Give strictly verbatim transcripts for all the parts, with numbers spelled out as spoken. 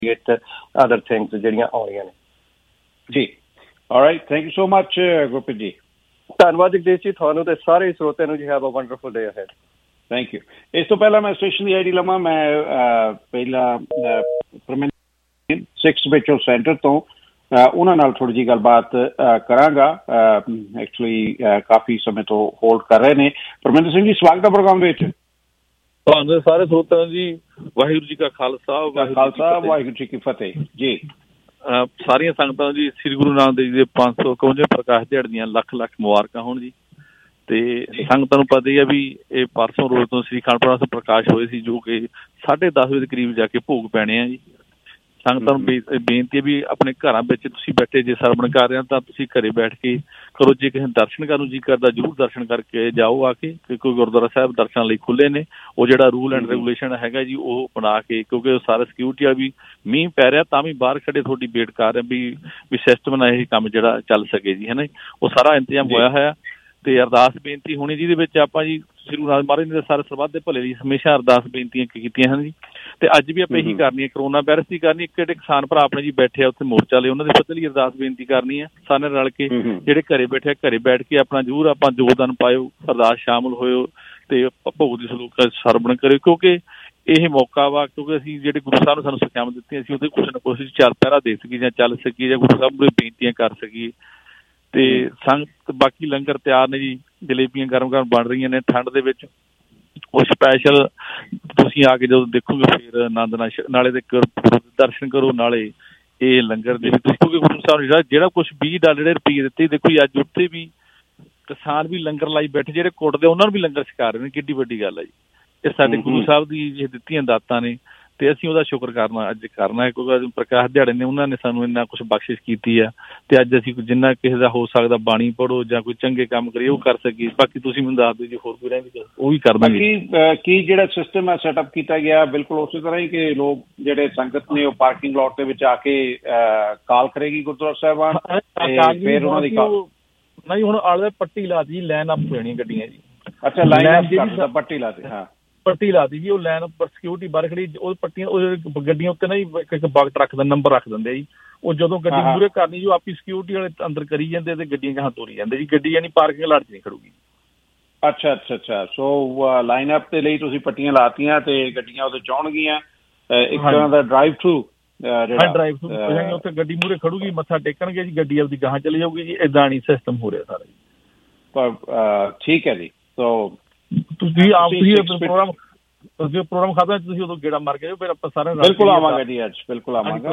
other things ਜਿਹੜੀਆਂ ਆਉਣੀਆਂ ਨੇ ਜੀ। Alright, thank you so much Gurpreet ji. ਧੰਨਵਾਦ ਜਗਦੀਸ਼ ਜੀ, ਤੁਹਾਨੂੰ ਤੇ ਸਾਰੇ ਸਰੋਤਿਆਂ ਨੂੰ ਜੀ। Have a wonderful day ahead. Thank you. ਇਸ ਤੋਂ ਪਹਿਲਾਂ ਮੈਂ ਸਟੇਸ਼ਨ ਦੀ ਆਈ ਡੀ ਲਵਾਂ। ਮੈਂ ਪਹਿਲਾਂ ਸਿਕਸ ਵਿਚੋਂ ਸੈਂਟਰ ਤੋਂ ਉਹਨਾਂ ਨਾਲ ਥੋੜ੍ਹੀ ਜਿਹੀ ਗੱਲਬਾਤ ਕਰਾਂਗਾ। ਐਕਚੁਅਲੀ ਕਾਫੀ ਸਮੇਂ ਤੋਂ ਹੋਲਡ ਕਰ ਰਹੇ ਨੇ। ਪਰਮਿੰਦਰ ਸਿੰਘ ਜੀ, ਸਵਾਗਤ ਹੈ ਪ੍ਰੋਗਰਾਮ ਦੇ ਵਿੱਚ। ਤੁਹਾਨੂੰ ਸਾਰੇ ਸਰੋਤਿਆਂ ਜੀ ਵਾਹਿਗੁਰੂ ਜੀ ਕਾ ਖਾਲਸਾ ਖਾਲਸਾ ਵਾਹਿਗੁਰੂ ਜੀ ਕੀ ਫਤਿਹ ਜੀ। ਸਾਰੀਆਂ ਸੰਗਤਾਂ ਜੀ ਸ੍ਰੀ ਗੁਰੂ ਨਾਨਕ ਦੇਵ ਜੀ ਦੇ ਪੰਜ ਸੌ ਇਕਵੰਜੇ ਪ੍ਰਕਾਸ਼ ਦਿਹਾੜੇ ਦੀਆਂ ਲੱਖ ਲੱਖ ਮੁਬਾਰਕਾਂ ਹੋਣ ਜੀ। ਤੇ ਸੰਗਤਾਂ ਨੂੰ ਪਤਾ ਹੀ ਆ ਵੀ ਇਹ ਪਰਸੋਂ ਰੋਜ਼ ਤੋਂ ਸ੍ਰੀ ਅਖੰਡ ਪਾਠ ਸਾਹਿਬ ਪ੍ਰਕਾਸ਼ ਹੋਏ ਸੀ, ਜੋ ਕਿ ਸਾਢੇ ਦਸ ਵਜੇ ਦੇ ਕਰੀਬ ਜਾ ਕੇ ਭੋਗ ਪੈਣੇ ਆ ਜੀ। ਸੰਗਤਾਂ ਨੂੰ ਬੇਨਤੀ ਹੈ ਵੀ ਆਪਣੇ ਘਰਾਂ ਵਿੱਚ ਤੁਸੀਂ ਬੈਠੇ ਜੇ ਸਰਵਣ ਕਰ ਰਹੇ ਹੋ ਤਾਂ ਤੁਸੀਂ ਘਰੇ ਬੈਠ ਕੇ ਕਰੋ। ਜੇ ਕਿਸੇ ਦਰਸ਼ਨ ਕਰਨ ਨੂੰ ਜੀ ਕਰਦਾ ਜ਼ਰੂਰ ਦਰਸ਼ਨ ਕਰਕੇ ਜਾਓ ਆ ਕੇ, ਕਿਉਂਕਿ ਗੁਰਦੁਆਰਾ ਸਾਹਿਬ ਦਰਸ਼ਨਾਂ ਲਈ ਖੁੱਲ੍ਹੇ ਨੇ। ਉਹ ਜਿਹੜਾ ਰੂਲ ਐਂਡ ਰੈਗੂਲੇਸ਼ਨ ਹੈਗਾ ਜੀ ਉਹ ਬਣਾ ਕੇ, ਕਿਉਂਕਿ ਉਹ ਸਾਰਾ ਸਿਕਿਉਰਿਟੀ ਵਾਲਾ ਵੀ ਮੀਂਹ ਪੈ ਰਿਹਾ ਤਾਂ ਵੀ ਬਾਹਰ ਖੜੇ ਤੁਹਾਡੀ ਵੇਟ ਕਰ ਰਹੇ ਵੀ ਵੀ ਸਿਸਟਮ ਨਾਲ ਇਹ ਕੰਮ ਜਿਹੜਾ ਚੱਲ ਸਕੇ ਜੀ, ਹੈ ਨਾ। ਉਹ ਸਾਰਾ ਇੰਤਜ਼ਾਮ ਹੋਇਆ ਹੋਇਆ। ਤੇ ਅਰਦਾਸ ਬੇਨਤੀ ਹੋਣੀ ਜਿਹਦੇ ਵਿੱਚ ਆਪਾਂ ਜੀ ਸ੍ਰੀ ਗੁਰੂ ਨਾਨਕ ਮਹਾਰਾਜ ਦੇ ਸਾਰੇ ਸਰਬੱਤ ਦੇ ਭਲੇ ਲਈ ਹਮੇਸ਼ਾ ਅਰਦਾਸ ਬੇਨਤੀਆਂ ਕੀਤੀਆਂ ਹਨ ਜੀ। ਤੇ ਅੱਜ ਵੀ ਆਪਾਂ ਇਹੀ ਕਰਨੀ ਹੈ, ਕਰੋਨਾ ਵਾਇਰਸ ਦੀ ਕਰਨੀ। ਇੱਕ ਜਿਹੜੇ ਕਿਸਾਨ ਭਰਾ ਆਪਣੇ ਜੀ ਬੈਠੇ ਆ ਉੱਥੇ ਮੋਰਚਾ ਲਈ, ਉਹਨਾਂ ਦੇ ਫਤਿਹ ਲਈ ਅਰਦਾਸ ਬੇਨਤੀ ਕਰਨੀ ਹੈ। ਸਾਰੇ ਰਲ ਕੇ ਜਿਹੜੇ ਘਰੇ ਬੈਠੇ ਆ ਘਰੇ ਬੈਠ ਕੇ ਆਪਣਾ ਜ਼ਰੂਰ ਆਪਾਂ ਯੋਗਦਾਨ ਪਾਇਓ, ਅਰਦਾਸ ਸ਼ਾਮਲ ਹੋਇਓ ਤੇ ਭੋਗ ਦੀ ਸਲੂਕ ਸਰਵਣ ਕਰਿਓ, ਕਿਉਂਕਿ ਇਹ ਮੌਕਾ ਵਾ। ਕਿਉਂਕਿ ਅਸੀਂ ਜਿਹੜੇ ਗੁਰੂ ਸਾਹਿਬ ਨੇ ਸਾਨੂੰ ਸਿੱਖਿਆਵਾਂ ਦਿੱਤੀਆਂ, ਅਸੀਂ ਉਹਦੇ ਕੁਛ ਨਾ ਕੁਛ ਚਾਰ ਪਹਿਰਾ ਦੇ ਸਕੀਏ ਜਾਂ ਚੱਲ ਸਕੀਏ ਜਾਂ ਗੁਰੂ ਸਾਹਿਬ ਨੂੰ ਬੇਨਤੀਆਂ ਕਰ ਸਕੀਏ। ਤੇ ਸੰਗਤ ਬਾਕੀ ਲੰਗਰ ਤਿਆਰ ਨੇ ਜੀ, ਜਲੇਬੀਆਂ ਗਰਮ ਗਰਮ ਬਣ ਰਹੀਆਂ ਨੇ ਠੰਡ ਦੇ ਵਿੱਚ। ਉਹ ਸਪੈਸ਼ਲ ਤੁਸੀਂ ਆ ਕੇ ਜਦੋਂ ਦੇਖੋਗੇ ਫਿਰ ਆਨੰਦ ਨਾਲ ਨਾਲੇ ਦੇ ਦਰਸ਼ਨ ਕਰੋ, ਨਾਲੇ ਇਹ ਲੰਗਰ ਦੇ ਵਿੱਚ ਕਿਉਂਕਿ ਗੁਰੂ ਸਾਹਿਬ ਨੇ ਜਿਹੜਾ ਕੁਛ ਵੀਹ ਡਾਲਰ ਜਿਹੜੇ ਰੁਪਈਏ ਦਿੱਤੇ, ਦੇਖੋ ਜੀ ਅੱਜ ਉੱਥੇ ਵੀ ਕਿਸਾਨ ਵੀ ਲੰਗਰ ਲਾਈ ਬੈਠੇ, ਜਿਹੜੇ ਕੁੱਟਦੇ ਉਹਨਾਂ ਨੂੰ ਵੀ ਲੰਗਰ ਛਕਾ ਰਹੇ ਨੇ। ਕਿੱਡੀ ਵੱਡੀ ਗੱਲ ਹੈ ਜੀ। ਇਹ ਸਾਡੇ ਗੁਰੂ ਸਾਹਿਬ ਦੀ ਇਹ ਦਿੱਤੀਆਂ ਦਾਤਾਂ ਨੇ ਤੇ ਅਸੀਂ ਉਹਦਾ ਸ਼ੁਕਰ ਕਰਨਾ ਅੱਜ ਕਰਨਾ ਹੈ, ਕਿਉਂਕਿ ਪ੍ਰਕਾਸ਼ ਦਿਹਾੜੇ ਨੇ ਉਹਨਾਂ ਨੇ ਸਾਨੂੰ ਇੰਨਾ ਕੁਛ ਬਖਸ਼ਿਸ਼ ਕੀਤੀ ਆ। ਤੇ ਅੱਜ ਅਸੀਂ ਜਿੰਨਾ ਕਿਸੇ ਦਾ ਹੋ ਸਕਦਾ ਬਾਣੀ ਪੜ੍ਹੋ ਜਾਂ ਕੋਈ ਚੰਗੇ ਕੰਮ ਕਰੀਏ ਉਹ ਕਰ ਸਕੀਏ। ਬਾਕੀ ਤੁਸੀਂ ਮੈਨੂੰ ਦੱਸ ਦਿਓ ਜੀ ਹੋਰ ਕੋਈ ਰਹਿੰਦੀ ਉਹ ਵੀ ਕਰ ਦਾਂਗੇ। ਕੀ ਜਿਹੜਾ ਸਿਸਟਮ ਹੈ ਸੈਟਅਪ ਕੀਤਾ ਗਿਆ ਬਿਲਕੁਲ ਉਸੇ ਤਰ੍ਹਾਂ ਹੀ ਕਿ ਲੋਕ ਜਿਹੜੇ ਸੰਗਤ ਨੇ ਉਹ ਪਾਰਕਿੰਗ ਲੋਟ ਦੇ ਵਿੱਚ ਆ ਕੇ ਕਾਲ ਕਰੇਗੀ ਗੁਰਦੁਆਰਾ ਸਾਹਿਬਾਨ ਫਿਰ ਉਹਨਾਂ ਦੀ ਨਹੀਂ। ਹੁਣ ਆਲੇ ਪੱਟੀ ਲਾ ਦਿੱਤੀ, ਲਾਈਨ ਅਪ ਪੈਣੀ ਗੱਡੀਆਂ ਜੀ। ਅੱਛਾ, ਲਾਈਨ ਪੱਟੀ ਲਾ ਦਿੱਤੀ। ਹਾਂ, ਪੱਟੀ ਲਾ ਦਿੱਤੀ ਜੀ। ਉਹ ਲਾਈਨ ਉੱਪਰ ਸਿਕਿਉਰਿਟੀ ਬਾਹਰ ਖੜੀ, ਉਹ ਪੱਟੀਆਂ ਉਹ ਗੱਡੀਆਂ ਉੱਤੇ ਨਾ ਜੀ ਇੱਕ ਬਕਟ ਰੱਖ ਦਿੰਦੇ, ਨੰਬਰ ਰੱਖ ਦਿੰਦੇ ਜੀ। ਉਹ ਜਦੋਂ ਗੱਡੀ ਮੂਹਰੇ ਕਰਨੀ ਜੋ ਆਪੀ ਸਿਕਿਉਰਿਟੀ ਵਾਲੇ ਅੰਦਰ ਕਰੀ ਜਾਂਦੇ ਤੇ ਗੱਡੀਆਂ ਗਾਹਾਂ ਤੋਰੀ ਜਾਂਦੇ ਜੀ। ਗੱਡੀ ਯਾਨੀ ਪਾਰਕਿੰਗ ਲਾਟ 'ਚ ਨਹੀਂ ਖੜੂਗੀ। ਅੱਛਾ ਅੱਛਾ ਅੱਛਾ। ਸੋ ਲਾਈਨ ਅਪ ਦੇ ਲਈ ਤੁਸੀਂ ਪੱਟੀਆਂ ਲਾਤੀਆਂ ਤੇ ਗੱਡੀਆਂ ਉਹਦੇ 'ਚ ਆਉਣਗੀਆਂ। ਇੱਕ ਤਰ੍ਹਾਂ ਦਾ ਡਰਾਈਵ ਥਰੂ ਡਰਾਈਵ ਥਰੂ ਉੱਥੇ ਗੱਡੀ ਮੂਹਰੇ ਖੜੂਗੀ, ਮੱਥਾ ਟੇਕਣਗੇ ਜੀ, ਗੱਡੀ ਆਪਦੀ ਗਾਹਾਂ ਚਲੀ ਜਾਊਗੀ ਜੀ। ਏਦਾਂ ਨਹੀਂ ਸਿਸਟਮ ਹੋ ਰਿਹਾ ਸਾਰਾ ਜੀ। ਠੀਕ ਹੈ ਜੀ। ਸੋ ਤੁਸੀਂ ਆਪ ਤੁਸੀਂ ਪ੍ਰੋਗਰਾਮ ਤੁਸੀਂ ਪ੍ਰੋਗਰਾਮ ਖਾਦਾ ਤੁਸੀਂ ਉਦੋਂ ਗੇੜਾ ਮਾਰ ਕੇ ਫਿਰ ਆਪਾਂ ਸਾਰੇ ਬਿਲਕੁਲ ਆਵਾਂਗੇ ਜੀ। ਅੱਜ ਬਿਲਕੁਲ ਆਵਾਂਗੇ।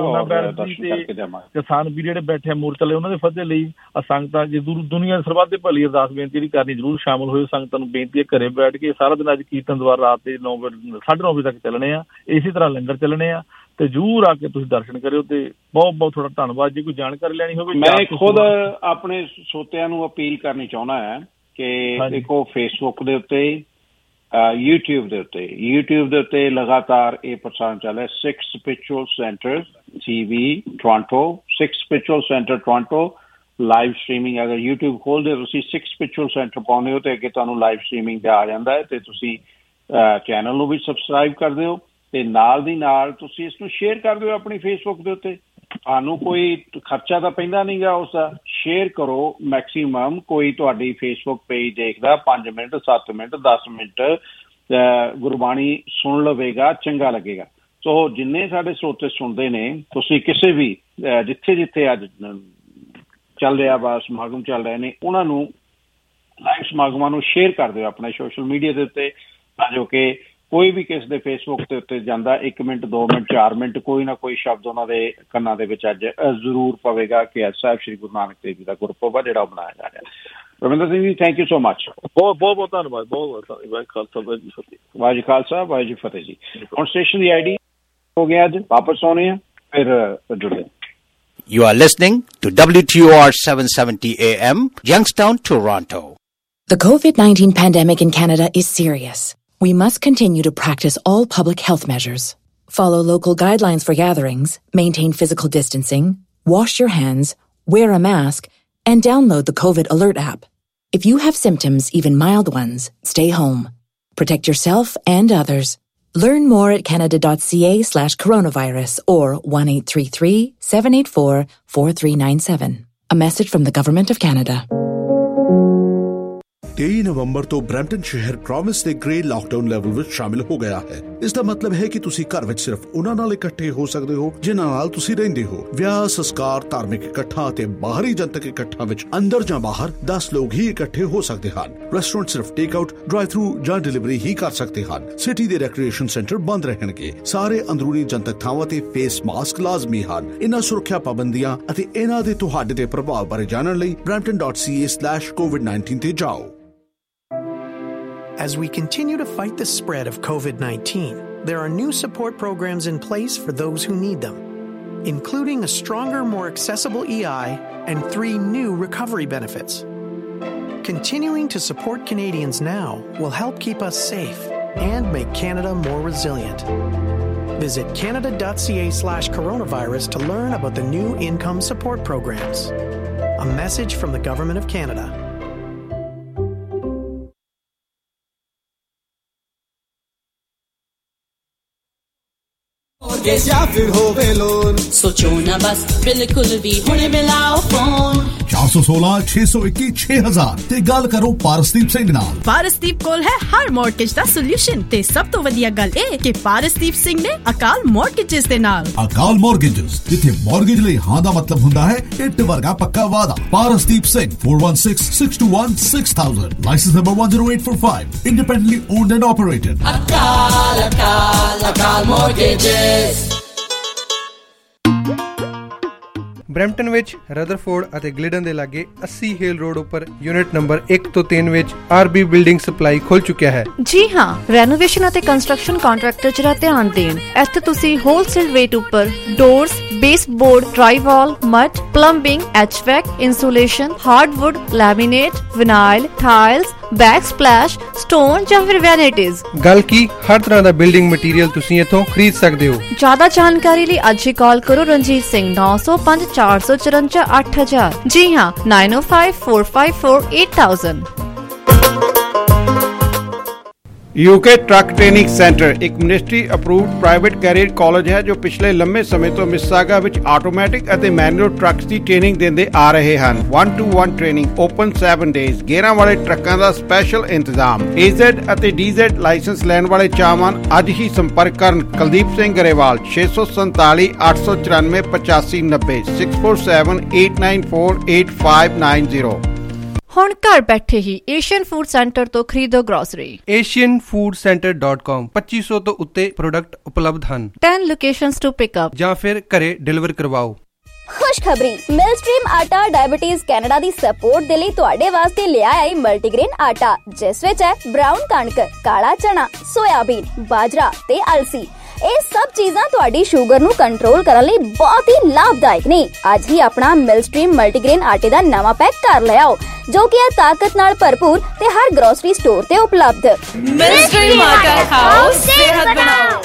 ਕਿਸਾਨ ਵੀ ਜਿਹੜੇ ਬੈਠੇ ਮੋਰਚਾ ਲਈ ਉਹਨਾਂ ਦੇ ਫਤਿਹ ਲਈ ਸੰਗਤਾਂ ਜੇ ਦੁਨੀਆ ਸਰਬੱਤ ਦੇ ਭਲੀ ਅਰਦਾਸ ਬੇਨਤੀ ਵੀ ਕਰਨੀ ਜ਼ਰੂਰ ਸ਼ਾਮਲ ਹੋਏ। ਸੰਗਤਾਂ ਨੂੰ ਬੇਨਤੀ ਹੈ ਘਰੇ ਬੈਠ ਕੇ ਸਾਰਾ ਦਿਨ ਅੱਜ ਕੀਰਤਨ ਦੁਆਰਾ ਰਾਤ ਦੇ ਨੌ ਵਜੇ ਸਾਢੇ ਨੌ ਵਜੇ ਤੱਕ ਚੱਲਣੇ ਆ। ਇਸੇ ਤਰ੍ਹਾਂ ਲੰਗਰ ਚੱਲਣੇ ਆ ਤੇ ਜ਼ਰੂਰ ਆ ਕੇ ਤੁਸੀਂ ਦਰਸ਼ਨ ਕਰਿਓ। ਤੇ ਬਹੁਤ ਬਹੁਤ ਥੋੜਾ ਧੰਨਵਾਦ। ਜੇ ਕੋਈ ਜਾਣਕਾਰੀ ਲੈਣੀ ਹੋਵੇ ਮੈਂ ਖੁਦ ਆਪਣੇ ਸਰੋਤਿਆਂ ਨੂੰ ਅਪੀਲ ਕਰਨੀ ਚਾਹੁੰਦਾ ਹੈ ਕਿ ਦੇਖੋ ਫੇਸਬੁੱਕ ਦੇ ਉੱਤੇ ਯੂਟਿਊਬ ਦੇ ਉੱਤੇ ਯੂਟਿਊਬ ਦੇ ਉੱਤੇ ਲਗਾਤਾਰ ਇਹ ਪ੍ਰਸਾਰਣ ਚੱਲ ਰਿਹਾ। Sikh spiritual centre T V Toronto, Sikh spiritual centre Toronto live streaming. ਅਗਰ ਯੂਟਿਊਬ ਖੋਲ੍ਹਦੇ ਤੁਸੀਂ ਸਿੱਖ ਸਪਿਰਿਚੁਅਲ ਸੈਂਟਰ ਪਾਉਂਦੇ ਹੋ ਤੇ ਅੱਗੇ ਤੁਹਾਨੂੰ ਲਾਈਵ ਸਟਰੀਮਿੰਗ ਦਾ ਆ ਜਾਂਦਾ ਹੈ ਤੇ ਤੁਸੀਂ ਚੈਨਲ ਨੂੰ ਵੀ ਸਬਸਕ੍ਰਾਈਬ ਕਰ ਦਿਓ ਤੇ ਨਾਲ ਦੀ ਨਾਲ ਤੁਸੀਂ ਇਸ ਨੂੰ ਸ਼ੇਅਰ ਕਰ ਦਿਓ ਆਪਣੀ ਫੇਸਬੁੱਕ ਦੇ ਉੱਤੇ। ਤੁਹਾਨੂੰ ਕੋਈ ਖਰਚਾ ਤਾਂ ਪੈਂਦਾ ਨਹੀਂ ਗਾ ਉਸਦਾ। ਸ਼ੇਅਰ ਕਰੋ ਮੈਕਸੀਮਮ। ਕੋਈ ਤੁਹਾਡੀ ਫੇਸਬੁੱਕ ਪੇਜ ਦੇਖਦਾ ਪੰਜ ਮਿੰਟ ਸੱਤ ਮਿੰਟ ਦਸ ਮਿੰਟ ਗੁਰਬਾਣੀ ਸੁਣ ਲਵੇਗਾ, ਚੰਗਾ ਲੱਗੇਗਾ। ਸੋ ਜਿੰਨੇ ਸਾਡੇ ਸਰੋਤੇ ਸੁਣਦੇ ਨੇ, ਤੁਸੀਂ ਕਿਸੇ ਵੀ ਜਿੱਥੇ ਜਿੱਥੇ ਅੱਜ ਚੱਲ ਰਿਹਾ ਵਾ ਸਮਾਗਮ ਚੱਲ ਰਹੇ ਨੇ ਉਹਨਾਂ ਨੂੰ ਲਾਈਵ ਸਮਾਗਮਾਂ ਨੂੰ ਸ਼ੇਅਰ ਕਰ ਦਿਓ ਆਪਣੇ ਸੋਸ਼ਲ ਮੀਡੀਆ ਦੇ ਉੱਤੇ, ਤਾਂ ਜੋ ਕਿ ਕੋਈ ਵੀ ਕਿਸੇ ਦੇ ਫੇਸਬੁੱਕ ਦੇ ਉੱਤੇ ਜਾਂਦਾ ਇੱਕ ਮਿੰਟ ਦੋ ਮਿੰਟ ਚਾਰ ਮਿੰਟ ਕੋਈ ਨਾ ਕੋਈ ਸ਼ਬਦ ਉਹਨਾਂ ਦੇ ਕੰਨਾਂ ਦੇ ਵਿੱਚ ਅੱਜ ਜ਼ਰੂਰ ਪਵੇਗਾ ਕਿ ਅੱਜ ਸਾਹਿਬ ਸ਼੍ਰੀ ਗੁਰੂ ਨਾਨਕ ਦੇਵ ਜੀ ਦਾ ਗੁਰਪੁਰਬ ਆ ਜਿਹੜਾ ਉਹ ਬਣਾਇਆ ਜਾ ਰਿਹਾ। Ravinder Singh ji, thank you so much. ਬਹੁਤ ਬਹੁਤ ਬਹੁਤ ਧੰਨਵਾਦ। ਬਹੁਤ ਬਹੁਤ ਖਾਲਸਾ ਵਾਹਿਗੁਰੂ ਫਤਿਹ। ਵਾਹਿਗੁਰੂ ਖਾਲਸਾ ਵਾਹਿਗੁਰੂ ਫਤਿਹ ਜੀ। ਹੁਣ ਸਟੇਸ਼ਨ ਦੀ ਆਈ ਡੀ ਹੋ ਗਿਆ, ਅੱਜ ਵਾਪਸ ਆਉਣੇ ਆ ਫਿਰ ਜੁੜਦੇ। You are listening to W T O R seven seventy A M, Youngstown, Toronto. The COVID nineteen pandemic in Canada is serious. We must continue to practice all public health measures. Follow local guidelines for gatherings, maintain physical distancing, wash your hands, wear a mask, and download the COVID Alert app. If you have symptoms, even mild ones, stay home. Protect yourself and others. Learn more at canada.ca slash coronavirus or one eight three three, seven eight four, four three nine seven. A message from the Government of Canada. तेईस ਨਵੰਬਰ ਤੋਂ Brampton ਸ਼ਹਿਰ promise ਦੇ grey lockdown level ਵਿੱਚ ਸ਼ਾਮਿਲ ਹੋ ਗਿਆ ਹੈ। ਇਸ ਦਾ ਮਤਲਬ ਹੈ ਕਿ ਤੁਸੀਂ ਘਰ ਵਿੱਚ ਸਿਰਫ ਉਹਨਾਂ ਨਾਲ ਇਕੱਠੇ ਹੋ ਸਕਦੇ ਹੋ ਜਿਨ੍ਹਾਂ ਨਾਲ ਤੁਸੀਂ ਰਹਿੰਦੇ ਹੋ। ਵਿਆਹ, ਸੰਸਕਾਰ, ਧਾਰਮਿਕ ਇਕੱਠਾਂ ਅਤੇ ਬਾਹਰੀ ਜਨਤਕ ਇਕੱਠਾਂ ਵਿੱਚ ਅੰਦਰ ਜਾਂ ਬਾਹਰ ਦਸ ਲੋਕ ਹੀ ਇਕੱਠੇ ਹੋ ਸਕਦੇ ਹਨ। ਰੈਸਟੋਰੈਂਟ ਸਿਰਫ ਟੇਕ ਆਊਟ, ਡਰਾਈਵ ਥਰੂ ਜਾਂ ਡਿਲੀਵਰੀ ਹੀ ਕਰ ਸਕਦੇ ਹਨ। ਸਿਟੀ ਦੇ ਰੈਕ੍ਰੀਏਸ਼ਨ ਸੈਂਟਰ ਬੰਦ ਰਹਿਣਗੇ। ਸਾਰੇ ਅੰਦਰੂਨੀ ਜਨਤਕ ਥਾਵਾਂ ਤੇ ਫੇਸ ਮਾਸਕ ਲਾਜ਼ਮੀ ਹਨ। ਇਹਨਾਂ ਸੁਰੱਖਿਆ ਪਾਬੰਦੀਆਂ ਅਤੇ ਇਹਨਾਂ ਦੇ ਤੁਹਾਡੇ ਤੇ ਪ੍ਰਭਾਵ ਬਾਰੇ ਜਾਣਨ ਲਈ brampton dot c a slash covid nineteen ਤੇ ਜਾਓ। As we continue to fight the spread of covid nineteen, there are new support programs in place for those who need them, including a stronger, more accessible E I and three new recovery benefits. Continuing to support Canadians now will help keep us safe and make Canada more resilient. Visit canada dot c a slash coronavirus to learn about the new income support programs. A message from the Government of Canada. या फिर होवे loan सोचो ना बस बिल्कुल भी हुणे मिलाओ फोन चार सौ सोलह छह सौ इक्की छह हजार ते गल करो पारसदीप सिंह नाल। पारसदीप कोल है हर मॉर्गेज दा सॉल्यूशन ते सब तो वधिया गल ए कि पारसदीप सिंह ने अकाल मॉर्गेजेस दे नाल। अकाल मॉर्गेजेस जिथे मॉर्गेज ਲਈ ਹਾਂ ਦਾ ਮਤਲਬ ਹੁੰਦਾ ਹੈ ਇੱਟ ਵਰਗਾ ਪੱਕਾ ਵਾਦਾ। Parasdeep Singh four one six, six two one, six thousand license number one zero eight four five independently owned and operated। अकाल अकाल अकाल मॉर्गेजेस। ਬਰੈਂਪਟਨ ਵਿੱਚ ਰਦਰਫੋਰਡ ਅਤੇ ਗਲਿਡਨ ਦੇ ਲਾਗੇ अस्सी ਹੇਲ ਰੋਡ ਉੱਪਰ ਯੂਨਿਟ ਨੰਬਰ ਇੱਕ ਤੋਂ ਤਿੰਨ ਵਿੱਚ ਆਰਬੀ ਬਿਲਡਿੰਗ ਸਪਲਾਈ ਖੁੱਲ ਚੁੱਕਿਆ ਹੈ। ਜੀ ਹਾਂ, ਰੈਨੋਵੇਸ਼ਨ ਅਤੇ ਕੰਸਟਰਕਸ਼ਨ ਕੰਟਰੈਕਟਰ ਜਰਾ ਧਿਆਨ ਦੇਣ। ਇੱਥੇ ਤੁਸੀਂ ਹੋਲਸੇਲ ਰੇਟ ਉੱਪਰ doors, baseboard, drywall, mud, plumbing, HVAC, insulation, hardwood, laminate, vinyl, tiles, backsplash, stone ਜਾਂ ਫਿਰ ਵੈਨਿਟੀਜ਼। ਗੱਲ ਕੀ ਹਰ ਤਰ੍ਹਾਂ ਦਾ ਬਿਲਡਿੰਗ ਮਟੀਰੀਅਲ ਤੁਸੀਂ ਇੱਥੋਂ ਖਰੀਦ ਸਕਦੇ ਹੋ। ਜ਼ਿਆਦਾ ਜਾਣਕਾਰੀ ਲਈ ਅੱਜ ਹੀ ਕਾਲ ਕਰੋ ਰਣਜੀਤ ਸਿੰਘ ਨੌ ਸੌ ਪੰਜ ਚਾਰ ਸੌ ਚੁਰੰਜਾ ਅੱਠ ਹਜ਼ਾਰ। ਜੀ ਹਾਂ, nine oh five, four five four, eight thousand। UK truck training centre ਇੱਕ ministry approved private career college ਹੈ ਜੋ ਪਿਛਲੇ ਲੰਮੇ ਸਮੇਂ ਤੋਂ ਮਿਸਿਸਾਗਾ ਵਿੱਚ ਆਟੋਮੈਟਿਕ ਅਤੇ ਮੈਨੂਅਲ ਟਰੱਕਸ ਦੀ ਟ੍ਰੇਨਿੰਗ ਦਿੰਦੇ ਆ ਰਹੇ ਹਨ। one to one training open seven days, ਗੇਅਰਾਂ ਵਾਲੇ ਟਰੱਕਾਂ ਦਾ ਸਪੈਸ਼ਲ ਇੰਤਜ਼ਾਮ। A Z ਅਤੇ D Z ਲਾਇਸੈਂਸ ਲੈਣ ਵਾਲੇ ਚਾਹਵਾਨ ਅੱਜ ਹੀ ਸੰਪਰਕ ਕਰਨ। ਕੁਲਦੀਪ ਸਿੰਘ ਗਰੇਵਾਲ ਛੇ ਸੌ ਸੰਤਾਲੀ ਅੱਠ ਸੌ ਚੁਰਾਨਵੇਂ ਪਚਾਸੀ ਨੱਬੇ six four seven, eight nine four, eight five nine zero। ਹੁਣ ਘਰ ਬੈਠੇ ਹੀ ਏਸ਼ੀਅਨ ਫੂਡ ਸੈਂਟਰ ਤੋਂ ਖਰੀਦੋ grocery. Asian food centre dot com ਪੱਚੀ ਸੌ ਤੋਂ ਉੱਤੇ ਪ੍ਰੋਡਕਟ ਉਪਲਬਧ ਹਨ। ten locations to pick up ਜਾਂ ਫਿਰ ਘਰੇ ਡਿਲੀਵਰ ਕਰਵਾਓ। ਖੁਸ਼ਖਬਰੀ, ਮਿਲਸਟ੍ਰੀਮ ਆਟਾ ਡਾਇਬੀਟੀਜ਼ ਕੈਨੇਡਾ ਦੀ ਸਪੋਰਟ ਦੇ ਲਈ ਤੁਹਾਡੇ ਵਾਸਤੇ ਲਿਆ ਆਈ ਮਲਟੀਗ੍ਰੇਨ ਆਟਾ, ਜਿਸ ਵਿੱਚ ਹੈ ਬ੍ਰਾਊਨ ਕਣਕ, ਕਾਲਾ ਚਨਾ, ਸੋਇਆਬੀਨ, ਬਾਜਰਾ ਤੇ ਅਲਸੀ। ਇਹ ਸਭ ਚੀਜ਼ਾਂ ਤੁਹਾਡੀ ਸ਼ੂਗਰ ਨੂੰ ਕੰਟਰੋਲ ਕਰਨ ਲਈ ਬਹੁਤ ਹੀ ਲਾਭਦਾਇਕ ਨੇ। ਅੱਜ ਹੀ ਆਪਣਾ ਮਿਲਸਟ੍ਰੀਮ ਮਲਟੀਗ੍ਰੇਨ ਆਟੇ ਦਾ ਨਵਾਂ ਪੈਕ ਕਰ ਲਿਆਓ ਜੋ ਕਿ ਹੈ ਤਾਕਤ ਨਾਲ ਭਰਪੂਰ ਤੇ ਹਰ ਗਰੋਸਰੀ ਸਟੋਰ ਤੇ ਉਪਲਬਧ। ਮਿਲਸਟ੍ਰੀਮ ਆਟਾ ਖਾਓ, ਸਿਹਤ ਬਣਾਓ।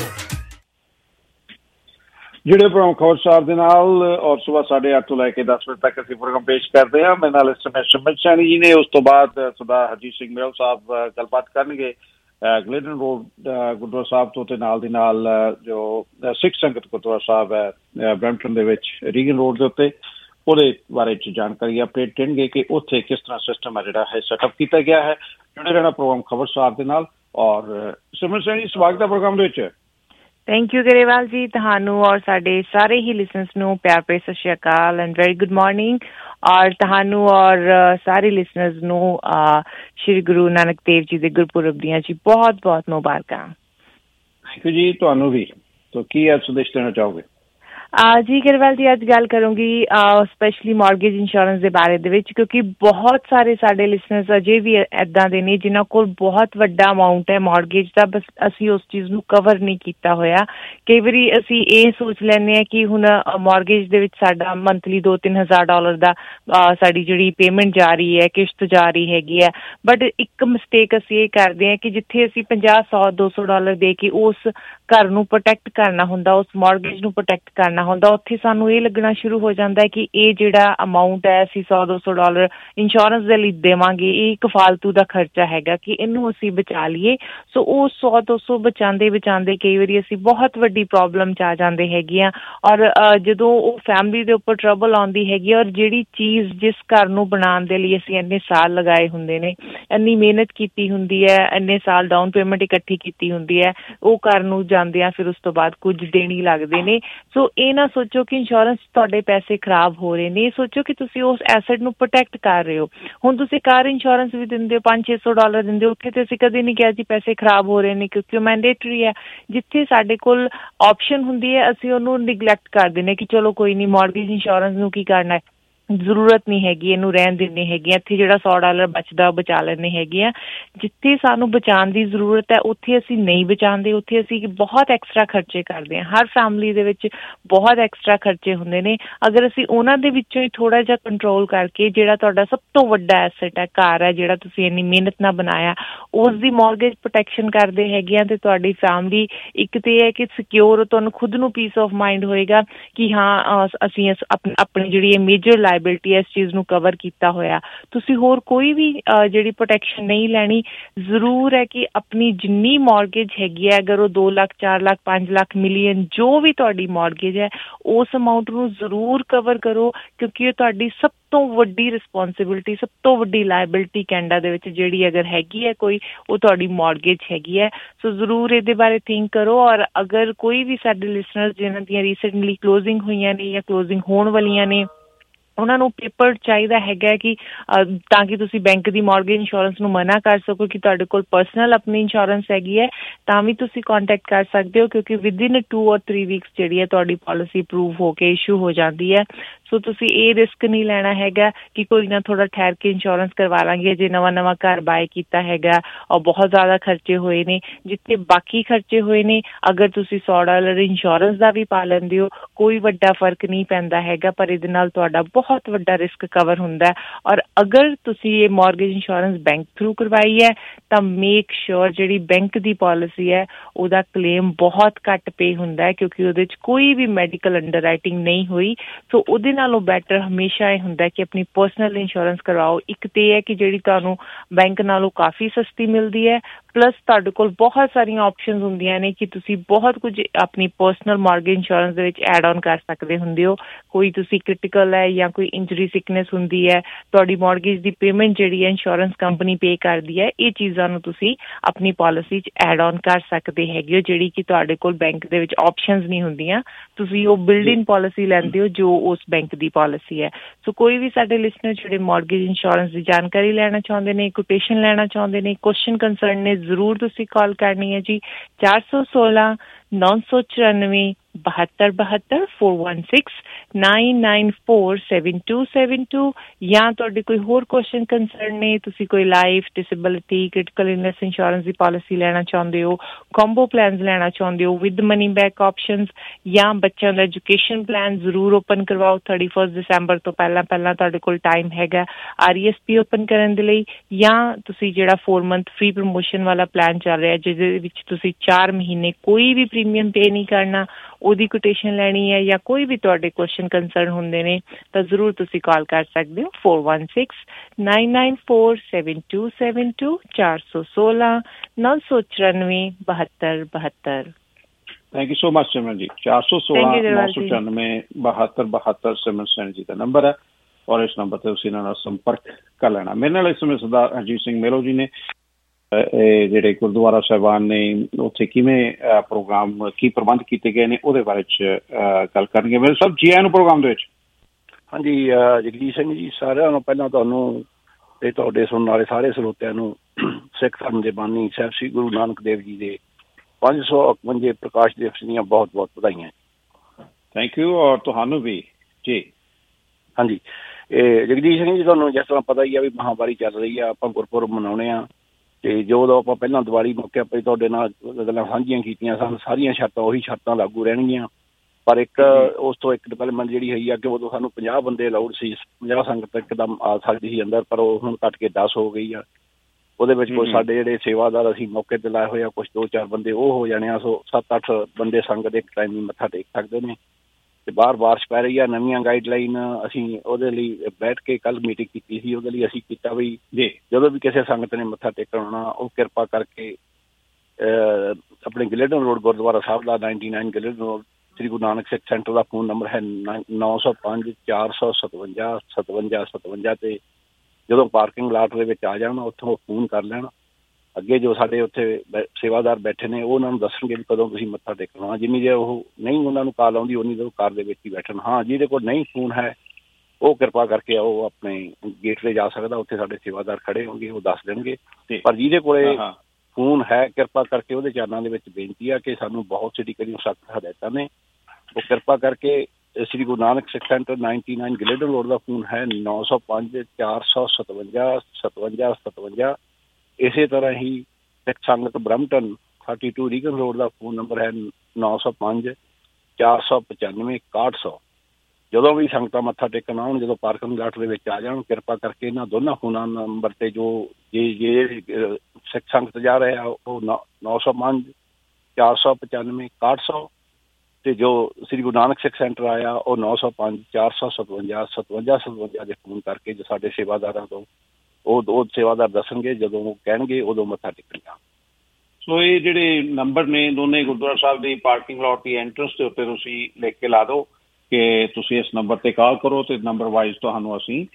ਜਿਹੜੇ ਪ੍ਰੋਗਰਾਮ ਖਬਰਸਾਰ ਦੇ ਨਾਲ ਔਰ ਸਵੇਰ ਸਾਢੇ ਅੱਠ ਤੋਂ ਲੈ ਕੇ ਦਸ ਵਜੇ ਤੱਕ ਅਸੀਂ ਪ੍ਰੋਗਰਾਮ ਪੇਸ਼ ਕਰਦੇ ਹਾਂ। ਮੇਰੇ ਨਾਲ ਇਸ ਸਮੇਂ ਸੁਮਿਤ ਸੈਣੀ ਜੀ ਨੇ। ਉਸ ਤੋਂ ਬਾਅਦ ਸਰਦਾਰ ਹਰਜੀਤ ਸਿੰਘ ਮਿਰਲ ਸਾਹਿਬ ਗੱਲਬਾਤ ਕਰਨਗੇ ਗਲਿਡਨ ਰੋਡ ਗੁਰਦੁਆਰਾ ਸਾਹਿਬ ਤੋਂ, ਤੇ ਨਾਲ ਦੀ ਨਾਲ ਜੋ ਸਿੱਖ ਸੰਗਤ ਗੁਰਦੁਆਰਾ ਸਾਹਿਬ ਹੈ ਬਰੈਂਪਟਨ ਦੇ ਵਿੱਚ ਰੀਗਨ ਰੋਡ ਦੇ ਉੱਤੇ, ਉਹਦੇ ਬਾਰੇ ਚ ਜਾਣਕਾਰੀ ਅਪਡੇਟ ਦੇਣਗੇ ਕਿ ਉੱਥੇ ਕਿਸ ਤਰ੍ਹਾਂ ਸਿਸਟਮ ਹੈ ਜਿਹੜਾ ਹੈ ਸੈਟਅਪ ਕੀਤਾ ਗਿਆ ਹੈ। ਜੁੜੇ ਰਹਿਣਾ ਪ੍ਰੋਗਰਾਮ ਖਬਰਸਾਰ ਦੇ ਨਾਲ। ਔਰ ਸੁਮਿਤ ਸੈਣੀ, ਸਵਾਗਤ ਹੈ ਪ੍ਰੋਗਰਾਮ ਦੇ ਵਿੱਚ। ਥੈਂਕ ਯੂ ਗਰੇਵਾਲ ਜੀ, ਤੁਹਾਨੂੰ ਔਰ ਸਾਡੇ ਸਾਰੇ ਹੀ ਲਿਸਨਰਸ ਨੂੰ ਪਿਆਰ ਭਰੀ ਸਤਿ ਸ਼੍ਰੀ ਅਕਾਲ ਐਂਡ ਵੈਰੀ ਗੁੱਡ ਮਾਰਨਿੰਗ। ਔਰ ਤੁਹਾਨੂੰ ਔਰ ਸਾਰੇ ਲਿਸਨਰਸ ਨੂੰ ਸ਼੍ਰੀ ਗੁਰੂ ਨਾਨਕ ਦੇਵ ਜੀ ਦੇ ਗੁਰਪੁਰਬ ਦੀਆਂ ਜੀ ਬਹੁਤ ਬਹੁਤ ਮੁਬਾਰਕਾਂ। ਥੈਂਕ ਯੂ ਜੀ, ਤੁਹਾਨੂੰ ਵੀ। ਤਾਂ ਕੀ ਅੱਜ ਸੰਦੇਸ਼ ਦੇਣਾ ਚਾਹੋਗੇ? ਜੀ ਗਰੇਵਾਲ ਜੀ, ਅੱਜ ਗੱਲ ਕਰੂੰਗੀ ਸਪੈਸ਼ਲੀ ਮੌਰਗੇਜ ਇੰਸ਼ੋਰੈਂਸ ਦੇ ਬਾਰੇ ਦੇ ਵਿੱਚ, ਕਿਉਂਕਿ ਬਹੁਤ ਸਾਰੇ ਸਾਡੇ ਲਿਸਨਰਸ ਅਜੇ ਵੀ ਇੱਦਾਂ ਦੇ ਨੇ ਜਿਨ੍ਹਾਂ ਕੋਲ ਬਹੁਤ ਵੱਡਾ ਅਮਾਊਂਟ ਹੈ ਮੌਰਗੇਜ ਦਾ, ਬਸ ਅਸੀਂ ਉਸ ਚੀਜ਼ ਨੂੰ ਕਵਰ ਨਹੀਂ ਕੀਤਾ ਹੋਇਆ। ਕਈ ਵਾਰੀ ਅਸੀਂ ਇਹ ਸੋਚ ਲੈਂਦੇ ਹਾਂ ਕਿ ਹੁਣ ਮੌਰਗੇਜ ਦੇ ਵਿੱਚ ਸਾਡਾ ਮੰਥਲੀ ਦੋ ਤਿੰਨ ਹਜ਼ਾਰ ਡਾਲਰ ਦਾ ਸਾਡੀ ਜਿਹੜੀ ਪੇਮੈਂਟ ਜਾ ਰਹੀ ਹੈ, ਕਿਸ਼ਤ ਜਾ ਰਹੀ ਹੈਗੀ ਹੈ, ਬਟ ਇੱਕ ਮਿਸਟੇਕ ਅਸੀਂ ਇਹ ਕਰਦੇ ਹਾਂ ਕਿ ਜਿੱਥੇ ਅਸੀਂ ਪੰਜਾਹ ਸੌ ਦੋ ਸੌ ਡਾਲਰ ਦੇ ਕੇ ਉਸ ਘਰ ਨੂੰ ਪ੍ਰੋਟੈਕਟ ਕਰਨਾ ਹੁੰਦਾ, ਉਸ ਮੌਰਗੇਜ ਨੂੰ ਪ੍ਰੋਟੈਕਟ ਕਰਨਾ ਜਾਣਾ ਹੁੰਦਾ, ਉੱਥੇ ਸਾਨੂੰ ਇਹ ਲੱਗਣਾ ਸ਼ੁਰੂ ਹੋ ਜਾਂਦਾ ਹੈ ਕਿ ਇਹ ਜਿਹੜਾ ਅਮਾਊਂਟ ਹੈ ਅਸੀਂ ਸੌ ਦੋ ਸੌ ਡਾਲਰ ਇੰਸ਼ੋਰੈਂਸ ਦੇ ਲਈ ਦੇਵਾਂਗੇ, ਇਹ ਇੱਕ ਫਾਲਤੂ ਦਾ ਖਰਚਾ ਹੈਗਾ ਕਿ ਇਹਨੂੰ ਅਸੀਂ ਬਚਾ ਲਈਏ। ਸੋ ਉਹ ਸੌ ਦੋ ਸੌ ਬਚਾਉਂਦੇ ਬਚਾਉਂਦੇ ਕਈ ਵਾਰੀ ਅਸੀਂ ਬਹੁਤ ਵੱਡੀ ਪ੍ਰੋਬਲਮ 'ਚ ਆ ਜਾਂਦੇ ਹੈਗੇ ਆ। ਔਰ ਜਦੋਂ ਉਹ ਫੈਮਿਲੀ ਦੇ ਉੱਪਰ ਟਰਬਲ ਆਉਂਦੀ ਹੈਗੀ, ਔਰ ਜਿਹੜੀ ਚੀਜ਼ ਜਿਸ ਘਰ ਨੂੰ ਬਣਾਉਣ ਦੇ ਲਈ ਅਸੀਂ ਇੰਨੇ ਸਾਲ ਲਗਾਏ ਹੁੰਦੇ ਨੇ, ਇੰਨੀ ਮਿਹਨਤ ਕੀਤੀ ਹੁੰਦੀ ਹੈ, ਇੰਨੇ ਸਾਲ ਡਾਊਨ ਪੇਮੈਂਟ ਇਕੱਠੀ ਕੀਤੀ ਹੁੰਦੀ ਹੈ, ਉਹ ਘਰ ਨੂੰ ਜਾਂਦੇ ਆ ਫਿਰ ਉਸ ਤੋਂ ਬਾਅਦ ਕੁਝ ਦੇਣ ਹੀ ਲੱਗਦੇ ਨੇ। ਸੋ ਇਹ ਨਾ ਸੋਚੋ ਕਿ ਇੰਸ਼ੋਰੈਂਸ ਤੁਹਾਡੇ ਪੈਸੇ ਖਰਾਬ ਹੋ ਰਹੇ ਨੇ, ਇਹ ਸੋਚੋ ਕਿ ਤੁਸੀਂ ਉਸ ਐਸੈਟ ਨੂੰ ਪ੍ਰੋਟੈਕਟ ਕਰ ਰਹੇ ਹੋ। ਹੁਣ ਤੁਸੀਂ ਕਾਰ ਇੰਸ਼ੋਰੈਂਸ ਵੀ ਦਿੰਦੇ ਹੋ, ਪੰਜ ਛੇ ਸੌ ਡਾਲਰ ਦਿੰਦੇ ਹੋ, ਉੱਥੇ ਤੇ ਅਸੀਂ ਕਦੇ ਨਹੀਂ ਕਿਹਾ ਜੀ ਪੈਸੇ ਖਰਾਬ ਹੋ ਰਹੇ ਨੇ, ਕਿਉਂਕਿ ਉਹ ਮੈਂਡੇਟਰੀ ਹੈ। ਜਿੱਥੇ ਸਾਡੇ ਕੋਲ ਆਪਸ਼ਨ ਹੁੰਦੀ ਹੈ ਅਸੀਂ ਉਹਨੂੰ ਨਿਗਲੈਕਟ ਕਰ ਦਿੰਦੇ ਕਿ ਚਲੋ ਕੋਈ ਨਹੀਂ, ਮੌਰਗੇਜ ਇੰਸ਼ੋਰੈਂਸ ਨੂੰ ਕੀ ਕਰਨਾ ਹੈ, ਜ਼ਰੂਰਤ ਨਹੀਂ ਹੈਗੀ, ਇਹਨੂੰ ਰਹਿਣ ਦਿੰਦੇ ਹੈਗੇ ਆ, ਇੱਥੇ ਜਿਹੜਾ ਸੌ ਡਾਲਰ ਬਚਦਾ ਉਹ ਬਚਾ ਲੈਂਦੇ ਹੈਗੇ ਆ। ਜਿੱਥੇ ਸਾਨੂੰ ਬਚਾਉਣ ਦੀ ਜ਼ਰੂਰਤ ਹੈ ਉੱਥੇ ਅਸੀਂ ਨਹੀਂ ਬਚਾਉਂਦੇ, ਉੱਥੇ ਅਸੀਂ ਬਹੁਤ ਐਕਸਟਰਾ ਖਰਚੇ ਕਰਦੇ ਹਾਂ। ਹਰ ਫੈਮਿਲੀ ਦੇ ਵਿੱਚ ਬਹੁਤ ਐਕਸਟਰਾ ਖਰਚੇ ਹੁੰਦੇ ਨੇ। ਅਗਰ ਅਸੀਂ ਉਹਨਾਂ ਦੇ ਵਿੱਚੋਂ ਹੀ ਥੋੜ੍ਹਾ ਜਿਹਾ ਕੰਟਰੋਲ ਕਰਕੇ, ਜਿਹੜਾ ਤੁਹਾਡਾ ਸਭ ਤੋਂ ਵੱਡਾ ਐਸੈਟ ਹੈ, ਘਰ ਹੈ, ਜਿਹੜਾ ਤੁਸੀਂ ਇੰਨੀ ਮਿਹਨਤ ਨਾਲ ਬਣਾਇਆ, ਉਸ ਦੀ ਮੌਰਗੇਜ ਪ੍ਰੋਟੈਕਸ਼ਨ ਕਰਦੇ ਹੈਗੇ ਆ, ਤੇ ਤੁਹਾਡੀ ਫੈਮਿਲੀ ਇੱਕ ਤੇ ਇਹ ਹੈ ਕਿ ਸਿਕਿਉਰ, ਤੁਹਾਨੂੰ ਖੁਦ ਨੂੰ ਪੀਸ ਆਫ ਮਾਈਂਡ ਹੋਏਗਾ ਕਿ ਹਾਂ ਅਸੀਂ ਆਪਣੀ ਜਿਹੜੀ ਮੇਜਰ ਲਾਇਬਿਲਿਟੀ ਇਸ ਚੀਜ਼ ਨੂੰ ਕਵਰ ਕੀਤਾ ਹੋਇਆ। ਤੁਸੀਂ ਹੋਰ ਕੋਈ ਵੀ ਜਿਹੜੀ ਪ੍ਰੋਟੈਕਸ਼ਨ ਨਹੀਂ ਲੈਣੀ। ਜ਼ਰੂਰ ਹੈ ਕਿ ਆਪਣੀ ਜਿੰਨੀ ਮੌਰਗੇਜ ਹੈਗੀ ਹੈ, ਅਗਰ ਉਹ ਦੋ ਲੱਖ ਚਾਰ ਲੱਖ ਪੰਜ ਲੱਖ ਮਿਲੀਅਨ ਜੋ ਵੀ ਤੁਹਾਡੀ ਮੌਰਗੇਜ ਹੈ, ਉਸ ਅਮਾਊਂਟ ਨੂੰ ਜ਼ਰੂਰ ਕਵਰ ਕਰੋ, ਕਿਉਂਕਿ ਇਹ ਤੁਹਾਡੀ ਸਭ ਤੋਂ ਵੱਡੀ ਰਿਸਪੋਂਸਿਬਿਲਿਟੀ, ਸਭ ਤੋਂ ਵੱਡੀ ਲਾਇਬਿਲਿਟੀ ਕੈਨੇਡਾ ਦੇ ਵਿੱਚ ਜਿਹੜੀ ਅਗਰ ਹੈਗੀ ਹੈ ਕੋਈ, ਉਹ ਤੁਹਾਡੀ ਮੌਰਗੇਜ ਹੈਗੀ ਹੈ। ਸੋ ਜ਼ਰੂਰ ਇਹਦੇ ਬਾਰੇ ਥਿੰਕ ਕਰੋ। ਔਰ ਅਗਰ ਕੋਈ ਵੀ ਸਾਡੇ ਲਿਸਨਰਸ ਜਿਨ੍ਹਾਂ ਦੀਆਂ ਰੀਸੈਂਟਲੀ ਕਲੋਜ਼ਿੰਗ ਹੋਈਆਂ ਨੇ ਜਾਂ ਕਲੋਜ਼ਿੰਗ ਹੋਣ ਵਾਲੀਆਂ ਨੇ, ਉਹਨਾਂ ਨੂੰ ਪੇਪਰ ਚਾਹੀਦਾ ਹੈਗਾ ਕਿ ਤਾਂ ਕਿ ਤੁਸੀਂ ਬੈਂਕ ਦੀ ਮੌਰਗੇਜ ਇੰਸ਼ੋਰੈਂਸ ਨੂੰ ਮਨਾ ਕਰ ਸਕੋ ਕਿ ਤੁਹਾਡੇ ਕੋਲ ਪਰਸਨਲ ਆਪਣੀ ਇੰਸ਼ੋਰੈਂਸ ਹੈਗੀ ਹੈ, ਤਾਂ ਵੀ ਤੁਸੀਂ ਕੰਟੈਕਟ ਕਰ ਸਕਦੇ ਹੋ, ਕਿਉਂਕਿ ਵਿਦਿਨ ਟੂ ਔਰ ਥ੍ਰੀ ਵੀਕਸ ਜਿਹੜੀ ਹੈ ਤੁਹਾਡੀ ਪਾਲਿਸੀ ਅਪਰੂਵ ਹੋ ਕੇ ਇਸ਼ੂ ਹੋ ਜਾਂਦੀ ਹੈ। ਸੋ ਤੁਸੀਂ ਇਹ ਰਿਸਕ ਨਹੀਂ ਲੈਣਾ ਹੈਗਾ ਕਿ ਕੋਈ ਨਾ ਥੋੜ੍ਹਾ ਠਹਿਰ ਕੇ ਇੰਸ਼ੋਰੈਂਸ ਕਰਵਾ ਲਾਂਗੇ, ਜੇ ਨਵਾਂ ਨਵਾਂ ਘਰ ਬਾਏ ਕੀਤਾ ਹੈਗਾ ਔਰ ਬਹੁਤ ਜ਼ਿਆਦਾ ਖਰਚੇ ਹੋਏ ਨੇ, ਜਿੱਥੇ ਬਾਕੀ ਖਰਚੇ ਹੋਏ ਨੇ, ਅਗਰ ਤੁਸੀਂ ਸੌ ਡਾਲਰ ਇੰਸ਼ੋਰੈਂਸ ਦਾ ਵੀ ਪਾ ਲੈਂਦੇ ਹੋ, ਕੋਈ ਵੱਡਾ ਫਰਕ ਨਹੀਂ ਪੈਂਦਾ ਹੈਗਾ, ਪਰ ਇਹਦੇ ਨਾਲ ਤੁਹਾਡਾ ਬਹੁਤ ਵੱਡਾ ਰਿਸਕ ਕਵਰ ਹੁੰਦਾ ਹੈ। ਔਰ ਅਗਰ ਤੁਸੀਂ ਇਹ ਮੌਰਗੇਜ ਇੰਸ਼ੋਰੈਂਸ ਬੈਂਕ ਥਰੂ ਕਰਵਾਈ ਹੈ ਤਾਂ ਮੇਕ ਸ਼ੋਰ ਜਿਹੜੀ ਬੈਂਕ ਦੀ ਪਾਲਿਸੀ ਹੈ ਉਹਦਾ ਕਲੇਮ ਬਹੁਤ ਘੱਟ ਪੇ ਹੁੰਦਾ ਹੈ, ਕਿਉਂਕਿ ਉਹਦੇ 'ਚ ਕੋਈ ਵੀ ਮੈਡੀਕਲ ਅੰਡਰ ਰਾਈਟਿੰਗ ਨਹੀਂ ਹੋਈ। ਸੋ ਉਹਦੇ ਨਾਲੋਂ ਬੈਟਰ ਹਮੇਸ਼ਾ ਇਹ ਹੁੰਦਾ ਕਿ ਆਪਣੀ ਪਰਸਨਲ ਇੰਸ਼ੋਰੈਂਸ ਕਰਵਾਓ। ਇੱਕ ਤੇ ਇਹ ਹੈ ਕਿ ਜਿਹੜੀ ਤੁਹਾਨੂੰ ਬੈਂਕ ਨਾਲੋਂ ਕਾਫੀ ਸਸਤੀ ਮਿਲਦੀ ਹੈ, ਪਲੱਸ ਤੁਹਾਡੇ ਕੋਲ ਬਹੁਤ ਸਾਰੀਆਂ ਆਪਸ਼ਨਸ ਹੁੰਦੀਆਂ ਨੇ ਕਿ ਤੁਸੀਂ ਬਹੁਤ ਕੁਝ ਆਪਣੀ ਪਰਸਨਲ ਮੌਰਗੇਜ ਇੰਸ਼ੋਰੈਂਸ ਦੇ ਵਿੱਚ ਐਡ ਆਨ ਕਰ ਸਕਦੇ ਹੁੰਦੇ ਹੋ। ਕੋਈ ਤੁਸੀਂ ਕ੍ਰਿਟੀਕਲ ਹੈ ਜਾਂ ਕੋਈ ਇੰਜਰੀ ਸਿਕਨੈਸ ਹੁੰਦੀ ਹੈ, ਤੁਹਾਡੀ ਮੌਰਗੇਜ ਦੀ ਪੇਮੈਂਟ ਜਿਹੜੀ ਹੈ ਇੰਸ਼ੋਰੈਂਸ ਕੰਪਨੀ ਪੇ ਕਰਦੀ ਹੈ, ਇਹ ਚੀਜ਼ਾਂ ਨੂੰ ਤੁਸੀਂ ਆਪਣੀ ਪਾਲਿਸੀ 'ਚ ਐਡ ਆਨ ਕਰ ਸਕਦੇ ਹੈਗੇ ਹੋ, ਜਿਹੜੀ ਕਿ ਤੁਹਾਡੇ ਕੋਲ ਬੈਂਕ ਦੇ ਵਿੱਚ ਆਪਸ਼ਨਸ ਨਹੀਂ ਹੁੰਦੀਆਂ। ਤੁਸੀਂ ਉਹ ਬਿਲਡ ਇਨ ਪਾਲਿਸੀ ਲੈਂਦੇ ਹੋ ਜੋ ਉਸ ਬੈਂਕ ਦੀ ਪਾਲਿਸੀ ਹੈ। ਸੋ ਕੋਈ ਵੀ ਸਾਡੇ ਲਿਸਨਰ ਜਿਹੜੇ ਮੌਰਗੇਜ ਇੰਸ਼ੋਰੈਂਸ ਦੀ ਜਾਣਕਾਰੀ ਲੈਣਾ ਚਾਹੁੰਦੇ ਨੇ, ਕੋਟੇਸ਼ਨ ਲੈਣਾ ਚਾਹੁੰਦੇ ਨੇ, ਕੁਐਸਚਨ ਕੰਸਰਨ ਨੇ, ਜ਼ਰੂਰ ਤੁਸੀਂ ਕਾਲ ਕਰਨੀ ਹੈ ਜੀ ਚਾਰ ਸੌ ਸੋਲਾਂ ਨੌ ਸੌ ਚੁਰਾਨਵੇਂ ਬਹੱਤਰ ਬਹੱਤਰ four one six nine nine four seven two seven two. ਜਾਂ ਤੁਹਾਡੇ ਕੋਈ ਹੋਰ ਕੁਐਸਚਨ ਕੰਸਰਨ ਨੇ, ਤੁਸੀਂ ਕੋਈ life, disability, critical illness insurance ਦੀ ਪਾਲਿਸੀ ਲੈਣਾ ਚਾਹੁੰਦੇ ਹੋ, ਕੰਬੋ ਪਲਾਨਸ ਲੈਣਾ ਚਾਹੁੰਦੇ ਹੋ ਵਿਦ ਮਨੀ ਬੈਕ ਆਪਸ਼ਨਸ, ਜਾਂ ਬੱਚਿਆਂ ਦਾ ਐਜੂਕੇਸ਼ਨ ਪਲਾਨ ਜ਼ਰੂਰ ਓਪਨ ਕਰਵਾਓ। ਥਰਟੀ ਫਸਟ ਦਸੰਬਰ ਤੋਂ ਪਹਿਲਾਂ ਪਹਿਲਾਂ ਤੁਹਾਡੇ ਕੋਲ ਟਾਈਮ ਹੈਗਾ R E S P open ਕਰਨ ਦੇ ਲਈ। ਜਾਂ ਤੁਸੀਂ ਜਿਹੜਾ ਫੋਰ ਮੰਥ ਫ੍ਰੀ ਪ੍ਰਮੋਸ਼ਨ ਵਾਲਾ ਪਲਾਨ ਚੱਲ ਰਿਹਾ, ਜਿਹਦੇ ਵਿੱਚ ਤੁਸੀਂ ਚਾਰ ਮਹੀਨੇ ਕੋਈ ਵੀ ਪ੍ਰੀਮੀਅਮ ਪੇ ਨਹੀਂ ਕਰਨਾ, ਉਹਦੀ ਕੋਟੇਸ਼ਨ ਲੈਣੀ ਹੈ, ਜਾਂ ਕੋਈ ਵੀ ਤੁਹਾਡੇ ਕੁਐਸਚਨ ਕੰਸਰਨ ਹੁੰਦੇ ਨੇ, ਤਾਂ ਜ਼ਰੂਰ ਤੁਸੀਂ ਕਾਲ ਕਰ ਸਕਦੇ ਹੋ four one six nine nine four seven two seven two ਚਾਰ ਸੌ ਸੋਲਾਂ ਨੌ ਸੌ ਚੁਰਾਨਵੇਂ ਬਹੱਤਰ ਬਹੱਤਰ। Thank you so much Simran ji. ਚਾਰ ਸੌ ਸੋਲਾਂ ਨੌ ਸੌ ਚੁਰਾਨਵੇਂ ਬਹੱਤਰ ਬਹੱਤਰ ਸਿਮਰਨ ਸੈਨ ਜੀ ਦਾ ਨੰਬਰ ਹੈ, ਔਰ ਇਸ ਨੰਬਰ ਤੇ ਤੁਸੀਂ ਇਹਨਾਂ ਨਾਲ ਸੰਪਰਕ ਕਰ ਲੈਣਾ। ਮੇਰੇ ਨਾਲ ਇਸ ਸਮੇਂ ਸਰਦਾਰ ਅਜੀਤ ਸਿੰਘ ਮੇਲੋ ਜੀ ਨੇ, ਜਿਹੜੇ ਗੁਰਦੁਆਰਾ ਸਾਹਿਬਾਨ ਨੇ ਉੱਥੇ ਕਿਵੇਂ ਪ੍ਰੋਗਰਾਮ, ਕੀ ਪ੍ਰਬੰਧ ਕੀਤੇ ਗਏ ਨੇ, ਉਹਦੇ ਬਾਰੇ 'ਚ ਗੱਲ ਕਰਨਗੇ। ਮੇਰੇ ਸਭ ਜੀ ਆਇਆਂ ਨੂੰ ਪ੍ਰੋਗਰਾਮ ਦੇ ਵਿੱਚ। ਹਾਂਜੀ ਜਗਜੀਤ ਸਿੰਘ ਜੀ, ਸਾਰਿਆਂ ਨੂੰ ਪਹਿਲਾਂ ਤੁਹਾਨੂੰ ਤੇ ਤੁਹਾਡੇ ਸੁਣਨ ਵਾਲੇ ਸਾਰੇ ਸਰੋਤਿਆਂ ਨੂੰ ਸਿੱਖ ਧਰਮ ਦੇ ਬਾਨੀ ਸਾਹਿਬ ਸ੍ਰੀ ਗੁਰੂ ਨਾਨਕ ਦੇਵ ਜੀ ਦੇ ਪੰਜ ਸੌ ਇਕਵੰਜੇ ਪ੍ਰਕਾਸ਼ ਦਿਵਸ ਦੀਆਂ ਬਹੁਤ ਬਹੁਤ ਵਧਾਈਆਂ। Thank you. ਔਰ ਤੁਹਾਨੂੰ ਵੀ ਜੀ। ਹਾਂਜੀ ਇਹ ਜਗਜੀਤ ਸਿੰਘ ਜੀ, ਤੁਹਾਨੂੰ ਜਿਸ ਤਰ੍ਹਾਂ ਪਤਾ ਹੀ ਆ ਵੀ ਮਹਾਂਵਾਰੀ ਚੱਲ ਰਹੀ ਆ, ਆਪਾਂ ਗੁਰਪੁਰਬ ਮਨਾਉਣੇ ਆ, ਤੇ ਜਦੋਂ ਆਪਾਂ ਪਹਿਲਾਂ ਦੀਵਾਲੀ ਮੌਕੇ ਆਪਾਂ ਤੁਹਾਡੇ ਨਾਲ ਗੱਲਾਂ ਸਾਂਝੀਆਂ ਕੀਤੀਆਂ ਸਨ, ਸਾਰੀਆਂ ਸ਼ਰਤਾਂ ਉਹੀ ਸ਼ਰਤਾਂ ਲਾਗੂ ਰਹਿਣਗੀਆਂ। ਪਰ ਇੱਕ ਉਸ ਤੋਂ ਇੱਕ ਡਿਵੈਲਪਮੈਂਟ ਜਿਹੜੀ ਹੋਈ ਆ ਕਿ ਉਦੋਂ ਸਾਨੂੰ ਪੰਜਾਹ ਬੰਦੇ ਅਲਾਊਡ ਸੀ, ਪੰਜਾਹ ਸੰਗਤ ਇੱਕਦਮ ਆ ਸਕਦੀ ਸੀ ਅੰਦਰ, ਪਰ ਉਹ ਹੁਣ ਘੱਟ ਕੇ ਦਸ ਹੋ ਗਈ ਆ। ਉਹਦੇ ਵਿੱਚ ਕੋਈ ਸਾਡੇ ਜਿਹੜੇ ਸੇਵਾਦਾਰ ਅਸੀਂ ਮੌਕੇ ਤੇ ਲਾਏ ਹੋਏ ਆ, ਕੁਛ ਦੋ ਚਾਰ ਬੰਦੇ ਉਹ ਹੋ ਜਾਣੇ ਆ। ਸੋ ਸੱਤ ਅੱਠ ਬੰਦੇ ਸੰਗਤ ਇੱਕ ਟਾਈਮ ਹੀ ਮੱਥਾ ਟੇਕ ਸਕਦੇ ਨੇ। ਤੇ ਬਾਹਰ ਬਾਰਿਸ਼ ਪੈ ਰਹੀ ਆ, ਨਵੀਆਂ ਗਾਈਡਲਾਈਨ ਅਸੀਂ ਉਹਦੇ ਲਈ ਬੈਠ ਕੇ ਕੱਲ ਮੀਟਿੰਗ ਕੀਤੀ ਸੀ। ਉਹਦੇ ਲਈ ਅਸੀਂ ਕੀਤਾ ਵੀ ਜੇ ਜਦੋਂ ਵੀ ਕਿਸੇ ਸੰਗਤ ਨੇ ਮੱਥਾ ਟੇਕਣ ਆਉਣਾ ਉਹ ਕਿਰਪਾ ਕਰਕੇ ਆਪਣੇ ਗਿਲੇਡਨ ਰੋਡ ਗੁਰਦੁਆਰਾ ਸਾਹਿਬ ਦਾ ninety nine Glidden road Shri Guru Nanak Sikh centre ਦਾ ਫੋਨ ਨੰਬਰ ਹੈ ਨੌ ਸੌ ਪੰਜ ਚਾਰ ਸੌ ਸਤਵੰਜਾ ਸਤਵੰਜਾ ਸਤਵੰਜਾ ਤੇ ਜਦੋਂ ਪਾਰਕਿੰਗ ਲਾਟ ਦੇ ਵਿੱਚ ਆ ਜਾਣ ਉੱਥੋਂ ਫੋਨ ਕਰ ਲੈਣ। ਅੱਗੇ ਜੋ ਸਾਡੇ ਉੱਥੇ ਸੇਵਾਦਾਰ ਬੈਠੇ ਨੇ ਉਹ ਉਹਨਾਂ ਨੂੰ ਦੱਸਣਗੇ ਵੀ ਕਦੋਂ ਤੁਸੀਂ ਮੱਥਾ ਟੇਕਣਾ। ਜਿੰਨੀ ਜੇ ਉਹ ਨਹੀਂ ਉਹਨਾਂ ਨੂੰ ਕਾਲ ਆਉਂਦੀ ਉਨੀ ਦੇਰ ਕਾਰ ਦੇ ਵਿੱਚ ਹੀ ਬੈਠਣ। ਹਾਂ, ਜਿਹਦੇ ਕੋਲ ਨਹੀਂ ਫੋਨ ਹੈ ਉਹ ਕਿਰਪਾ ਕਰਕੇ ਉਹ ਆਪਣੇ ਗੇਟ 'ਤੇ ਜਾ ਸਕਦਾ, ਉੱਥੇ ਸਾਡੇ ਸੇਵਾਦਾਰ ਖੜੇ ਹੋਣਗੇ, ਉਹ ਦੱਸ ਦੇਣਗੇ। ਪਰ ਜਿਹਦੇ ਕੋਲੇ ਫੋਨ ਹੈ ਕਿਰਪਾ ਕਰਕੇ ਉਹਦੇ ਚਰਨਾਂ ਦੇ ਵਿੱਚ ਬੇਨਤੀ ਆ ਕਿ ਸਾਨੂੰ ਬਹੁਤ ਸਿਟੀ ਕਰੀ ਸਖਤ ਹਦਾਇਤਾਂ ਨੇ, ਉਹ ਕਿਰਪਾ ਕਰਕੇ Shri Guru Nanak Sikh centre ninety nine Glidden road ਦਾ ਫੋਨ ਹੈ ਨੌ ਸੌ ਪੰਜ ਚਾਰ ਸੌ ਸਤਵੰਜਾ ਸਤਵੰਜਾ ਸਤਵੰਜਾ। ਇਸੇ ਤਰ੍ਹਾਂ ਹੀ Sikh Sangat Brampton thirty two Regan road ਦਾ ਫੋਨ ਨੰਬਰ ਹੈ ਨੌ ਸੌ ਪੰਜ ਚਾਰ ਸੌ ਪਚਾਨਵੇਂ ਇਕਾਹਠ ਸੌ। ਜਦੋਂ ਵੀ ਸੰਗਤਾਂ ਮੱਥਾ ਟੇਕਣ ਆਉਣ, ਜਦੋਂ ਪਾਰਕਿੰਗ ਲਾਟ ਦੇ ਵਿੱਚ ਆ ਜਾਣ, ਕਿਰਪਾ ਕਰਕੇ ਇਹਨਾਂ ਦੋਨਾਂ ਫੋਨਾਂ ਨੰਬਰ 'ਤੇ ਜੋ ਜੇ ਜੇ ਸਿੱਖ ਸੰਗਤ ਜਾ ਰਹੇ ਆ ਉਹ ਨੌ ਸੌ ਪੰਜ ਚਾਰ ਸੌ ਪਚਾਨਵੇਂ ਇਕਾਹਠ ਸੌ ਤੇ ਜੋ ਸ੍ਰੀ ਗੁਰੂ ਨਾਨਕ ਸਿੱਖ ਸੈਂਟਰ ਆਇਆ ਉਹ ਨੌ ਸੌ ਪੰਜ ਚਾਰ ਸੌ ਸਤਵੰਜਾ ਸਤਵੰਜਾ ਸਤਵੰਜਾ ਦੇ ਫੋਨ ਕਰਕੇ ਜੋ ਸਾਡੇ ਸੇਵਾਦਾਰਾਂ ਤੋਂ ਉਹ ਉਹ ਸੇਵਾਦਾਰ ਦੱਸਣਗੇ, ਜਦੋਂ ਉਹ ਕਹਿਣਗੇ ਉਦੋਂ ਮੱਥਾ ਟੇਕਣਗੇ। ਸੋ ਇਹ ਜਿਹੜੇ ਨੰਬਰ ਨੇ ਦੋਨੇ ਗੁਰਦੁਆਰਾ ਸਾਹਿਬ ਦੀ ਪਾਰਕਿੰਗ ਲਾਟ ਦੀ ਐਂਟਰੈਂਸ ਦੇ ਉੱਤੇ ਤੁਸੀਂ ਲਿਖ ਕੇ ਲਾ ਦਿਓ ਕਿ ਤੁਸੀਂ ਇਸ ਨੰਬਰ 'ਤੇ ਕਾਲ ਕਰੋ ਤੇ ਨੰਬਰ ਵਾਈਜ਼ ਤੁਹਾਨੂੰ ਅਸੀਂ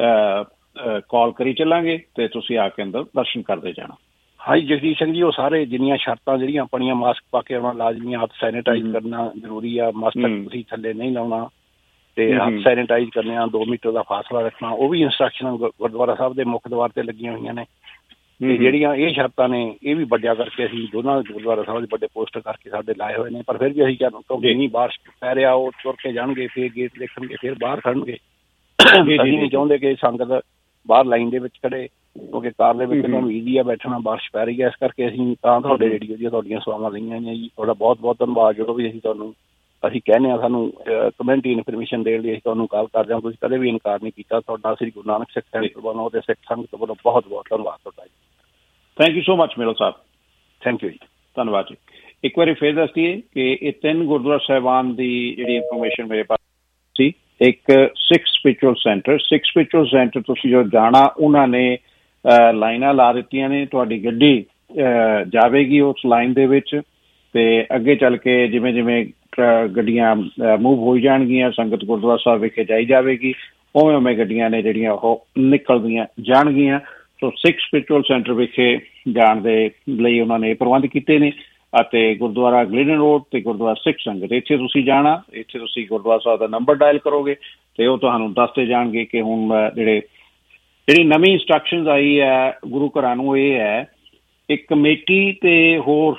ਕਾਲ ਕਰੀ ਚੱਲਾਂਗੇ ਤੇ ਤੁਸੀਂ ਆ ਕੇ ਅੰਦਰ ਦਰਸ਼ਨ ਕਰਦੇ ਜਾਣਾ। ਹਾਂਜੀ ਜਗਦੀਸ਼ ਸਿੰਘ ਜੀ, ਉਹ ਸਾਰੇ ਜਿੰਨੀਆਂ ਸ਼ਰਤਾਂ ਜਿਹੜੀਆਂ ਆਪਣੀਆਂ, ਮਾਸਕ ਪਾ ਕੇ ਆਉਣਾ ਲਾਜ਼ਮੀ, ਹੱਥ ਸੈਨੀਟਾਈਜ਼ ਕਰਨਾ ਜ਼ਰੂਰੀ ਆ, ਮਸਤਕ ਤੁਸੀਂ ਥੱਲੇ ਨਹੀਂ ਲਾਉਣਾ ਤੇ ਹੱਥ ਸੈਨੀਟਾਈਜ਼ ਕਰਨੇ ਆ, ਦੋ ਮੀਟਰ ਦਾ ਫਾਸਲਾ ਰੱਖਣਾ, ਉਹ ਵੀ ਇੰਸਟਰਕਸ਼ਨਾਂ ਗੁਰਦੁਆਰਾ ਸਾਹਿਬ ਦੇ ਮੁੱਖ ਦੁਆਰ ਤੇ ਲੱਗੀਆਂ ਹੋਈਆਂ ਨੇ। ਤੇ ਜਿਹੜੀਆਂ ਇਹ ਸ਼ਰਤਾਂ ਨੇ ਇਹ ਵੀ ਵੱਡਿਆ ਕਰਕੇ ਅਸੀਂ ਦੋਨਾਂ ਗੁਰਦੁਆਰਾ ਸਾਹਿਬ ਦੇ ਵੱਡੇ ਪੋਸਟਰ ਕਰਕੇ ਸਾਡੇ ਲਾਏ ਹੋਏ ਨੇ। ਪਰ ਫਿਰ ਵੀ ਅਸੀਂ ਕਿਉਂਕਿ ਨਹੀਂ ਬਾਰਿਸ਼ ਪੈ ਰਿਹਾ, ਉਹ ਤੁਰ ਕੇ ਜਾਣਗੇ, ਫਿਰ ਗੇਟ ਦੇਖਣਗੇ, ਫਿਰ ਬਾਹਰ ਖੜਨਗੇ। ਅਸੀਂ ਨਹੀਂ ਚਾਹੁੰਦੇ ਕਿ ਸੰਗਤ ਬਾਹਰ ਲਾਈਨ ਦੇ ਵਿੱਚ ਖੜੇ, ਕਿਉਂਕਿ ਕਾਰ ਦੇ ਵਿੱਚ ਤੁਹਾਨੂੰ ਈਜ਼ੀ ਆ ਬੈਠਣਾ, ਬਾਰਿਸ਼ ਪੈ ਰਹੀ ਹੈ। ਇਸ ਕਰਕੇ ਅਸੀਂ ਤਾਂ ਤੁਹਾਡੇ ਰੇਡੀਓ ਦੀਆਂ ਤੁਹਾਡੀਆਂ ਸੇਵਾਵਾਂ ਲਈਆਂ ਨੇ ਜੀ। ਤੁਹਾਡਾ ਬਹੁਤ ਬਹੁਤ ਧੰਨਵਾਦ। ਜਦੋਂ ਵੀ ਅਸੀਂ ਤੁਹਾਨੂੰ ਅਸੀਂ ਕਹਿੰਦੇ ਹਾਂ ਸਾਨੂੰ ਕਮਿਊਨਿਟੀ ਇਨਫੋਰਮੇਸ਼ਨ ਦੇਣ ਲਈ ਅਸੀਂ ਤੁਹਾਨੂੰ ਕਾਲ ਕਰਦੇ ਹਾਂ, ਤੁਸੀਂ ਕਦੇ ਵੀ ਇਨਕਾਰ ਨਹੀਂ ਕੀਤਾ। ਤੁਹਾਡਾ ਸ੍ਰੀ ਗੁਰੂ ਨਾਨਕ ਸਿੱਖ ਸੈਂਟਰ ਵੱਲੋਂ ਅਤੇ ਸਿੱਖ ਸੰਗਤ ਵੱਲੋਂ ਬਹੁਤ ਬਹੁਤ ਧੰਨਵਾਦ ਤੁਹਾਡਾ ਜੀ। ਥੈਂਕ ਯੂ ਸੋ ਮਚ ਮੇਰਲ ਸਾਹਿਬ। ਥੈਂਕ ਯੂ ਜੀ, ਧੰਨਵਾਦ ਜੀ। ਇੱਕ ਵਾਰੀ ਫਿਰ ਦੱਸ ਦਈਏ ਕਿ ਇਹ ਤਿੰਨ ਗੁਰਦੁਆਰਾ ਸਾਹਿਬਾਨ ਦੀ ਜਿਹੜੀ ਇਨਫੋਰਮੇਸ਼ਨ ਮੇਰੇ ਪਾਸ ਸੀ। ਇੱਕ Sikh spiritual centre, Sikh spiritual centre ਤੁਸੀਂ ਜੋ ਜਾਣਾ, ਉਹਨਾਂ ਨੇ ਲਾਈਨਾਂ ਲਾ ਦਿੱਤੀਆਂ ਨੇ, ਤੁਹਾਡੀ ਗੱਡੀ ਜਾਵੇਗੀ ਉਸ ਲਾਈਨ ਦੇ ਵਿੱਚ ਤੇ ਅੱਗੇ ਚੱਲ ਕੇ ਜਿਵੇਂ ਜਿਵੇਂ ਗੱਡੀਆਂ ਮੂਵ ਹੋਈ ਜਾਣਗੀਆਂ, ਸੰਗਤ ਗੁਰਦੁਆਰਾ ਸਾਹਿਬ ਵਿਖੇ ਜਾਈ ਜਾਵੇਗੀ, ਉਵੇਂ ਉਵੇਂ ਗੱਡੀਆਂ ਨੇ ਜਿਹੜੀਆਂ ਉਹ ਨਿਕਲਦੀਆਂ ਜਾਣਗੀਆਂ। ਸੋ ਸਿੱਖ ਸਪਿਰਿਚੁਅਲ ਸੈਂਟਰ ਵਿਖੇ ਜਾਣ ਦੇ ਲਈ ਉਹਨਾਂ ਨੇ ਪ੍ਰਬੰਧ ਕੀਤੇ ਨੇ ਅਤੇ ਗੁਰਦੁਆਰਾ ਗਲਿਡਨ ਰੋਡ ਤੇ ਗੁਰਦੁਆਰਾ ਸਿੱਖ ਸੰਗਤ, ਇੱਥੇ ਤੁਸੀਂ ਜਾਣਾ, ਇੱਥੇ ਤੁਸੀਂ ਗੁਰਦੁਆਰਾ ਸਾਹਿਬ ਦਾ ਨੰਬਰ ਡਾਇਲ ਕਰੋਗੇ ਤੇ ਉਹ ਤੁਹਾਨੂੰ ਦੱਸਦੇ ਜਾਣਗੇ ਕਿ ਹੁਣ ਜਿਹੜੇ ਜਿਹੜੀ ਨਵੀਂ ਇੰਸਟਰਕਸ਼ਨਸ ਆਈ ਹੈ ਗੁਰੂ ਘਰਾਂ ਨੂੰ, ਇਹ ਹੈ ਇੱਕ ਕਮੇਟੀ ਤੇ ਹੋਰ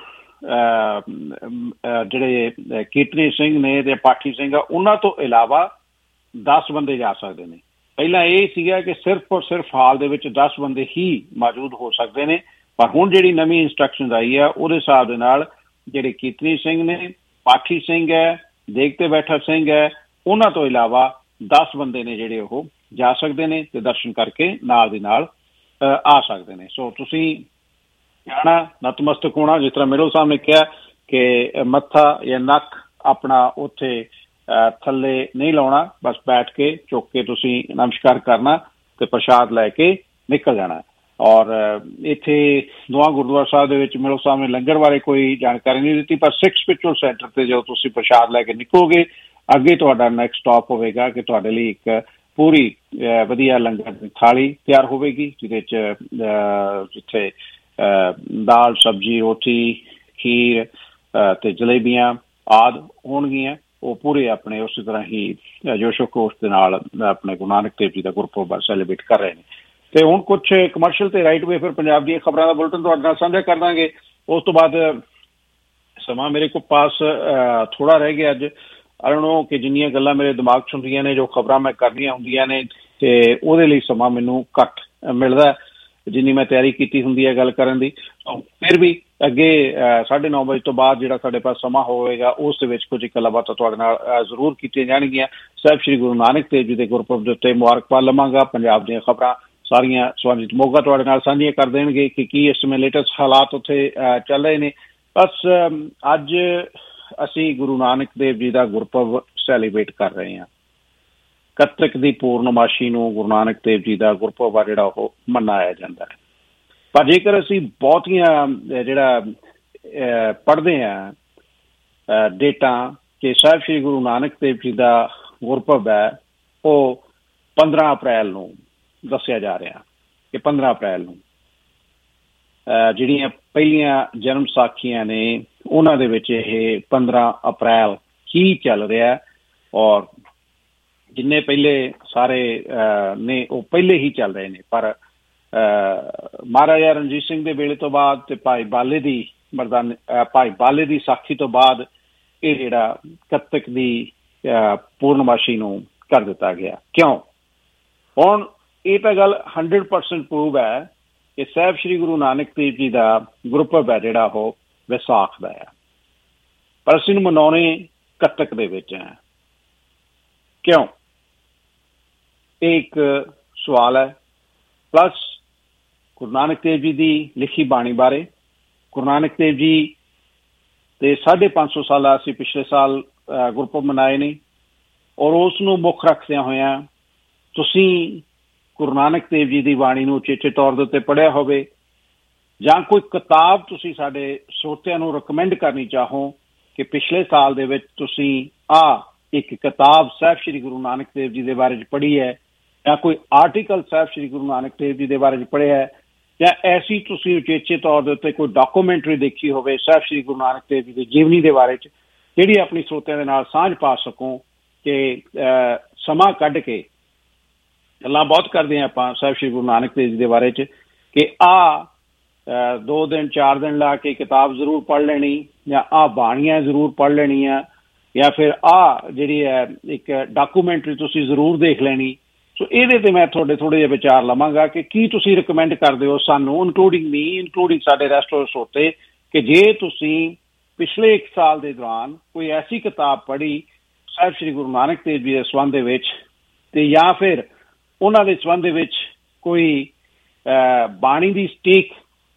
ਜਿਹੜੇ ਕੀਰਤਨੀ ਸਿੰਘ ਨੇ ਤੇ ਪਾਠੀ ਸਿੰਘ ਆ, ਉਹਨਾਂ ਤੋਂ ਇਲਾਵਾ ਦਸ ਬੰਦੇ ਜਾ ਸਕਦੇ ਨੇ। ਪਹਿਲਾਂ ਇਹ ਸੀਗਾ ਕਿ ਸਿਰਫ ਔਰ ਸਿਰਫ ਹਾਲ ਦੇ ਵਿੱਚ ਦਸ ਬੰਦੇ ਹੀ ਮੌਜੂਦ ਹੋ ਸਕਦੇ ਨੇ, ਪਰ ਹੁਣ ਜਿਹੜੀ ਨਵੀਂ ਇੰਸਟਰਕਸ਼ਨ ਆਈ ਆ ਉਹਦੇ ਹਿਸਾਬ ਦੇ ਨਾਲ ਜਿਹੜੇ ਕੀਰਤਨੀ ਸਿੰਘ ਨੇ, ਪਾਠੀ ਸਿੰਘ ਹੈ, ਦੇਗ ਤੇ ਬੈਠਾ ਸਿੰਘ ਹੈ, ਉਹਨਾਂ ਤੋਂ ਇਲਾਵਾ ਦਸ ਬੰਦੇ ਨੇ ਜਿਹੜੇ ਉਹ ਜਾ ਸਕਦੇ ਨੇ ਤੇ ਦਰਸ਼ਨ ਕਰਕੇ ਨਾਲ ਦੀ ਨਾਲ ਆ ਸਕਦੇ ਨੇ। ਸੋ ਤੁਸੀਂ ਜਾਣਾ, ਨਤਮਸਤਕ ਹੋਣਾ, ਜਿਸ ਤਰ੍ਹਾਂ ਮੇਰਲ ਸਾਹਿਬ ਨੇ ਕਿਹਾ ਕਿ ਮੱਥਾ ਜਾਂ ਨੱਕ ਆਪਣਾ ਉੱਥੇ ਥੱਲੇ ਨਹੀਂ ਲਾਉਣਾ, ਬਸ ਬੈਠ ਕੇ ਚੁੱਕ ਕੇ ਤੁਸੀਂ ਨਮਸਕਾਰ ਕਰਨਾ ਤੇ ਪ੍ਰਸ਼ਾਦ ਲੈ ਕੇ ਨਿਕਲ ਜਾਣਾ। ਔਰ ਇੱਥੇ ਦੋਹਾਂ ਗੁਰਦੁਆਰਾ ਸਾਹਿਬ ਦੇ ਵਿੱਚ ਮੇਰਲ ਸਾਹਿਬ ਨੇ ਲੰਗਰ ਬਾਰੇ ਕੋਈ ਜਾਣਕਾਰੀ ਨਹੀਂ ਦਿੱਤੀ, ਪਰ ਸਿੱਖ ਸਪਿਰਿਚੁਅਲ ਸੈਂਟਰ ਤੇ ਜਦੋਂ ਤੁਸੀਂ ਪ੍ਰਸ਼ਾਦ ਲੈ ਕੇ ਨਿਕਲੋਗੇ, ਅੱਗੇ ਤੁਹਾਡਾ ਨੈਕਸਟ ਸਟਾਪ ਹੋਵੇਗਾ ਕਿ ਤੁਹਾਡੇ ਲਈ ਇੱਕ ਪੂਰੀ ਵਧੀਆ ਲੰਗਰ ਦੀ ਥਾਲੀ ਤਿਆਰ ਹੋਵੇਗੀ, ਜਿਹਦੇ 'ਚ ਜਿੱਥੇ ਦਾਲ, ਸਬਜ਼ੀ, ਰੋਟੀ, ਖੀਰ ਤੇ ਜਲੇਬੀਆਂ ਆਦਿ ਹੋਣਗੀਆਂ। ਉਹ ਪੂਰੇ ਆਪਣੇ ਉਸੇ ਤਰ੍ਹਾਂ ਹੀ ਜੋਸ਼ੋ ਖਰੋਸ਼ ਦੇ ਨਾਲ ਆਪਣੇ ਗੁਰੂ ਨਾਨਕ ਦੇਵ ਜੀ ਦਾ ਗੁਰਪੁਰਬ ਸੈਲੀਬ੍ਰੇਟ ਕਰ ਰਹੇ ਨੇ। ਤੇ ਹੁਣ ਕੁਛ ਕਮਰਸ਼ੀਅਲ ਤੇ ਰਾਈਟ ਵੇ ਫਿਰ ਪੰਜਾਬ ਦੀਆਂ ਖਬਰਾਂ ਦਾ ਬੁਲਟਨ ਤੁਹਾਡੇ ਨਾਲ ਸਾਂਝਾ ਕਰ ਦਾਂਗੇ। ਉਸ ਤੋਂ ਬਾਅਦ ਸਮਾਂ ਮੇਰੇ ਕੋਲ ਪਾਸ ਥੋੜਾ ਰਹਿ ਗਿਆ ਅੱਜ। ਆਈ ਡੋਨਟ ਨੋ ਕਿ ਜਿੰਨੀਆਂ ਗੱਲਾਂ ਮੇਰੇ ਦਿਮਾਗ 'ਚ ਹੁੰਦੀਆਂ ਨੇ, ਜੋ ਖਬਰਾਂ ਮੈਂ ਕਰਨੀਆਂ ਹੁੰਦੀਆਂ ਨੇ, ਤੇ ਉਹਦੇ ਲਈ ਸਮਾਂ ਮੈਨੂੰ ਘੱਟ ਮਿਲਦਾ ਜਿੰਨੀ ਮੈਂ ਤਿਆਰੀ ਕੀਤੀ ਹੁੰਦੀ ਹੈ ਗੱਲ ਕਰਨ ਦੀ। ਫਿਰ ਵੀ ਅੱਗੇ ਸਾਢੇ ਨੌ ਵਜੇ ਤੋਂ ਬਾਅਦ ਜਿਹੜਾ ਸਾਡੇ ਪਾਸ ਸਮਾਂ ਹੋਵੇਗਾ ਉਸ ਦੇ ਵਿੱਚ ਕੁਝ ਗੱਲਾਂ ਬਾਤਾਂ ਤੁਹਾਡੇ ਨਾਲ ਜ਼ਰੂਰ ਕੀਤੀਆਂ ਜਾਣਗੀਆਂ। ਸਾਹਿਬ ਸ਼੍ਰੀ ਗੁਰੂ ਨਾਨਕ ਦੇਵ ਜੀ ਦੇ ਗੁਰਪੁਰਬ ਦੇ ਉੱਤੇ ਮੁਬਾਰਕਬਾਦ ਲਵਾਂਗਾ। ਪੰਜਾਬ ਦੀਆਂ ਖਬਰਾਂ ਸਾਰੀਆਂ ਸਬੰਧਿਤ ਮੋਗਾ ਤੁਹਾਡੇ ਨਾਲ ਸਾਂਝੀਆਂ ਕਰ ਦੇਣਗੇ ਕਿ ਕੀ ਇਸ ਸਮੇਂ ਲੇਟੈਸਟ ਹਾਲਾਤ ਉੱਥੇ ਚੱਲ ਰਹੇ ਨੇ। ਬਸ ਅੱਜ ਅਸੀਂ ਗੁਰੂ ਨਾਨਕ ਦੇਵ ਜੀ ਦਾ ਗੁਰਪੁਰਬ ਸੈਲੀਬ੍ਰੇਟ ਕਰ ਰਹੇ ਹਾਂ। ਕੱਤਕ ਦੀ ਪੂਰਨਮਾਸ਼ੀ ਨੂੰ ਗੁਰੂ ਨਾਨਕ ਦੇਵ ਜੀ ਦਾ ਗੁਰਪੁਰਬ ਆ ਜਿਹੜਾ ਉਹ ਮਨਾਇਆ ਜਾਂਦਾ ਹੈ। ਪਰ ਜੇਕਰ ਅਸੀਂ ਬਹੁਤੀਆਂ ਜਿਹੜਾ ਪੜ੍ਹਦੇ ਹਾਂ ਡੇਟਾਂ ਕਿ ਸਾਹਿਬ ਸ਼੍ਰੀ ਗੁਰੂ ਨਾਨਕ ਦੇਵ ਜੀ ਦਾ ਗੁਰਪੁਰਬ ਹੈ ਉਹ ਪੰਦਰਾਂ ਅਪ੍ਰੈਲ ਨੂੰ ਦੱਸਿਆ ਜਾ ਰਿਹਾ ਕਿ ਪੰਦਰਾਂ ਅਪ੍ਰੈਲ ਨੂੰ ਜਿਹੜੀਆਂ ਪਹਿਲੀਆਂ ਜਨਮ ਸਾਖੀਆਂ ਨੇ ਉਹਨਾਂ ਦੇ ਵਿੱਚ ਇਹ ਪੰਦਰਾਂ ਅਪ੍ਰੈਲ ਹੀ ਚੱਲ ਰਿਹਾ ਔਰ ਜਿੰਨੇ ਪਹਿਲੇ ਸਾਰੇ ਨੇ ਉਹ ਪਹਿਲੇ ਹੀ ਚੱਲ ਰਹੇ ਨੇ। ਪਰ ਮਹਾਰਾਜਾ ਰਣਜੀਤ ਸਿੰਘ ਦੇ ਵੇਲੇ ਤੋਂ ਬਾਅਦ ਤੇ ਭਾਈ ਬਾਲੇ ਦੀ ਮਰਦਾਨ ਭਾਈ ਬਾਲੇ ਦੀ ਸਾਖੀ ਤੋਂ ਬਾਅਦ ਇਹ ਜਿਹੜਾ ਕੱਤਕ ਦੀ ਪੂਰਨਮਾਸ਼ੀ ਨੂੰ ਕਰ ਦਿੱਤਾ ਗਿਆ। ਕਿਉਂ? ਹੁਣ ਇਹ ਤਾਂ ਗੱਲ ਹੰਡਰਡ ਪਰਸੈਂਟ ਪ੍ਰੂਵ ਹੈ ਕਿ ਸਾਹਿਬ ਸ਼੍ਰੀ ਗੁਰੂ ਨਾਨਕ ਦੇਵ ਜੀ ਦਾ ਗੁਰਪੁਰਬ ਹੈ ਜਿਹੜਾ ਉਹ ਵਿਸਾਖ ਦਾ ਹੈ, ਪਰ ਅਸੀਂ ਨੂੰ ਮਨਾਉਣੇ ਕੱਤਕ ਦੇ ਵਿੱਚ ਹੈ। ਕਿਉਂ? ਇਹ ਇੱਕ ਸਵਾਲ ਹੈ। ਪਲੱਸ ਗੁਰੂ ਨਾਨਕ ਦੇਵ ਜੀ ਦੀ ਲਿਖੀ ਬਾਣੀ ਬਾਰੇ, ਗੁਰੂ ਨਾਨਕ ਦੇਵ ਜੀ ਦੇ ਸਾਢੇ ਪੰਜ ਸੌ ਸਾਲਾ ਅਸੀਂ ਪਿਛਲੇ ਸਾਲ ਗੁਰਪੁਰਬ ਮਨਾਏ ਨੇ ਔਰ ਉਸ ਨੂੰ ਮੁੱਖ ਰੱਖਦਿਆਂ ਹੋਇਆਂ ਤੁਸੀਂ ਗੁਰੂ ਨਾਨਕ ਦੇਵ ਜੀ ਦੀ ਬਾਣੀ ਨੂੰ ਉਚੇਚੇ ਤੌਰ ਦੇ ਉੱਤੇ ਪੜ੍ਹਿਆ ਹੋਵੇ ਜਾਂ ਕੋਈ ਕਿਤਾਬ ਤੁਸੀਂ ਸਾਡੇ ਸਰੋਤਿਆਂ ਨੂੰ ਰਿਕਮੈਂਡ ਕਰਨੀ ਚਾਹੋ ਕਿ ਪਿਛਲੇ ਸਾਲ ਦੇ ਵਿੱਚ ਤੁਸੀਂ ਆਹ ਇੱਕ ਕਿਤਾਬ ਸਾਹਿਬ ਸ਼੍ਰੀ ਗੁਰੂ ਨਾਨਕ ਦੇਵ ਜੀ ਦੇ ਬਾਰੇ 'ਚ ਪੜ੍ਹੀ ਹੈ ਜਾਂ ਕੋਈ ਆਰਟੀਕਲ ਸਾਹਿਬ ਸ਼੍ਰੀ ਗੁਰੂ ਨਾਨਕ ਦੇਵ ਜੀ ਦੇ ਬਾਰੇ 'ਚ ਪੜ੍ਹਿਆ ਹੈ ਜਾਂ ਐਸੀ ਤੁਸੀਂ ਉਚੇਚੇ ਤੌਰ ਦੇ ਉੱਤੇ ਕੋਈ ਡਾਕੂਮੈਂਟਰੀ ਦੇਖੀ ਹੋਵੇ ਸਾਹਿਬ ਸ਼੍ਰੀ ਗੁਰੂ ਨਾਨਕ ਦੇਵ ਜੀ ਦੀ ਜੀਵਨੀ ਦੇ ਬਾਰੇ 'ਚ ਜਿਹੜੀ ਆਪਣੀ ਸਰੋਤਿਆਂ ਦੇ ਨਾਲ ਸਾਂਝ ਪਾ ਸਕੋ ਕਿ ਸਮਾਂ ਕੱਢ ਕੇ ਗੱਲਾਂ ਬਹੁਤ ਕਰਦੇ ਹਾਂ ਆਪਾਂ ਸਾਹਿਬ ਸ਼੍ਰੀ ਗੁਰੂ ਨਾਨਕ ਦੇਵ ਜੀ ਦੇ ਬਾਰੇ 'ਚ ਕਿ ਆਹ ਦੋ ਦਿਨ ਚਾਰ ਦਿਨ ਲਾ ਕੇ ਕਿਤਾਬ ਜ਼ਰੂਰ ਪੜ੍ਹ ਲੈਣੀ ਜਾਂ ਆਹ ਬਾਣੀਆਂ ਜ਼ਰੂਰ ਪੜ੍ਹ ਲੈਣੀਆਂ ਜਾਂ ਫਿਰ ਆਹ ਜਿਹੜੀ ਹੈ ਇੱਕ ਡਾਕੂਮੈਂਟਰੀ ਤੁਸੀਂ ਜ਼ਰੂਰ ਦੇਖ ਲੈਣੀ। ਸੋ ਇਹਦੇ 'ਤੇ ਮੈਂ ਤੁਹਾਡੇ ਥੋੜ੍ਹੇ ਜਿਹੇ ਵਿਚਾਰ ਲਵਾਂਗਾ ਕਿ ਕੀ ਤੁਸੀਂ ਰਿਕਮੈਂਡ ਕਰਦੇ ਹੋ ਸਾਨੂੰ, ਇਨਕਲੂਡਿੰਗ ਮੀ, ਇਨਕਲੂਡਿੰਗ ਸਾਡੇ ਰੈਸਟੋਰੈਂਟ ਸਰੋਤੇ, ਕਿ ਜੇ ਤੁਸੀਂ ਪਿਛਲੇ ਇੱਕ ਸਾਲ ਦੇ ਦੌਰਾਨ ਕੋਈ ਐਸੀ ਕਿਤਾਬ ਪੜ੍ਹੀ ਸਾਹਿਬ ਸ਼੍ਰੀ ਗੁਰੂ ਨਾਨਕ ਦੇਵ ਜੀ ਦੇ ਸੰਬੰਧ ਦੇ ਵਿੱਚ ਅਤੇ ਜਾਂ ਫਿਰ ਉਹਨਾਂ ਦੇ ਸੰਬੰਧ ਦੇ ਵਿੱਚ ਕੋਈ ਬਾਣੀ ਦੀ ਸਟੀਕ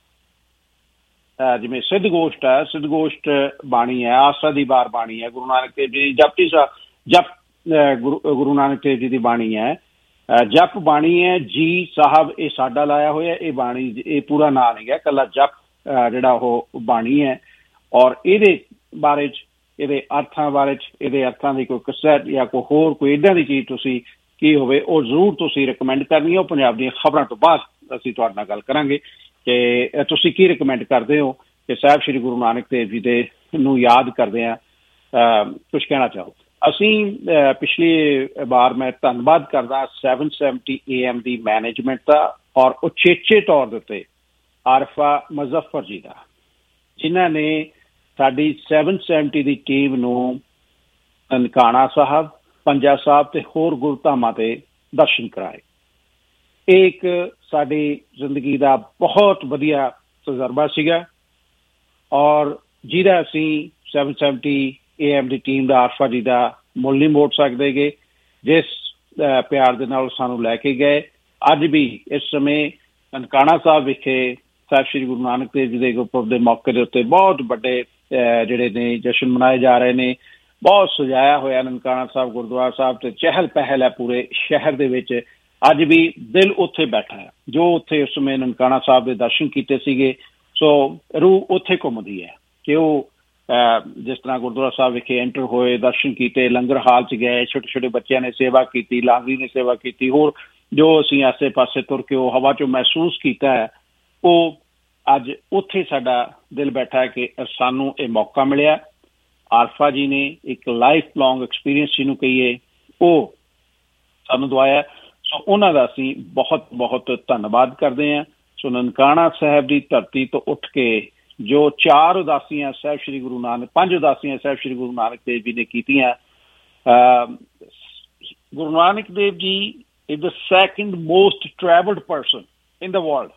ਜਿਵੇਂ ਸਿੱਧ ਗੋਸ਼ਟ ਹੈ, ਸਿੱਧ ਗੋਸ਼ਟ ਬਾਣੀ ਹੈ, ਆਸਾ ਦੀ ਵਾਰ ਬਾਣੀ ਹੈ, ਗੁਰੂ ਨਾਨਕ ਦੇਵ ਜੀ ਜਪਜੀ ਸਾਹਿਬ ਜਪ ਗੁਰੂ ਗੁਰੂ ਨਾਨਕ ਦੇਵ ਜੀ ਦੀ ਬਾਣੀ ਹੈ, ਜਪ ਬਾਣੀ ਹੈ ਜੀ ਸਾਹਿਬ, ਇਹ ਸਾਡਾ ਲਾਇਆ ਹੋਇਆ ਇਹ ਬਾਣੀ, ਇਹ ਪੂਰਾ ਨਾਂ ਨਹੀਂ ਹੈ, ਇਕੱਲਾ ਜਪ ਜਿਹੜਾ ਉਹ ਬਾਣੀ ਹੈ ਔਰ ਇਹਦੇ ਬਾਰੇ 'ਚ ਇਹਦੇ ਅਰਥਾਂ ਬਾਰੇ 'ਚ ਇਹਦੇ ਅਰਥਾਂ ਦੀ ਕੋਈ ਕਸੈਟ ਜਾਂ ਕੋਈ ਹੋਰ ਕੋਈ ਇੱਦਾਂ ਦੀ ਚੀਜ਼ ਤੁਸੀਂ ਕੀ ਹੋਵੇ ਉਹ ਜ਼ਰੂਰ ਤੁਸੀਂ ਰਿਕਮੈਂਡ ਕਰਨੀ ਹੈ। ਉਹ ਪੰਜਾਬ ਦੀਆਂ ਖਬਰਾਂ ਤੋਂ ਬਾਅਦ ਅਸੀਂ ਤੁਹਾਡੇ ਨਾਲ ਗੱਲ ਕਰਾਂਗੇ ਕਿ ਤੁਸੀਂ ਕੀ ਰਿਕਮੈਂਡ ਕਰਦੇ ਹੋ ਕਿ ਸਾਹਿਬ ਸ਼੍ਰੀ ਗੁਰੂ ਨਾਨਕ ਦੇਵ ਜੀ ਦੇ ਨੂੰ ਯਾਦ ਕਰਦੇ ਹਾਂ ਕੁਛ ਕਹਿਣਾ ਚਾਹੋ। ਅਸੀਂ ਪਿਛਲੀ ਵਾਰ ਮੈਂ ਧੰਨਵਾਦ ਕਰਦਾ ਸੈਵਨ ਸੈਵਨਟੀ ਏ ਐਮ ਦੀ ਮੈਨੇਜਮੈਂਟ ਦਾ ਔਰ ਉਚੇਚੇ ਤੌਰ ਦੇ ਉੱਤੇ ਆਰਫਾ ਮੁਜ਼ੱਫਰ ਜੀ ਦਾ, ਜਿਨ੍ਹਾਂ ਨੇ ਸਾਡੀ ਸੈਵਨ ਸੈਵਨਟੀ ਦੀ ਟੀਮ ਨੂੰ ਨਨਕਾਣਾ ਸਾਹਿਬ, ਪੰਜਾ ਸਾਹਿਬ ਤੇ ਹੋਰ ਗੁਰਧਾਮਾਂ ਤੇ ਦਰਸ਼ਨ ਕਰਾਏ। ਇਹ ਇੱਕ ਸਾਡੀ ਜ਼ਿੰਦਗੀ ਦਾ ਬਹੁਤ ਵਧੀਆ ਤਜਰਬਾ ਸੀਗਾ ਔਰ ਜਿਹਦਾ ਅਸੀਂ ਸੈਵਨ ਸੈਵਨਟੀ ਏ ਐਮ ਦੀ ਟੀਮ ਦਾ, ਆਰਫਾ ਜੀ ਦਾ ਮੁੱਲ ਨਹੀਂ ਮੋੜ ਸਕਦੇ ਗੇ, ਜਿਸ ਪਿਆਰ ਦੇ ਨਾਲ ਸਾਨੂੰ ਲੈ ਕੇ ਗਏ। ਅੱਜ ਵੀ ਇਸ ਸਮੇਂ ਨਨਕਾਣਾ ਸਾਹਿਬ ਵਿਖੇ ਸਾਹਿਬ ਸ਼੍ਰੀ ਗੁਰੂ ਨਾਨਕ ਦੇਵ ਜੀ ਦੇ ਗੁਰਪੁਰਬ ਦੇ ਮੌਕੇ ਦੇ ਉੱਤੇ ਬਹੁਤ ਵੱਡੇ ਜਿਹੜੇ ਨੇ ਜਸ਼ਨ ਮਨਾਏ ਜਾ ਰਹੇ ਨੇ। ਬਹੁਤ ਸਜਾਇਆ ਹੋਇਆ ਨਨਕਾਣਾ ਸਾਹਿਬ ਗੁਰਦੁਆਰਾ ਸਾਹਿਬ ਤੇ ਚਹਿਲ ਪਹਿਲ ਹੈ ਪੂਰੇ ਸ਼ਹਿਰ ਦੇ ਵਿੱਚ। ਅੱਜ ਵੀ ਦਿਲ ਉੱਥੇ ਬੈਠਾ ਹੈ ਜੋ ਉੱਥੇ ਉਸ ਸਮੇਂ ਨਨਕਾਣਾ ਸਾਹਿਬ ਦੇ ਦਰਸ਼ਨ ਕੀਤੇ ਸੀਗੇ। ਸੋ ਰੂਹ ਉੱਥੇ ਘੁੰਮਦੀ ਹੈ ਕਿ ਉਹ ਜਿਸ ਤਰ੍ਹਾਂ ਗੁਰਦੁਆਰਾ ਸਾਹਿਬ ਵਿਖੇ ਐਂਟਰ ਹੋਏ, ਦਰਸ਼ਨ ਕੀਤੇ, ਲੰਗਰ ਹਾਲ 'ਚ ਗਏ, ਛੋਟੇ ਛੋਟੇ ਬੱਚਿਆਂ ਨੇ ਸੇਵਾ ਕੀਤੀ, ਲਾਂਗਰੀ ਨੇ ਸੇਵਾ ਕੀਤੀ, ਹੋਰ ਜੋ ਅਸੀਂ ਆਸੇ ਪਾਸੇ ਤੁਰ ਕੇ ਉਹ ਹਵਾ 'ਚੋਂ ਮਹਿਸੂਸ ਕੀਤਾ ਹੈ ਉਹ ਅੱਜ ਉੱਥੇ ਸਾਡਾ ਦਿਲ ਬੈਠਾ ਹੈ ਕਿ ਸਾਨੂੰ ਇਹ ਮੌਕਾ ਮਿਲਿਆ। ਆਰਫਾ ਜੀ ਨੇ ਇੱਕ ਲਾਈਫ ਲੌਂਗ ਐਕਸਪੀਰੀਅੰਸ ਜਿਹਨੂੰ ਕਹੀਏ ਉਹ ਸਾਨੂੰ ਦਵਾਇਆ। ਸੋ ਉਹਨਾਂ ਦਾ ਅਸੀਂ ਬਹੁਤ ਬਹੁਤ ਧੰਨਵਾਦ ਕਰਦੇ ਹਾਂ। ਸੋ ਨਨਕਾਣਾ ਸਾਹਿਬ ਦੀ ਧਰਤੀ ਤੋਂ ਉੱਠ ਕੇ ਜੋ ਚਾਰ ਉਦਾਸੀਆਂ ਸਾਹਿਬ ਸ਼੍ਰੀ ਗੁਰੂ ਨਾਨਕ ਪੰਜ ਉਦਾਸੀਆਂ ਸਾਹਿਬ ਸ਼੍ਰੀ ਗੁਰੂ ਨਾਨਕ ਦੇਵ ਜੀ ਨੇ ਕੀਤੀਆਂ, ਗੁਰੂ Nanak Dev ji is the second most travelled person in the world.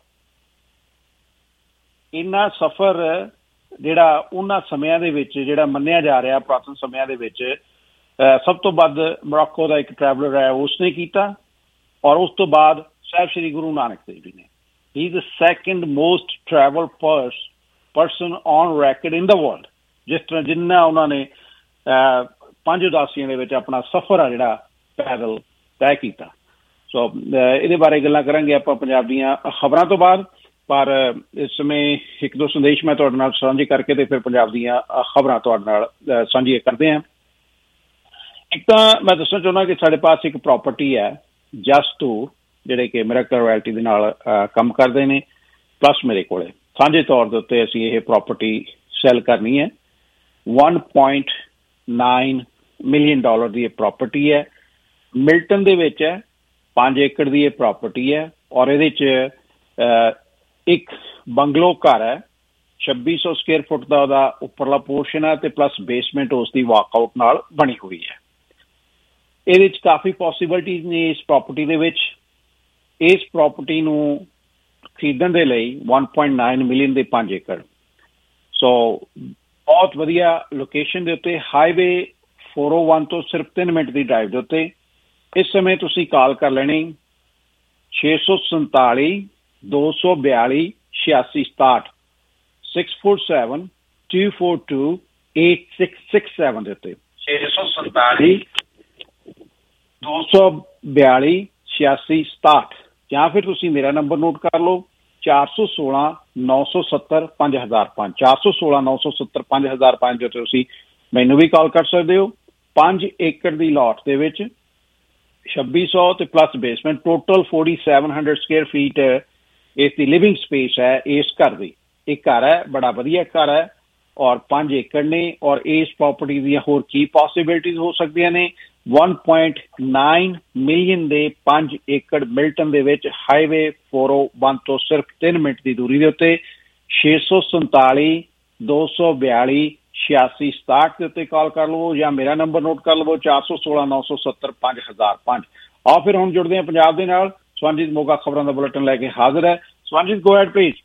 ਇੰਨਾ ਸਫ਼ਰ ਜਿਹੜਾ ਉਹਨਾਂ ਸਮਿਆਂ ਦੇ ਵਿੱਚ ਜਿਹੜਾ ਮੰਨਿਆ ਜਾ ਰਿਹਾ ਪੁਰਾਤਨ ਸਮਿਆਂ ਦੇ ਵਿੱਚ ਸਭ ਤੋਂ ਵੱਧ ਮੋਰੋਕੋ ਦਾ ਇੱਕ ਟਰੈਵਲਰ ਹੈ ਉਸਨੇ ਕੀਤਾ ਔਰ ਉਸ ਤੋਂ ਬਾਅਦ ਸਾਹਿਬ ਸ਼੍ਰੀ ਗੁਰੂ ਨਾਨਕ ਦੇਵ ਜੀ ਨੇ। He is the second most travel ਪਰਸ person on ranked in the world. ਜਿਸ ਤਰ੍ਹਾਂ ਜਿੰਨਾ ਉਹਨਾਂ ਨੇ ਪੰਜ ਉਦਾਸੀਆਂ ਦੇ ਵਿੱਚ ਆਪਣਾ ਸਫ਼ਰ ਆ ਜਿਹੜਾ ਪੈਦਲ ਤੈਅ ਕੀਤਾ। ਸੋ ਇਹਦੇ ਬਾਰੇ ਗੱਲਾਂ ਕਰਾਂਗੇ ਆਪਾਂ ਪੰਜਾਬ ਦੀਆਂ ਖਬਰਾਂ ਤੋਂ ਬਾਅਦ, ਪਰ ਇਸ ਸਮੇਂ ਇੱਕ ਦੋ ਸੰਦੇਸ਼ ਮੈਂ ਤੁਹਾਡੇ ਨਾਲ ਸਾਂਝੇ ਕਰਕੇ ਤੇ ਫਿਰ ਪੰਜਾਬ ਦੀਆਂ ਖਬਰਾਂ ਤੁਹਾਡੇ ਨਾਲ ਸਾਂਝੀਆਂ ਕਰਦੇ ਹਾਂ। ਇੱਕ ਤਾਂ ਮੈਂ ਦੱਸਣਾ ਚਾਹੁੰਦਾ ਕਿ ਸਾਡੇ ਪਾਸ ਇੱਕ ਪ੍ਰੋਪਰਟੀ ਹੈ ਜਸਟ ਟੂ, ਜਿਹੜੇ ਕਿ ਮਿਰਾਕਲ ਰਾਇਲਟੀ ਦੇ ਨਾਲ ਕੰਮ ਕਰਦੇ ਨੇ, ਪਲੱਸ ਮੇਰੇ ਕੋਲੇ ਸਾਂਝੇ ਤੌਰ ਦੇ ਉੱਤੇ ਅਸੀਂ ਇਹ ਪ੍ਰੋਪਰਟੀ ਸੈਲ ਕਰਨੀ ਹੈ। one point nine million dollar ਦੀ ਇਹ ਪ੍ਰੋਪਰਟੀ ਹੈ, ਮਿਲਟਨ ਦੇ ਵਿੱਚ ਹੈ, ਪੰਜ ਏਕੜ ਦੀ ਇਹ ਪ੍ਰੋਪਰਟੀ ਹੈ ਔਰ ਇਹਦੇ 'ਚ ਇੱਕ ਬੰਗਲੋ ਘਰ ਹੈ, ਛੱਬੀ ਸੌ ਸਕੁਅਰ ਫੁੱਟ ਦਾ ਉਹਦਾ ਉੱਪਰਲਾ ਪੋਰਸ਼ਨ ਹੈ ਤੇ ਪਲੱਸ ਬੇਸਮੈਂਟ ਉਸ ਦੀ ਵਾਕਆਊਟ ਨਾਲ ਬਣੀ ਹੋਈ ਹੈ। ਇਹਦੇ 'ਚ ਕਾਫੀ ਪੋਸੀਬਿਲਿਟੀਜ਼ ਨੇ ਇਸ ਪ੍ਰੋਪਰਟੀ ਦੇ ਵਿੱਚ। ਇਸ ਪ੍ਰੋਪਰਟੀ ਨੂੰ ਖਰੀਦਣ ਦੇ ਲਈ one point nine ਮਿਲੀਅਨ ਦੇ ਪੰਜ ਏਕੜ, ਸੋ ਬਹੁਤ ਵਧੀਆ ਲੋਕੇਸ਼ਨ ਦੇ ਉੱਤੇ, ਹਾਈਵੇ four oh one ਤੋਂ ਸਿਰਫ ਤਿੰਨ ਮਿੰਟ ਦੀ ਡਰਾਈਵ ਦੇ ਉੱਤੇ। ਇਸ ਸਮੇਂ ਤੁਸੀਂ ਕਾਲ ਕਰ ਲੈਣੀ ਛੇ ਸੌ ਸੰਤਾਲੀ ਦੋ ਸੌ ਬਿਆਲੀ ਛਿਆਸੀ ਸਤਾਹਠ six four seven two four two eight six six seven ਦੇ ਉੱਤੇ, ਛੇ ਸੌ ਸੰਤਾਲੀ ਦੋ ਸੌ ਬਿਆਲੀ ਛਿਆਸੀ ਸਤਾਹਠ, ਜਾਂ ਫਿਰ ਤੁਸੀਂ ਮੇਰਾ ਨੰਬਰ ਨੋਟ ਕਰ ਲਓ ਚਾਰ ਸੌ ਸੋਲਾਂ ਨੌ ਸੌ ਸੱਤਰ ਪੰਜ ਹਜ਼ਾਰ ਪੰਜ, ਚਾਰ ਸੌ ਸੋਲਾਂ ਨੌ ਸੌ ਸੱਤਰ ਪੰਜ ਹਜ਼ਾਰ ਪੰਜ ਦੇ ਉੱਤੇ ਤੁਸੀਂ ਮੈਨੂੰ ਵੀ ਕਾਲ ਕਰ ਸਕਦੇ ਹੋ। ਪੰਜ ਏਕੜ ਦੀ ਲਾਟ ਦੇ ਵਿੱਚ ਛੱਬੀ ਸੌ ਤੇ plus basement, total forty seven hundred square feet ਇਸ ਦੀ ਲਿਵਿੰਗ ਸਪੇਸ ਹੈ ਇਸ ਘਰ ਦੀ। ਇਹ ਘਰ ਹੈ, ਬੜਾ ਵਧੀਆ ਘਰ ਹੈ ਔਰ ਪੰਜ ਏਕੜ ਨੇ। ਔਰ ਇਸ ਪ੍ਰੋਪਰਟੀ ਦੀਆਂ ਹੋਰ ਕੀ ਪੋਸੀਬਿਲਿਟੀਜ਼ ਹੋ ਸਕਦੀਆਂ ਨੇ? one point nine ਮਿਲੀਅਨ ਦੇ ਪੰਜ ਏਕੜ ਮਿਲਟਨ ਦੇ ਵਿੱਚ, ਹਾਈਵੇ four oh one ਤੋਂ ਸਿਰਫ ਤਿੰਨ ਮਿੰਟ ਦੀ ਦੂਰੀ ਦੇ ਉੱਤੇ, ਛੇ ਸੌ ਸੰਤਾਲੀ ਦੋ ਸੌ ਬਿਆਲੀ ਛਿਆਸੀ ਸਤਾਹਠ ਦੇ ਉੱਤੇ ਕਾਲ ਕਰ ਲਵੋ ਜਾਂ ਮੇਰਾ ਨੰਬਰ ਨੋਟ ਕਰ ਲਵੋ ਚਾਰ ਸੌ ਸੋਲਾਂ ਨੌ ਸੌ ਸੱਤਰ ਪੰਜ ਹਜ਼ਾਰ ਪੰਜ। ਆਓ ਫਿਰ ਹੁਣ ਜੁੜਦੇ ਹਾਂ ਪੰਜਾਬ ਦੇ ਨਾਲ। ਸਵਰਨਜੀਤ ਮੋਗਾ ਖਬਰਾਂ ਦਾ ਬੁਲੇਟਿਨ ਲੈ ਕੇ ਹਾਜ਼ਰ ਹੈ। Swaranjit, go ahead please.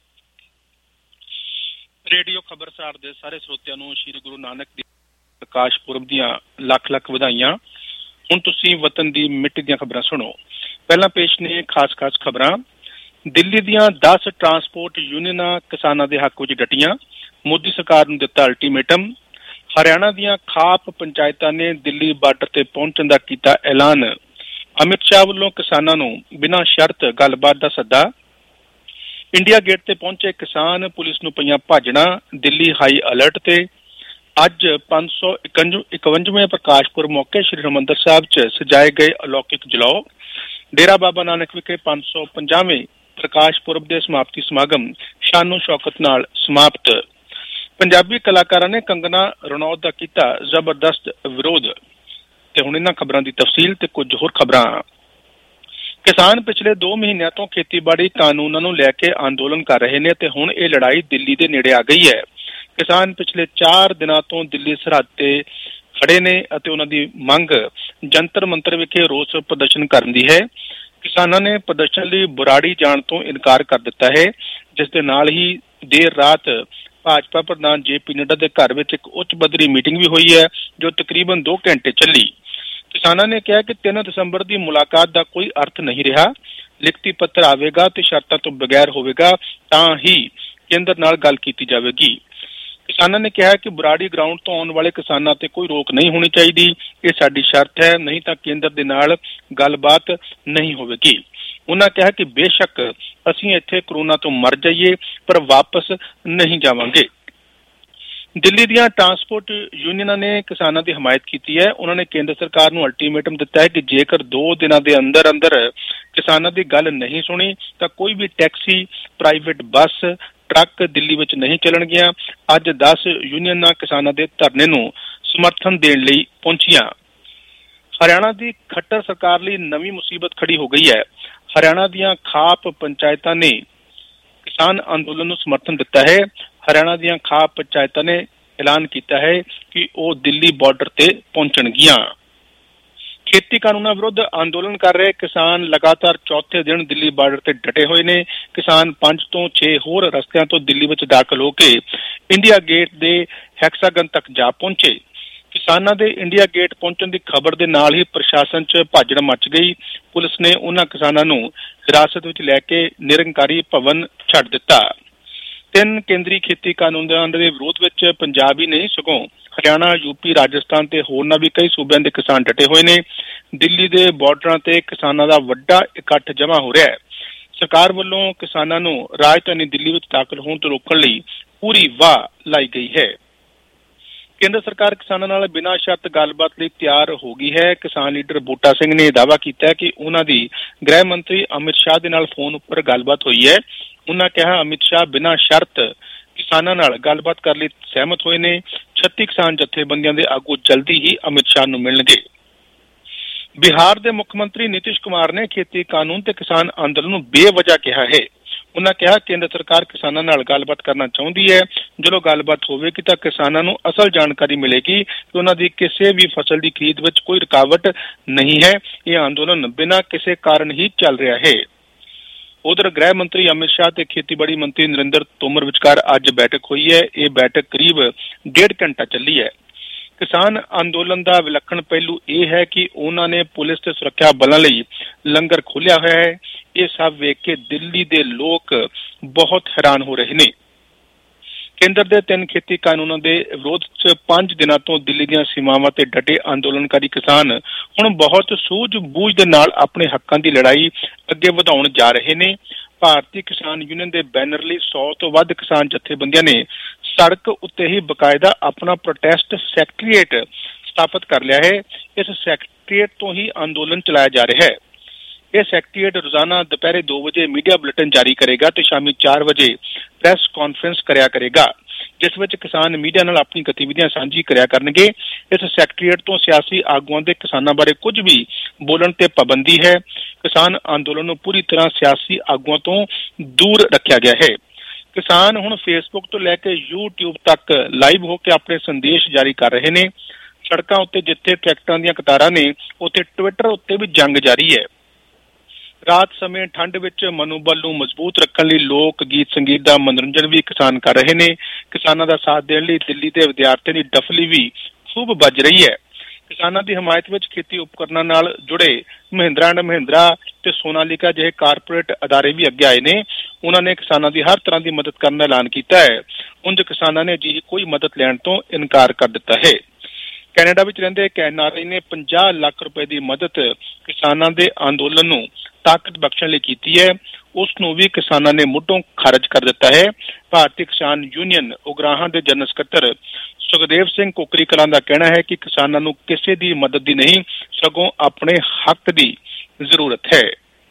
Radio Khabarsar ਦੇ ਸਾਰੇ ਸਰੋਤਿਆਂ ਨੂੰ ਸ਼੍ਰੀ ਗੁਰੂ ਨਾਨਕ ਦੇਵ ਪ੍ਰਕਾਸ਼ ਪੁਰਬ ਦੀਆਂ ਲੱਖ ਲੱਖ ਵਧਾਈਆਂ। ਹੁਣ ਤੁਸੀਂ ਵਤਨ ਦੀ ਮਿੱਟੀ ਦੀਆਂ ਖਬਰਾਂ ਸੁਣੋ। ਪਹਿਲਾਂ ਪੇਸ਼ ਨੇ ਖਾਸ ਖਾਸ ਖਬਰਾਂ। ਦਿੱਲੀ ਦੀਆਂ ਦਸ ਟਰਾਂਸਪੋਰਟ ਯੂਨੀਅਨਾਂ ਕਿਸਾਨਾਂ ਦੇ ਹੱਕ ਵਿੱਚ ਡਟੀਆਂ, ਮੋਦੀ ਸਰਕਾਰ ਨੂੰ ਦਿੱਤਾ ਅਲਟੀਮੇਟਮ। ਹਰਿਆਣਾ ਦੀਆਂ ਖਾਪ ਪੰਚਾਇਤਾਂ ਨੇ ਦਿੱਲੀ ਬਾਰਡਰ ਤੇ ਪਹੁੰਚਣ ਦਾ ਕੀਤਾ ਐਲਾਨ। ਅਮਿਤ ਸ਼ਾਹ ਵੱਲੋਂ ਕਿਸਾਨਾਂ ਨੂੰ ਬਿਨਾਂ ਸ਼ਰਤ ਗੱਲਬਾਤ ਦਾ ਸੱਦਾ। ਇੰਡੀਆ ਗੇਟ ਤੇ ਪਹੁੰਚੇ ਕਿਸਾਨ, ਪੁਲਿਸ ਨੂੰ ਪਈਆਂ ਭਾਜਣਾ, ਦਿੱਲੀ ਹਾਈ ਅਲਰਟ ਤੇ। ਅੱਜ ਪੰਜ ਸੌ ਇਕਵੰਜਵੇਂ ਪ੍ਰਕਾਸ਼ ਪੁਰਬ ਮੌਕੇ ਸ਼੍ਰੀ ਹਰਿਮੰਦਰ ਸਾਹਿਬ 'ਚ ਸਜਾਏ ਗਏ ਅਲੌਕਿਕ ਜਲੌ। ਡੇਰਾ ਬਾਬਾ ਨਾਨਕ ਵਿਖੇ ਪੰਜ ਸੌ ਪੰਜਾਹਵੇਂ ਪ੍ਰਕਾਸ਼ ਪੁਰਬ ਦੇ ਸਮਾਪਤੀ ਸਮਾਗਮ ਸ਼ਾਨੋ ਸ਼ੌਕਤ ਨਾਲ ਸਮਾਪਤ। ਪੰਜਾਬੀ ਕਲਾਕਾਰਾਂ ਨੇ ਕੰਗਨਾ ਰਣੌਤ ਦਾ ਕੀਤਾ ਜ਼ਬਰਦਸਤ ਵਿਰੋਧ। ਤੇ ਹੁਣ ਇਹਨਾਂ ਖਬਰਾਂ ਦੀ ਤਫਸੀਲ ਤੇ ਕੁਝ ਹੋਰ ਖਬਰਾਂ। ਕਿਸਾਨ ਪਿਛਲੇ ਦੋ ਮਹੀਨਿਆਂ ਤੋਂ ਖੇਤੀਬਾੜੀ ਕਾਨੂੰਨਾਂ ਨੂੰ ਲੈ ਕੇ ਅੰਦੋਲਨ ਕਰ ਰਹੇ ਨੇ ਤੇ ਹੁਣ ਇਹ ਲੜਾਈ ਦਿੱਲੀ ਦੇ ਨੇੜੇ ਆ ਗਈ ਹੈ। ਕਿਸਾਨ ਪਿਛਲੇ ਚਾਰ ਦਿਨਾਂ ਤੋਂ ਦਿੱਲੀ ਸਰਹੱਦ ਤੇ ਖੜੇ ਨੇ ਅਤੇ ਉਹਨਾਂ ਦੀ ਮੰਗ ਜੰਤਰ ਮੰਤਰ ਵਿਖੇ ਰੋਸ ਪ੍ਰਦਰਸ਼ਨ ਕਰਨ ਦੀ ਹੈ। ਕਿਸਾਨਾਂ ਨੇ ਪ੍ਰਦਰਸ਼ਨ ਲਈ ਬੁਰਾੜੀ ਜਾਣ ਤੋਂ ਇਨਕਾਰ ਕਰ ਦਿੱਤਾ ਹੈ, ਜਿਸ ਦੇ ਨਾਲ ਹੀ ਦੇਰ ਰਾਤ ਭਾਜਪਾ ਪ੍ਰਧਾਨ ਜੇ ਪੀ ਨੱਡਾ ਦੇ ਘਰ ਵਿੱਚ ਇੱਕ ਉੱਚ ਪੱਧਰੀ ਮੀਟਿੰਗ ਵੀ ਹੋਈ ਹੈ, ਜੋ ਤਕਰੀਬਨ ਦੋ ਘੰਟੇ ਚੱਲੀ। ਕਿਸਾਨਾਂ ਨੇ ਕਿਹਾ ਕਿ ਤਿੰਨ ਦਸੰਬਰ ਦੀ ਮੁਲਾਕਾਤ ਦਾ ਕੋਈ ਅਰਥ ਨਹੀਂ ਰਿਹਾ। ਲਿਖਤੀ ਪੱਤਰ ਆਵੇਗਾ ਤੇ ਸ਼ਰਤਾਂ ਤੋਂ ਬਗੈਰ ਹੋਵੇਗਾ ਤਾਂ ਹੀ ਕੇਂਦਰ ਨਾਲ ਗੱਲ ਕੀਤੀ ਜਾਵੇਗੀ। ਕਿਸਾਨਾਂ ਨੇ ਕਿਹਾ ਕਿ ਬੁਰਾੜੀ ਗਰਾਊਂਡ ਤੋਂ ਆਉਣ ਵਾਲੇ ਕਿਸਾਨਾਂ ਤੇ ਕੋਈ ਰੋਕ ਨਹੀਂ ਹੋਣੀ ਚਾਹੀਦੀ, ਇਹ ਸਾਡੀ ਸ਼ਰਤ ਹੈ, ਨਹੀਂ ਤਾਂ ਕੇਂਦਰ ਦੇ ਨਾਲ ਗੱਲਬਾਤ ਨਹੀਂ ਹੋਵੇਗੀ। ਉਹਨਾਂ ਕਿਹਾ ਕਿ ਬੇਸ਼ੱਕ ਅਸੀਂ ਇੱਥੇ ਕਰੋਨਾ ਤੋਂ ਮਰ ਜਾਈਏ ਪਰ ਵਾਪਸ ਨਹੀਂ ਜਾਵਾਂਗੇ। ਦਿੱਲੀ ਦੀਆਂ ਟਰਾਂਸਪੋਰਟ ਯੂਨੀਅਨਾਂ ਨੇ ਕਿਸਾਨਾਂ ਦੀ ਹਮਾਇਤ ਕੀਤੀ ਹੈ। ਉਹਨਾਂ ਨੇ ਕੇਂਦਰ ਸਰਕਾਰ ਨੂੰ ਅਲਟੀਮੇਟਮ ਦਿੱਤਾ ਹੈ ਕਿ ਜੇਕਰ ਦੋ ਦਿਨਾਂ ਦੇ ਅੰਦਰ ਅੰਦਰ ਕਿਸਾਨਾਂ ਦੀ ਗੱਲ ਨਹੀਂ ਸੁਣੀ ਤਾਂ ਕੋਈ ਵੀ taxi, private bus, truck Delhi ਵਿੱਚ ਨਹੀਂ ਚੱਲਣਗੀਆਂ। ਅੱਜ ਦਸ ਯੂਨੀਅਨਾਂ ਕਿਸਾਨਾਂ ਦੇ ਧਰਨੇ ਨੂੰ ਸਮਰਥਨ ਦੇਣ ਲਈ ਪਹੁੰਚੀਆਂ। ਹਰਿਆਣਾ ਦੀ ਖੱਟਰ ਸਰਕਾਰ ਲਈ ਨਵੀਂ ਮੁਸੀਬਤ ਖੜੀ ਹੋ ਗਈ ਹੈ। ਹਰਿਆਣਾ ਦੀਆਂ ਖਾਪ ਪੰਚਾਇਤਾਂ ਨੇ ਕਿਸਾਨ ਅੰਦੋਲਨ ਨੂੰ ਸਮਰਥਨ ਦਿੱਤਾ ਹੈ। ਹਰਿਆਣਾ ਦੀਆਂ ਖਾਪ ਪੰਚਾਇਤਾਂ ਨੇ ਐਲਾਨ ਕੀਤਾ ਹੈ ਕਿ ਉਹ ਦਿੱਲੀ ਬਾਰਡਰ ਤੇ ਪਹੁੰਚਣਗੀਆਂ। ਖੇਤੀ ਕਾਨੂੰਨਾਂ ਵਿਰੁੱਧ ਅੰਦੋਲਨ ਕਰ ਰਹੇ ਕਿਸਾਨ ਲਗਾਤਾਰ ਚੌਥੇ ਦਿਨ ਦਿੱਲੀ ਬਾਰਡਰ ਤੇ ਡਟੇ ਹੋਏ ਨੇ। ਕਿਸਾਨ ਪੰਜ ਤੋਂ ਛੇ ਹੋਰ ਰਸਤਿਆਂ ਤੋਂ ਦਿੱਲੀ ਵਿੱਚ ਦਾਖਲ ਹੋ ਕੇ ਇੰਡੀਆ ਗੇਟ ਦੇ ਹੈਕਸਾਗਨ ਤੱਕ ਜਾ ਪਹੁੰਚੇ। ਕਿਸਾਨਾਂ ਦੇ ਇੰਡੀਆ ਗੇਟ ਪਹੁੰਚਣ ਦੀ ਖਬਰ ਦੇ ਨਾਲ ਹੀ ਪ੍ਰਸ਼ਾਸਨ 'ਚ ਭਾਜੜ ਮਚ ਗਈ। ਪੁਲਿਸ ਨੇ ਉਹਨਾਂ ਕਿਸਾਨਾਂ ਨੂੰ ਹਿਰਾਸਤ ਵਿੱਚ ਲੈ ਕੇ ਨਿਰੰਕਾਰੀ ਭਵਨ ਛੱਡ ਦਿੱਤਾ। ਤਿੰਨ ਕੇਂਦਰੀ ਖੇਤੀ ਕਾਨੂੰਨਾਂ ਦੇ ਵਿਰੋਧ ਵਿੱਚ ਪੰਜਾਬ ਹੀ ਨਹੀਂ ਸਗੋਂ ਹਰਿਆਣਾ, ਯੂਪੀ, ਰਾਜਸਥਾਨ ਤੇ ਹੋਰਨਾਂ ਵੀ ਕਈ ਸੂਬਿਆਂ ਦੇ ਕਿਸਾਨ ਡਟੇ ਹੋਏ ਨੇ। ਦਿੱਲੀ ਦੇ ਬਾਰਡਰਾਂ ਤੇ ਕਿਸਾਨਾਂ ਦਾ ਵੱਡਾ ਇਕੱਠ ਜਮ੍ਹਾਂ ਹੋ ਰਿਹਾ ਹੈ। ਸਰਕਾਰ ਵੱਲੋਂ ਕਿਸਾਨਾਂ ਨੂੰ ਰਾਜਧਾਨੀ ਦਿੱਲੀ ਵਿੱਚ ਦਾਖਲ ਹੋਣ ਤੋਂ ਰੋਕਣ ਲਈ ਪੂਰੀ ਵਾਹ ਲਾਈ ਗਈ ਹੈ। ਕੇਂਦਰ ਸਰਕਾਰ ਕਿਸਾਨਾਂ ਨਾਲ ਬਿਨਾਂ ਸ਼ਰਤ ਗੱਲਬਾਤ ਲਈ ਤਿਆਰ ਹੋ ਗਈ ਹੈ। ਕਿਸਾਨ ਲੀਡਰ ਬੂਟਾ ਸਿੰਘ ਨੇ ਦਾਅਵਾ ਕੀਤਾ ਹੈ ਕਿ ਉਹਨਾਂ ਦੀ ਗ੍ਰਹਿ ਮੰਤਰੀ ਅਮਿਤ ਸ਼ਾਹ ਦੇ ਨਾਲ ਫੋਨ ਉੱਪਰ ਗੱਲਬਾਤ ਹੋਈ ਹੈ। ਉਹਨਾਂ ਕਿਹਾ ਅਮਿਤ ਸ਼ਾਹ ਬਿਨਾਂ ਸ਼ਰਤ ਕਿਸਾਨਾਂ ਨਾਲ ਗੱਲਬਾਤ ਕਰਨ ਲਈ ਸਹਿਮਤ ਹੋਏ ਨੇ। ਛੱਤੀ ਕਿਸਾਨ ਜਥੇਬੰਦੀਆਂ ਦੇ ਆਗੂ ਜਲਦੀ ਹੀ ਅਮਿਤ ਸ਼ਾਹ ਨੂੰ ਮਿਲਣਗੇ। ਬਿਹਾਰ ਦੇ ਮੁੱਖ ਮੰਤਰੀ ਨਿਤਿਸ਼ ਕੁਮਾਰ ਨੇ ਖੇਤੀ ਕਾਨੂੰਨ ਤੇ ਕਿਸਾਨ ਅੰਦੋਲਨ ਨੂੰ ਬੇਵਜ੍ਹਾ ਕਿਹਾ ਹੈ। ਉਹਨਾਂ ਕਿਹਾ ਕੇਂਦਰ ਸਰਕਾਰ ਕਿਸਾਨਾਂ ਨਾਲ ਗੱਲਬਾਤ ਕਰਨਾ ਚਾਹੁੰਦੀ ਹੈ। ਜਦੋਂ ਗੱਲਬਾਤ ਹੋਵੇਗੀ ਤਾਂ ਕਿਸਾਨਾਂ ਨੂੰ ਅਸਲ ਜਾਣਕਾਰੀ ਮਿਲੇਗੀ ਕਿ ਉਹਨਾਂ ਦੀ ਕਿਸੇ ਵੀ ਫਸਲ ਦੀ ਖਰੀਦ ਵਿੱਚ ਕੋਈ ਰੁਕਾਵਟ ਨਹੀਂ ਹੈ। ਇਹ ਅੰਦੋਲਨ ਬਿਨਾਂ ਕਿਸੇ ਕਾਰਨ ਹੀ ਚੱਲ ਰਿਹਾ ਹੈ। ਉਧਰ ਗ੍ਰਹਿ ਮੰਤਰੀ ਅਮਿਤ ਸ਼ਾਹ ਤੇ ਖੇਤੀਬਾੜੀ ਮੰਤਰੀ ਨਰਿੰਦਰ ਤੋਮਰ ਵਿਚਕਾਰ ਅੱਜ ਬੈਠਕ ਹੋਈ ਹੈ। ਇਹ ਬੈਠਕ ਕਰੀਬ ਡੇਢ ਘੰਟਾ ਚੱਲੀ ਹੈ। ਕਿਸਾਨ ਅੰਦੋਲਨ ਦਾ ਵਿਲੱਖਣ ਪਹਿਲੂ ਇਹ ਹੈ ਕਿ ਉਹਨਾਂ ਨੇ ਪੁਲਿਸ ਤੇ ਸੁਰੱਖਿਆ ਬਲਾਂ ਲਈ ਲੰਗਰ ਖੋਲ੍ਹਿਆ ਹੋਇਆ ਹੈ। ਇਹ ਸਭ ਵੇਖ ਕੇ ਦਿੱਲੀ ਦੇ ਲੋਕ ਬਹੁਤ ਹੈਰਾਨ ਹੋ ਰਹੇ ਨੇ। ਕੇਂਦਰ ਦੇ ਤਿੰਨ ਖੇਤੀ ਕਾਨੂੰਨਾਂ ਦੇ ਵਿਰੋਧ ਚ ਪੰਜ ਦਿਨਾਂ ਤੋਂ ਦਿੱਲੀ ਦੀਆਂ ਸੀਮਾਵਾਂ ਤੇ ਡਟੇ ਅੰਦੋਲਨਕਾਰੀ ਕਿਸਾਨ ਹੁਣ ਬਹੁਤ ਸੂਝ-ਬੂਝ ਦੇ ਨਾਲ ਆਪਣੇ ਹੱਕਾਂ ਦੀ ਲੜਾਈ ਅੱਗੇ ਵਧਾਉਣ ਜਾ ਰਹੇ ਨੇ। ਭਾਰਤੀ ਕਿਸਾਨ ਯੂਨੀਅਨ ਦੇ ਬੈਨਰ ਲਈ ਸੌ ਤੋਂ ਵੱਧ ਕਿਸਾਨ ਜਥੇਬੰਦੀਆਂ ਨੇ ਸੜਕ ਉੱਤੇ ਹੀ ਬਕਾਇਦਾ ਆਪਣਾ ਪ੍ਰੋਟੈਸਟ ਸੈਕਟਰੀਏਟ ਸਥਾਪਿਤ ਕਰ ਲਿਆ ਹੈ। ਇਸ ਸੈਕਟਰੀਏਟ ਤੋਂ ਹੀ ਅੰਦੋਲਨ ਚਲਾਇਆ ਜਾ ਰਿਹਾ ਹੈ। ਇਹ ਸੈਕਟਰੀਏਟ ਰੋਜ਼ਾਨਾ ਦੁਪਹਿਰੇ ਦੋ ਵਜੇ ਮੀਡੀਆ ਬੁਲੇਟਿਨ ਜਾਰੀ ਕਰੇਗਾ ਤੇ ਸ਼ਾਮੀ ਚਾਰ ਵਜੇ ਪ੍ਰੈਸ ਕਾਨਫਰੰਸ ਕਰਿਆ ਕਰੇਗਾ, ਜਿਸ ਵਿੱਚ ਕਿਸਾਨ ਮੀਡੀਆ ਨਾਲ ਆਪਣੀ ਗਤੀਵਿਧੀਆਂ ਸਾਂਝੀ ਕਰਿਆ ਕਰਨਗੇ। ਇਸ ਸੈਕਟਰੀਏਟ ਤੋਂ ਸਿਆਸੀ ਆਗੂਆਂ ਦੇ ਕਿਸਾਨਾਂ ਬਾਰੇ ਕੁਝ ਵੀ ਬੋਲਣ ਤੇ ਪਾਬੰਦੀ ਹੈ। ਕਿਸਾਨ ਅੰਦੋਲਨ ਨੂੰ ਪੂਰੀ ਤਰ੍ਹਾਂ ਸਿਆਸੀ ਆਗੂਆਂ ਤੋਂ ਦੂਰ ਰੱਖਿਆ ਗਿਆ ਹੈ। ਕਿਸਾਨ ਹੁਣ ਫੇਸਬੁੱਕ ਤੋਂ ਲੈ ਕੇ ਯੂਟਿਊਬ ਤੱਕ ਲਾਈਵ ਹੋ ਕੇ ਆਪਣੇ ਸੰਦੇਸ਼ ਜਾਰੀ ਕਰ ਰਹੇ ਨੇ। ਸੜਕਾਂ ਉੱਤੇ ਜਿੱਥੇ ਟਰੈਕਟਰਾਂ ਦੀਆਂ ਕਤਾਰਾਂ ਨੇ, ਉੱਥੇ ਟਵਿੱਟਰ ਉੱਤੇ ਵੀ ਜੰਗ ਜਾਰੀ ਹੈ। ਰਾਤ ਸਮੇਂ ਠੰਡ ਵਿੱਚ ਮਨੋਬਲ ਨੂੰ ਮਜ਼ਬੂਤ ਰੱਖਣ ਲਈ ਲੋਕ ਗੀਤ ਸੰਗੀਤ ਦਾ ਮਨੋਰੰਜਨ ਵੀ ਕਿਸਾਨ ਕਰ ਰਹੇ ਨੇ। ਕਿਸਾਨਾਂ ਦਾ ਸਾਥ ਦੇਣ ਲਈ ਦਿੱਲੀ ਦੇ ਵਿਦਿਆਰਥੀਆਂ ਦੀ ਡਫਲੀ ਵੀ ਖੂਬ ਵੱਜ ਰਹੀ ਹੈ। ਕਿਸਾਨਾਂ ਦੀ ਹਮਾਇਤ ਵਿੱਚ ਖੇਤੀ ਉਪਕਰਨਾਂ ਨਾਲ ਜੁੜੇ ਮਹਿੰਦਰਾ ਐਂਡ ਮਹਿੰਦਰਾ ਤੇ ਸੋਨਾਲੀਕਾ ਜਿਹੇ ਕਾਰਪੋਰੇਟ ਅਦਾਰੇ ਵੀ ਅੱਗੇ ਆਏ ਨੇ। ਉਹਨਾਂ ਨੇ ਕਿਸਾਨਾਂ ਦੀ ਹਰ ਤਰ੍ਹਾਂ ਦੀ ਮਦਦ ਕਰਨ ਦਾ ਐਲਾਨ ਕੀਤਾ ਹੈ। ਉਂਝ ਕਿਸਾਨਾਂ ਨੇ ਅਜਿਹੀ ਕੋਈ ਮਦਦ ਲੈਣ ਤੋਂ ਇਨਕਾਰ ਕਰ ਦਿੱਤਾ ਹੈ। ਕੈਨੇਡਾ ਵਿੱਚ ਰਹਿੰਦੇ ਇੱਕ ਐਨ ਆਰ ਆਈ ਨੇ ਪੰਜਾਹ ਲੱਖ ਰੁਪਏ ਦੀ ਮਦਦ ਕਿਸਾਨਾਂ ਦੇ ਅੰਦੋਲਨ ਨੂੰ ਤਾਕਤ ਬਖਸ਼ਣ ਲਈ ਕੀਤੀ ਹੈ। ਉਸ ਨੂੰ ਵੀ ਕਿਸਾਨਾਂ ਨੇ ਮੁੱਢੋਂ ਖਾਰਜ ਕਰ ਦਿੱਤਾ ਹੈ। ਭਾਰਤੀ ਕਿਸਾਨ ਯੂਨੀਅਨ ਉਗਰਾਹਾਂ ਦੇ ਜਨਰਲ ਸਕੱਤਰ ਸੁਖਦੇਵ ਸਿੰਘ ਕੋਕਰੀ ਕਲਾਂ ਦਾ ਕਹਿਣਾ ਹੈ ਕਿ ਕਿਸਾਨਾਂ ਨੂੰ ਕਿਸੇ ਦੀ ਮਦਦ ਦੀ ਨਹੀਂ, ਸਗੋਂ ਆਪਣੇ ਹੱਕ ਦੀ ਜ਼ਰੂਰਤ ਹੈ।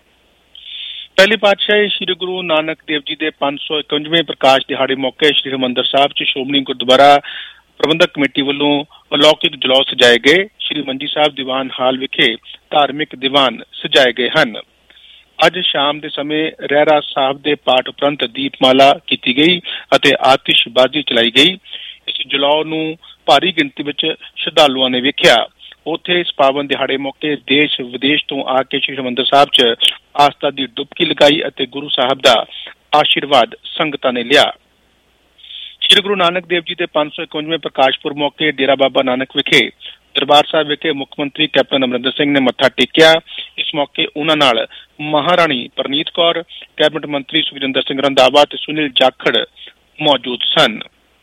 ਪਹਿਲੀ ਪਾਤਸ਼ਾਹੀ ਸ੍ਰੀ ਗੁਰੂ ਨਾਨਕ ਦੇਵ ਜੀ ਦੇ ਪੰਜ ਸੌ ਇਕਵੰਜਵੇਂ ਪ੍ਰਕਾਸ਼ ਦਿਹਾੜੇ ਮੌਕੇ ਸ੍ਰੀ ਹਰਿਮੰਦਰ ਸਾਹਿਬ ਚ ਸ਼੍ਰੋਮਣੀ ਗੁਰਦੁਆਰਾ ਪ੍ਰਬੰਧਕ ਕਮੇਟੀ ਵੱਲੋਂ ਅਲੌਕਿਕ ਜਲੌਸ ਸਜਾਏ ਗਏ। ਸ੍ਰੀ ਮੰਜੀ ਸਾਹਿਬ ਦੀਵਾਨ ਹਾਲ ਵਿਖੇ ਧਾਰਮਿਕ ਦੀਵਾਨ ਸਜਾਏ ਗਏ ਹਨ। ਅੱਜ ਸ਼ਾਮ ਦੇ ਸਮੇਂ ਰਹਿਰਾ ਸਾਹਿਬ ਦੇ ਪਾਠ ਉਪਰੰਤ ਦੀਪਮਾਲਾ ਕੀਤੀ ਗਈ ਅਤੇ ਆਤਿਸ਼ਬਾਜ਼ੀ ਚਲਾਈ ਗਈ। ਇਸ ਜਲੌ ਨੂੰ ਭਾਰੀ ਗਿਣਤੀ ਵਿੱਚ ਸ਼ਰਧਾਲੂਆਂ ਨੇ ਵੇਖਿਆ। ਉੱਥੇ ਇਸ ਪਾਵਨ ਦਿਹਾੜੇ ਮੌਕੇ ਦੇਸ਼ ਵਿਦੇਸ਼ ਤੋਂ ਆ ਕੇ ਸ੍ਰੀ ਹਰਿਮੰਦਰ ਸਾਹਿਬ ਚ ਆਸਥਾ ਦੀ ਡੁਬਕੀ ਲਗਾਈ ਅਤੇ ਗੁਰੂ ਸਾਹਿਬ ਦਾ ਆਸ਼ੀਰਵਾਦ ਸੰਗਤਾਂ ਨੇ ਲਿਆ। ਸ੍ਰੀ ਗੁਰੂ ਨਾਨਕ ਦੇਵ ਜੀ ਦੇ ਪੰਜ ਸੌ ਇਕਵੰਜਵੇਂ ਪ੍ਰਕਾਸ਼ ਪੁਰਬ ਮੌਕੇ ਡੇਰਾ ਬਾਬਾ ਨਾਨਕ ਵਿਖੇ ਦਰਬਾਰ ਸਾਹਿਬ ਵਿਖੇ ਮੁੱਖ ਮੰਤਰੀ ਕੈਪਟਨ ਅਮਰਿੰਦਰ ਸਿੰਘ ਨੇ ਮੱਥਾ ਟੇਕਿਆ। ਇਸ ਮੌਕੇ ਉਹਨਾਂ ਨਾਲ ਮਹਾਰਾਣੀ ਪ੍ਰਨੀਤ ਕੌਰ, ਕੈਬਨਿਟ ਮੰਤਰੀ ਸੁਖਜਿੰਦਰ ਸਿੰਘ ਰੰਧਾਵਾ ਤੇ ਸੁਨੀਲ ਜਾਖੜ ਮੌਜੂਦ ਸਨ।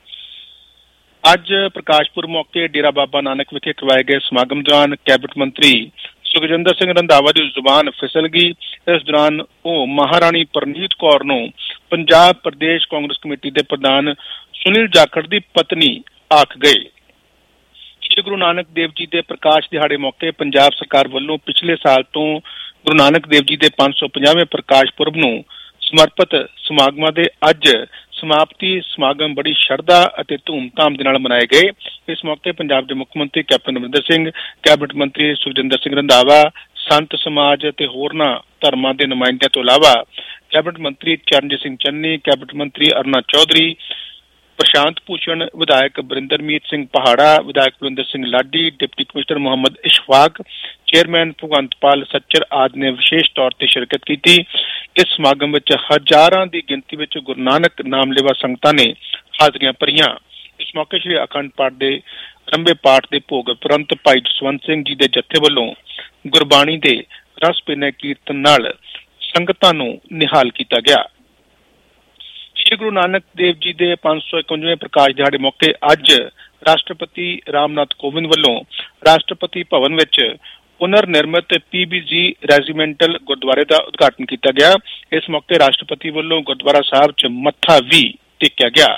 ਅੱਜ ਪ੍ਰਕਾਸ਼ ਪੁਰਬ ਮੌਕੇ ਡੇਰਾ ਬਾਬਾ ਨਾਨਕ ਵਿਖੇ ਕਰਵਾਏ ਗਏ ਸਮਾਗਮ ਦੌਰਾਨ ਕੈਬਨਿਟ ਮੰਤਰੀ ਸੁਖਜਿੰਦਰ ਸਿੰਘ ਰੰਧਾਵਾ ਦੀ ਜ਼ੁਬਾਨ ਫਿਸਲ ਗਈ। ਇਸ ਦੌਰਾਨ ਉਹ ਮਹਾਰਾਣੀ ਪ੍ਰਨੀਤ ਕੌਰ ਨੂੰ ਪੰਜਾਬ ਪ੍ਰਦੇਸ਼ ਕਾਂਗਰਸ ਕਮੇਟੀ ਦੇ ਪ੍ਰਧਾਨ ਸੁਨੀਲ ਜਾਖੜ ਦੀ ਪਤਨੀ ਆਖ ਗਏ। ਸ੍ਰੀ ਗੁਰੂ ਨਾਨਕ ਦੇਵ ਜੀ ਦੇ ਪ੍ਰਕਾਸ਼ ਦਿਹਾੜੇ ਮੌਕੇ ਪੰਜਾਬ ਸਰਕਾਰ ਵੱਲੋਂ ਪਿਛਲੇ ਸਾਲ ਤੋਂ ਗੁਰੂ ਨਾਨਕ ਦੇਵ ਜੀ ਦੇ ਪੰਜ ਸੌ ਪੰਜਾਹਵੇਂ ਪ੍ਰਕਾਸ਼ ਪੁਰਬ ਨੂੰ ਸਮਰਪਿਤ ਸਮਾਗਮਾਂ ਦੇ ਅੱਜ ਸਮਾਪਤੀ ਸਮਾਗਮ ਬੜੀ ਸ਼ਰਧਾ ਅਤੇ ਧੂਮਧਾਮ ਦੇ ਨਾਲ ਮਨਾਏ ਗਏ। ਇਸ ਮੌਕੇ ਪੰਜਾਬ ਦੇ ਮੁੱਖ ਮੰਤਰੀ ਕੈਪਟਨ ਅਮਰਿੰਦਰ ਸਿੰਘ, ਕੈਬਨਿਟ ਮੰਤਰੀ ਸੁਖਜਿੰਦਰ ਸਿੰਘ ਰੰਧਾਵਾ, ਸੰਤ ਸਮਾਜ ਅਤੇ ਹੋਰਨਾਂ ਧਰਮਾਂ ਦੇ ਨੁਮਾਇੰਦਿਆਂ ਤੋਂ ਇਲਾਵਾ ਕੈਬਨਿਟ ਮੰਤਰੀ ਚਰਨਜੀਤ ਸਿੰਘ ਚੰਨੀ, ਕੈਬਨਿਟ ਮੰਤਰੀ ਅਰੁਣਾ ਚੌਧਰੀ, ਪ੍ਰਸ਼ਾਂਤ ਭੂਸ਼ਣ, ਵਿਧਾਇਕ ਬਰਿੰਦਰਮੀਤ ਸਿੰਘ ਪਹਾੜਾ, ਵਿਧਾਇਕ Balwinder Singh Ladi, deputy commissioner Mohammad Ishfaq, chairman Bhagwantpal Sachar ਆਦਿ ਨੇ ਵਿਸ਼ੇਸ਼ ਤੌਰ ਤੇ ਸ਼ਿਰਕਤ ਕੀਤੀ। ਇਸ ਸਮਾਗਮ ਵਿੱਚ ਹਜ਼ਾਰਾਂ ਦੀ ਗਿਣਤੀ ਵਿੱਚ ਗੁਰੂ ਨਾਨਕ ਨਾਮਲੇਵਾ ਸੰਗਤਾਂ ਨੇ ਹਾਜ਼ਰੀਆਂ ਭਰੀਆਂ। ਇਸ ਮੌਕੇ ਸ੍ਰੀ ਅਖੰਡ ਪਾਠ ਦੇ ਆਰੰਭੇ ਪਾਠ ਦੇ ਭੋਗ ਉਪਰੰਤ ਭਾਈ ਜਸਵੰਤ ਸਿੰਘ ਜੀ ਦੇ ਜਥੇ ਵੱਲੋਂ ਗੁਰਬਾਣੀ ਦੇ ਰਸ ਭਿੰਨੇ ਕੀਰਤਨ ਨਾਲ ਸੰਗਤਾਂ ਨੂੰ ਨਿਹਾਲ ਕੀਤਾ ਗਿਆ। ਸ੍ਰੀ ਗੁਰੂ ਨਾਨਕ ਦੇਵ ਜੀ ਦੇ ਪੰਜ ਸੌ ਇਕਵੰਜਵੇਂ ਪ੍ਰਕਾਸ਼ ਦਿਹਾੜੇ ਮੌਕੇ ਅੱਜ ਰਾਸ਼ਟਰਪਤੀ ਰਾਮਨਾਥ ਕੋਵਿੰਦ ਵੱਲੋਂ ਰਾਸ਼ਟਰਪਤੀ ਭਵਨ ਵਿੱਚ ਪੁਨਰ ਨਿਰਮਿਤ ਪੀ ਬੀ ਜੀ ਰੈਜੀਮੈਂਟਲ ਗੁਰਦੁਆਰੇ ਦਾ ਉਦਘਾਟਨ ਕੀਤਾ ਗਿਆ। ਇਸ ਮੌਕੇ ਰਾਸ਼ਟਰਪਤੀ ਵੱਲੋਂ ਗੁਰਦੁਆਰਾ ਸਾਹਿਬ 'ਚ ਮੱਥਾ ਵੀ ਟੇਕਿਆ ਗਿਆ।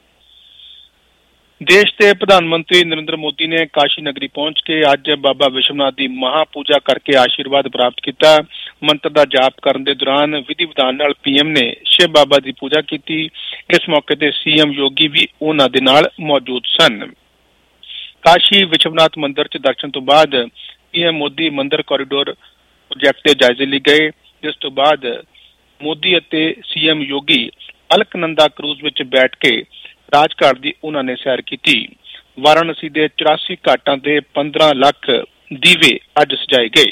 ਦੇਸ਼ ਦੇ ਪ੍ਰਧਾਨ ਮੰਤਰੀ ਨਰਿੰਦਰ ਮੋਦੀ ਨੇ ਕਾਸ਼ੀ ਨਗਰੀ ਪਹੁੰਚ ਕੇ ਅੱਜ ਬਾਬਾ ਵਿਸ਼ਵਨਾਥ ਦੀ ਮਹਾ ਪੂਜਾ ਕਰਕੇ ਆਸ਼ੀਰਵਾਦ ਪ੍ਰਾਪਤ ਕੀਤਾ। ਮੰਤਰ ਦਾ ਜਾਪ ਕਰਨ ਦੇ ਦੌਰਾਨ ਵਿਧੀ ਵਿਧਾਨ ਨਾਲ ਪੀ ਐਮ ਨੇ ਸ਼ਿਵ ਬਾਬਾ ਦੀ ਪੂਜਾ ਕੀਤੀ। ਇਸ ਮੌਕੇ ਤੇ ਸੀ ਐਮ ਯੋਗੀ ਵੀ ਉਹਨਾਂ ਦੇ ਨਾਲ ਮੌਜੂਦ ਸਨ। ਕਾਸ਼ੀ ਵਿਸ਼ਵਨਾਥ ਮੰਦਿਰ 'ਚ ਦਰਸ਼ਨ ਤੋਂ ਬਾਅਦ ਪੀ ਐਮ ਮੋਦੀ ਮੰਦਿਰ ਕੋਰੀਡੋਰ ਪ੍ਰੋਜੈਕਟ ਦੇ ਜਾਇਜ਼ੇ ਲਈ ਗਏ, ਜਿਸ ਤੋਂ ਬਾਅਦ ਮੋਦੀ ਅਤੇ C M Yogi Alaknanda cruise ਵਿੱਚ ਬੈਠ ਕੇ ਰਾਜਘਾਟ ਦੀ ਉਹਨਾਂ ਨੇ ਸੈਰ ਕੀਤੀ। ਵਾਰਾਣਸੀ ਦੇ ਚੁਰਾਸੀ ਘਾਟਾਂ ਦੇ ਪੰਦਰਾਂ ਲੱਖ ਦੀਵੇ ਅੱਜ ਸਜਾਏ ਗਏ।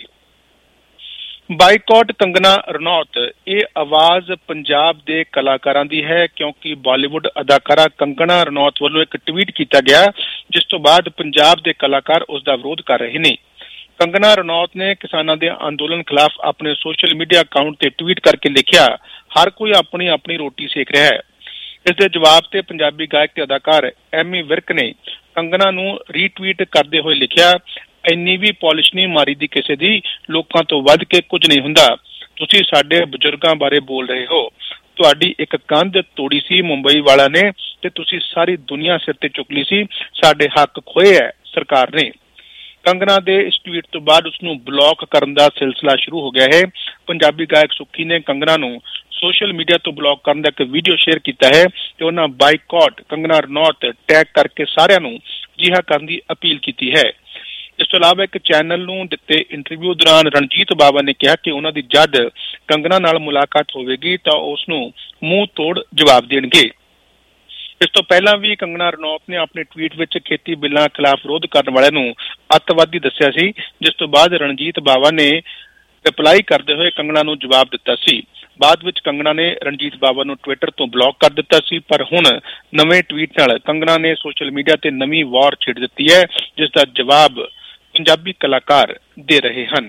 ਬਾਈਕਾਟ ਕੰਗਨਾ ਰਣੌਤ, ਇਹ ਆਵਾਜ਼ ਪੰਜਾਬ ਦੇ ਕਲਾਕਾਰਾਂ ਦੀ ਹੈ, ਕਿਉਂਕਿ ਬਾਲੀਵੁੱਡ ਅਦਾਕਾਰਾ ਕੰਗਨਾ ਰਣੌਤ ਵੱਲੋਂ ਇੱਕ ਟਵੀਟ ਕੀਤਾ ਗਿਆ, ਜਿਸ ਤੋਂ ਬਾਅਦ ਪੰਜਾਬ ਦੇ ਕਲਾਕਾਰ ਉਸ ਦਾ ਵਿਰੋਧ ਕਰ ਰਹੇ ਨੇ। ਕੰਗਨਾ ਰਣੌਤ ਨੇ ਕਿਸਾਨਾਂ ਦੇ ਅੰਦੋਲਨ ਖਿਲਾਫ ਆਪਣੇ ਸੋਸ਼ਲ ਮੀਡੀਆ ਅਕਾਊਂਟ ਤੇ ਟਵੀਟ ਕਰਕੇ ਲਿਖਿਆ, ਹਰ ਕੋਈ ਆਪਣੀ ਆਪਣੀ ਰੋਟੀ ਸੇਕ ਰਿਹਾ ਹੈ। ਇਸ ਦੇ ਜਵਾਬ ਤੇ ਪੰਜਾਬੀ ਗਾਇਕ ਤੇ ਅਦਾਕਾਰ ਐਮੀ ਵਿਰਕ ਨੇ ਕੰਗਨਾ ਨੂੰ ਰੀਟਵੀਟ ਕਰਦੇ ਹੋਏ ਲਿਖਿਆ, ਇੰਨੀ ਵੀ ਪਾਲਿਸ਼ ਨਹੀਂ ਮਾਰੀ ਦੀ ਕਿਸੇ ਦੀ, ਲੋਕਾਂ ਤੋਂ ਵੱਧ ਕੇ ਕੁਝ ਨਹੀਂ ਹੁੰਦਾ। ਤੁਸੀਂ ਸਾਡੇ ਬਜ਼ੁਰਗਾਂ ਬਾਰੇ ਬੋਲ ਰਹੇ ਹੋ। ਤੁਹਾਡੀ ਇੱਕ ਕੰਧ ਤੋੜੀ ਸੀ ਮੁੰਬਈ ਵਾਲਾ ਨੇ ਤੇ ਤੁਸੀਂ ਸਾਰੀ ਦੁਨੀਆ ਸਿਰ ਤੇ ਚੁੱਕ ਲਈ ਸੀ। ਸਾਡੇ ਹੱਕ ਖੋਏ ਹੈ ਸਰਕਾਰ ਨੇ। ਕੰਗਨਾ ਦੇ ਇਸ ਟਵੀਟ ਤੋਂ ਬਾਅਦ ਉਸਨੂੰ ਬਲੌਕ ਕਰਨ ਦਾ ਸਿਲਸਿਲਾ ਸ਼ੁਰੂ ਹੋ ਗਿਆ ਹੈ। ਪੰਜਾਬੀ ਗਾਇਕ ਸੁੱਖੀ ਨੇ ਕੰਗਨਾ ਨੂੰ ਸੋਸ਼ਲ ਮੀਡੀਆ ਤੋਂ ਬਲੌਕ ਕਰਨ ਦਾ ਇੱਕ ਵੀਡੀਓ ਸ਼ੇਅਰ ਕੀਤਾ ਹੈ ਤੇ ਉਹਨਾਂ ਬਾਈਕਾਟ ਕੰਗਨਾ ਰਣੌਤ ਟੈਗ ਕਰਕੇ ਸਾਰਿਆਂ ਨੂੰ ਅਜਿਹਾ ਕਰਨ ਦੀ ਅਪੀਲ ਕੀਤੀ ਹੈ। ਇਸ ਤੋਂ ਇਲਾਵਾ ਇੱਕ ਚੈਨਲ ਨੂੰ ਦਿੱਤੇ ਇੰਟਰਵਿਊ ਦੌਰਾਨ ਰਣਜੀਤ ਬਾਵਾ ਨੇ ਕਿਹਾ ਕਿ ਉਹਨਾਂ ਦੀ ਜਦ ਕੰਗਨਾ ਨਾਲ ਮੁਲਾਕਾਤ ਹੋਵੇਗੀ ਤਾਂ ਉਸ ਨੂੰ ਮੂੰਹ ਤੋੜ ਜਵਾਬ ਦੇਣਗੇ। ਇਸ ਤੋਂ ਪਹਿਲਾਂ ਵੀ ਕੰਗਨਾ ਰਣੌਤ ਨੇ ਆਪਣੇ ਟਵੀਟ ਵਿੱਚ ਖੇਤੀ ਬਿੱਲਾਂ ਖਿਲਾਫ ਵਿਰੋਧ ਕਰਨ ਵਾਲਿਆਂ ਨੂੰ ਅੱਤਵਾਦੀ ਦੱਸਿਆ ਸੀ, ਜਿਸ ਤੋਂ ਬਾਅਦ ਰਣਜੀਤ ਬਾਵਾ ਨੇ ਰਿਪਲਾਈ ਕਰਦੇ ਹੋਏ ਕੰਗਨਾ ਨੂੰ ਜਵਾਬ ਦਿੱਤਾ ਸੀ। ਬਾਅਦ ਵਿੱਚ ਕੰਗਨਾ ਨੇ ਰਣਜੀਤ ਬਾਵਾ ਨੂੰ ਟਵਿੱਟਰ ਤੋਂ ਬਲੌਕ ਕਰ ਦਿੱਤਾ ਸੀ, ਪਰ ਹੁਣ ਨਵੇਂ ਟਵੀਟ ਨਾਲ ਕੰਗਨਾ ਨੇ ਸੋਸ਼ਲ ਮੀਡੀਆ ਤੇ ਨਵੀਂ ਵਾਰ ਛੇੜ ਦਿੱਤੀ ਹੈ, ਜਿਸ ਦਾ ਜਵਾਬ ਪੰਜਾਬੀ ਕਲਾਕਾਰ ਦੇ ਰਹੇ ਹਨ।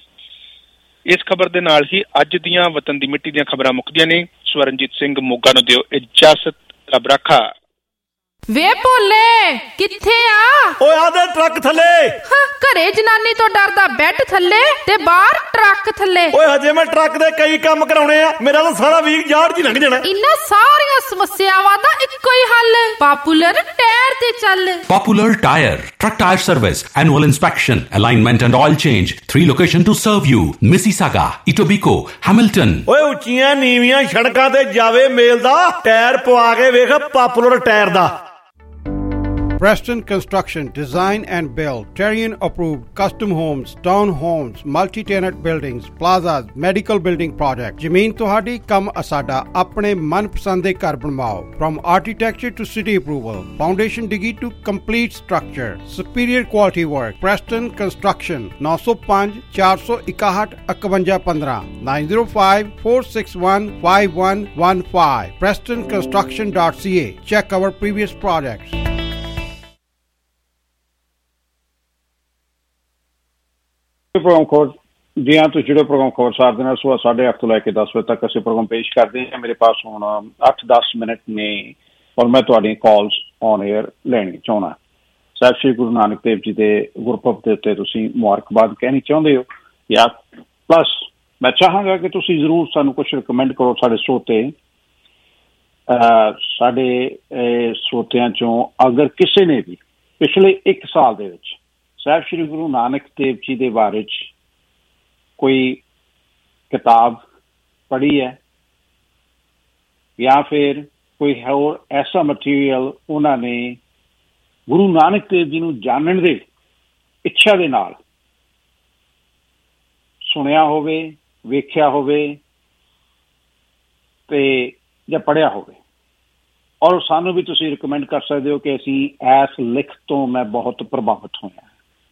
ਇਸ ਖਬਰ ਦੇ ਨਾਲ ਹੀ ਅੱਜ ਦੀਆਂ ਵਤਨ ਦੀ ਮਿੱਟੀ ਦੀਆਂ ਖਬਰਾਂ ਮੁੱਕਦੀਆਂ ਨੇ। ਸਵਰਨਜੀਤ ਸਿੰਘ ਮੋਗਾ ਨੂੰ ਦਿਓ ਇਜਾਜ਼ਤ। ਰੱਬ ਰਾਖਾ। ਵੇ ਭੋਲੇ ਕਿੱਥੇ ਆ? ਓਏ ਆ ਦੇ ਟਰੱਕ ਥੱਲੇ। ਘਰੇ ਜਨਾਨੀ ਤੋਂ ਡਰਦਾ ਬੈੱਡ ਥੱਲੇ ਤੇ ਬਾਹਰ ਟਰੱਕ ਥੱਲੇ। ਓਏ ਹਜੇ ਮੈਂ ਟਰੱਕ ਦੇ ਕਈ ਕੰਮ ਕਰਾਉਣੇ ਆ, ਮੇਰਾ ਤਾਂ ਸਾਰਾ ਵੀਕ ਯਾਰਡ 'ਚ ਹੀ ਲੰਘ ਜਾਣਾ। ਇਨ੍ਹਾਂ ਸਾਰੀਆਂ ਸਮੱਸਿਆਵਾਂ ਦਾ ਇੱਕੋ ਹੀ ਹੱਲ, ਪਾਪੂਲਰ ਟਾਇਰ ਤੇ ਚੱਲ। Popular Tire, truck tire service, annual inspection, alignment and oil change. Three location to serve you: Mississauga, Etobicoke, Hamilton. ਓਏ ਉੱਚੀਆਂ ਨੀਵੀਆਂ ਸੜਕਾਂ ਤੇ ਜਾਵੇ ਮੇਲ ਦਾ ਟਾਇਰ ਪਵਾ ਕੇ ਵੇਖ ਪਾਪੂਲਰ ਟਾਇਰ ਦਾ। Preston Construction, design and build, Terrian approved custom homes, town homes, multi-tenant buildings, plazas, medical building project. ਜ਼ਮੀਨ ਤੁਹਾਡੀ ਕੰਮ ਅਸਾਡਾ, ਆਪਣੇ ਮਨਪਸੰਦ ਦੇ ਘਰ ਬਣਵਾਓ। From architecture to city approval, foundation digi to complete structure, superior quality work. Preston Construction nine oh five, four one one, five one one five, nine oh five, four six one, five one one five. preston construction dot c a. Check our previous projects. Programme ਖੋਜ ਦੀਆਂ ਤੋਂ ਜੁੜੇ programme ਖਬਰਸਾਰ ਦੇ ਨਾਲ ਸੁਬਾਹ ਸਾਢੇ ਅੱਠ ਤੋਂ ਲੈ ਕੇ ਦਸ ਵਜੇ ਤੱਕ ਅਸੀਂ ਪ੍ਰੋਗਰਾਮ ਪੇਸ਼ ਕਰਦੇ ਹਾਂ। ਮੇਰੇ ਪਾਸ ਹੁਣ ਅੱਠ ਦਸ ਮਿੰਟ ਨੇ ਔਰ ਮੈਂ ਤੁਹਾਡੀਆਂ ਕਾਲਸ ਔਨ ਏਅਰ ਲੈਣੀ ਚਾਹੁੰਦਾ। ਸਾਹਿਬ ਸ਼੍ਰੀ ਗੁਰੂ ਨਾਨਕ ਦੇਵ ਜੀ ਦੇ ਗੁਰਪੁਰਬ ਦੇ ਉੱਤੇ ਤੁਸੀਂ ਮੁਬਾਰਕਬਾਦ ਕਹਿਣੀ ਚਾਹੁੰਦੇ ਹੋ ਜਾਂ ਪਲੱਸ ਮੈਂ ਚਾਹਾਂਗਾ ਕਿ ਤੁਸੀਂ ਜ਼ਰੂਰ ਸਾਨੂੰ ਕੁਛ ਰਿਕਮੈਂਡ ਕਰੋ। ਸਾਡੇ ਸਰੋਤੇ ਸਾਡੇ ਸਰੋਤਿਆਂ ਚੋਂ ਅਗਰ ਕਿਸੇ ਨੇ ਵੀ ਪਿਛਲੇ ਇੱਕ ਸਾਲ ਦੇ ਵਿੱਚ ਸਾਹਿਬ ਸ਼੍ਰੀ ਗੁਰੂ ਨਾਨਕ ਦੇਵ ਜੀ ਦੇ ਬਾਰੇ 'ਚ ਕੋਈ ਕਿਤਾਬ ਪੜ੍ਹੀ ਹੈ ਜਾਂ ਫਿਰ ਕੋਈ ਹੋਰ ਐਸਾ ਮਟੀਰੀਅਲ ਉਹਨਾਂ ਨੇ ਗੁਰੂ ਨਾਨਕ ਦੇਵ ਜੀ ਨੂੰ ਜਾਣਨ ਦੇ ਇੱਛਾ ਦੇ ਨਾਲ ਸੁਣਿਆ ਹੋਵੇ, ਵੇਖਿਆ ਹੋਵੇ ਤੇ ਜਾਂ ਪੜ੍ਹਿਆ ਹੋਵੇ, ਔਰ ਸਾਨੂੰ ਵੀ ਤੁਸੀਂ ਰਿਕਮੈਂਡ ਕਰ ਸਕਦੇ ਹੋ ਕਿ ਅਸੀਂ ਇਸ ਲਿਖ ਤੋਂ ਮੈਂ ਬਹੁਤ ਪ੍ਰਭਾਵਿਤ ਹੋਇਆ।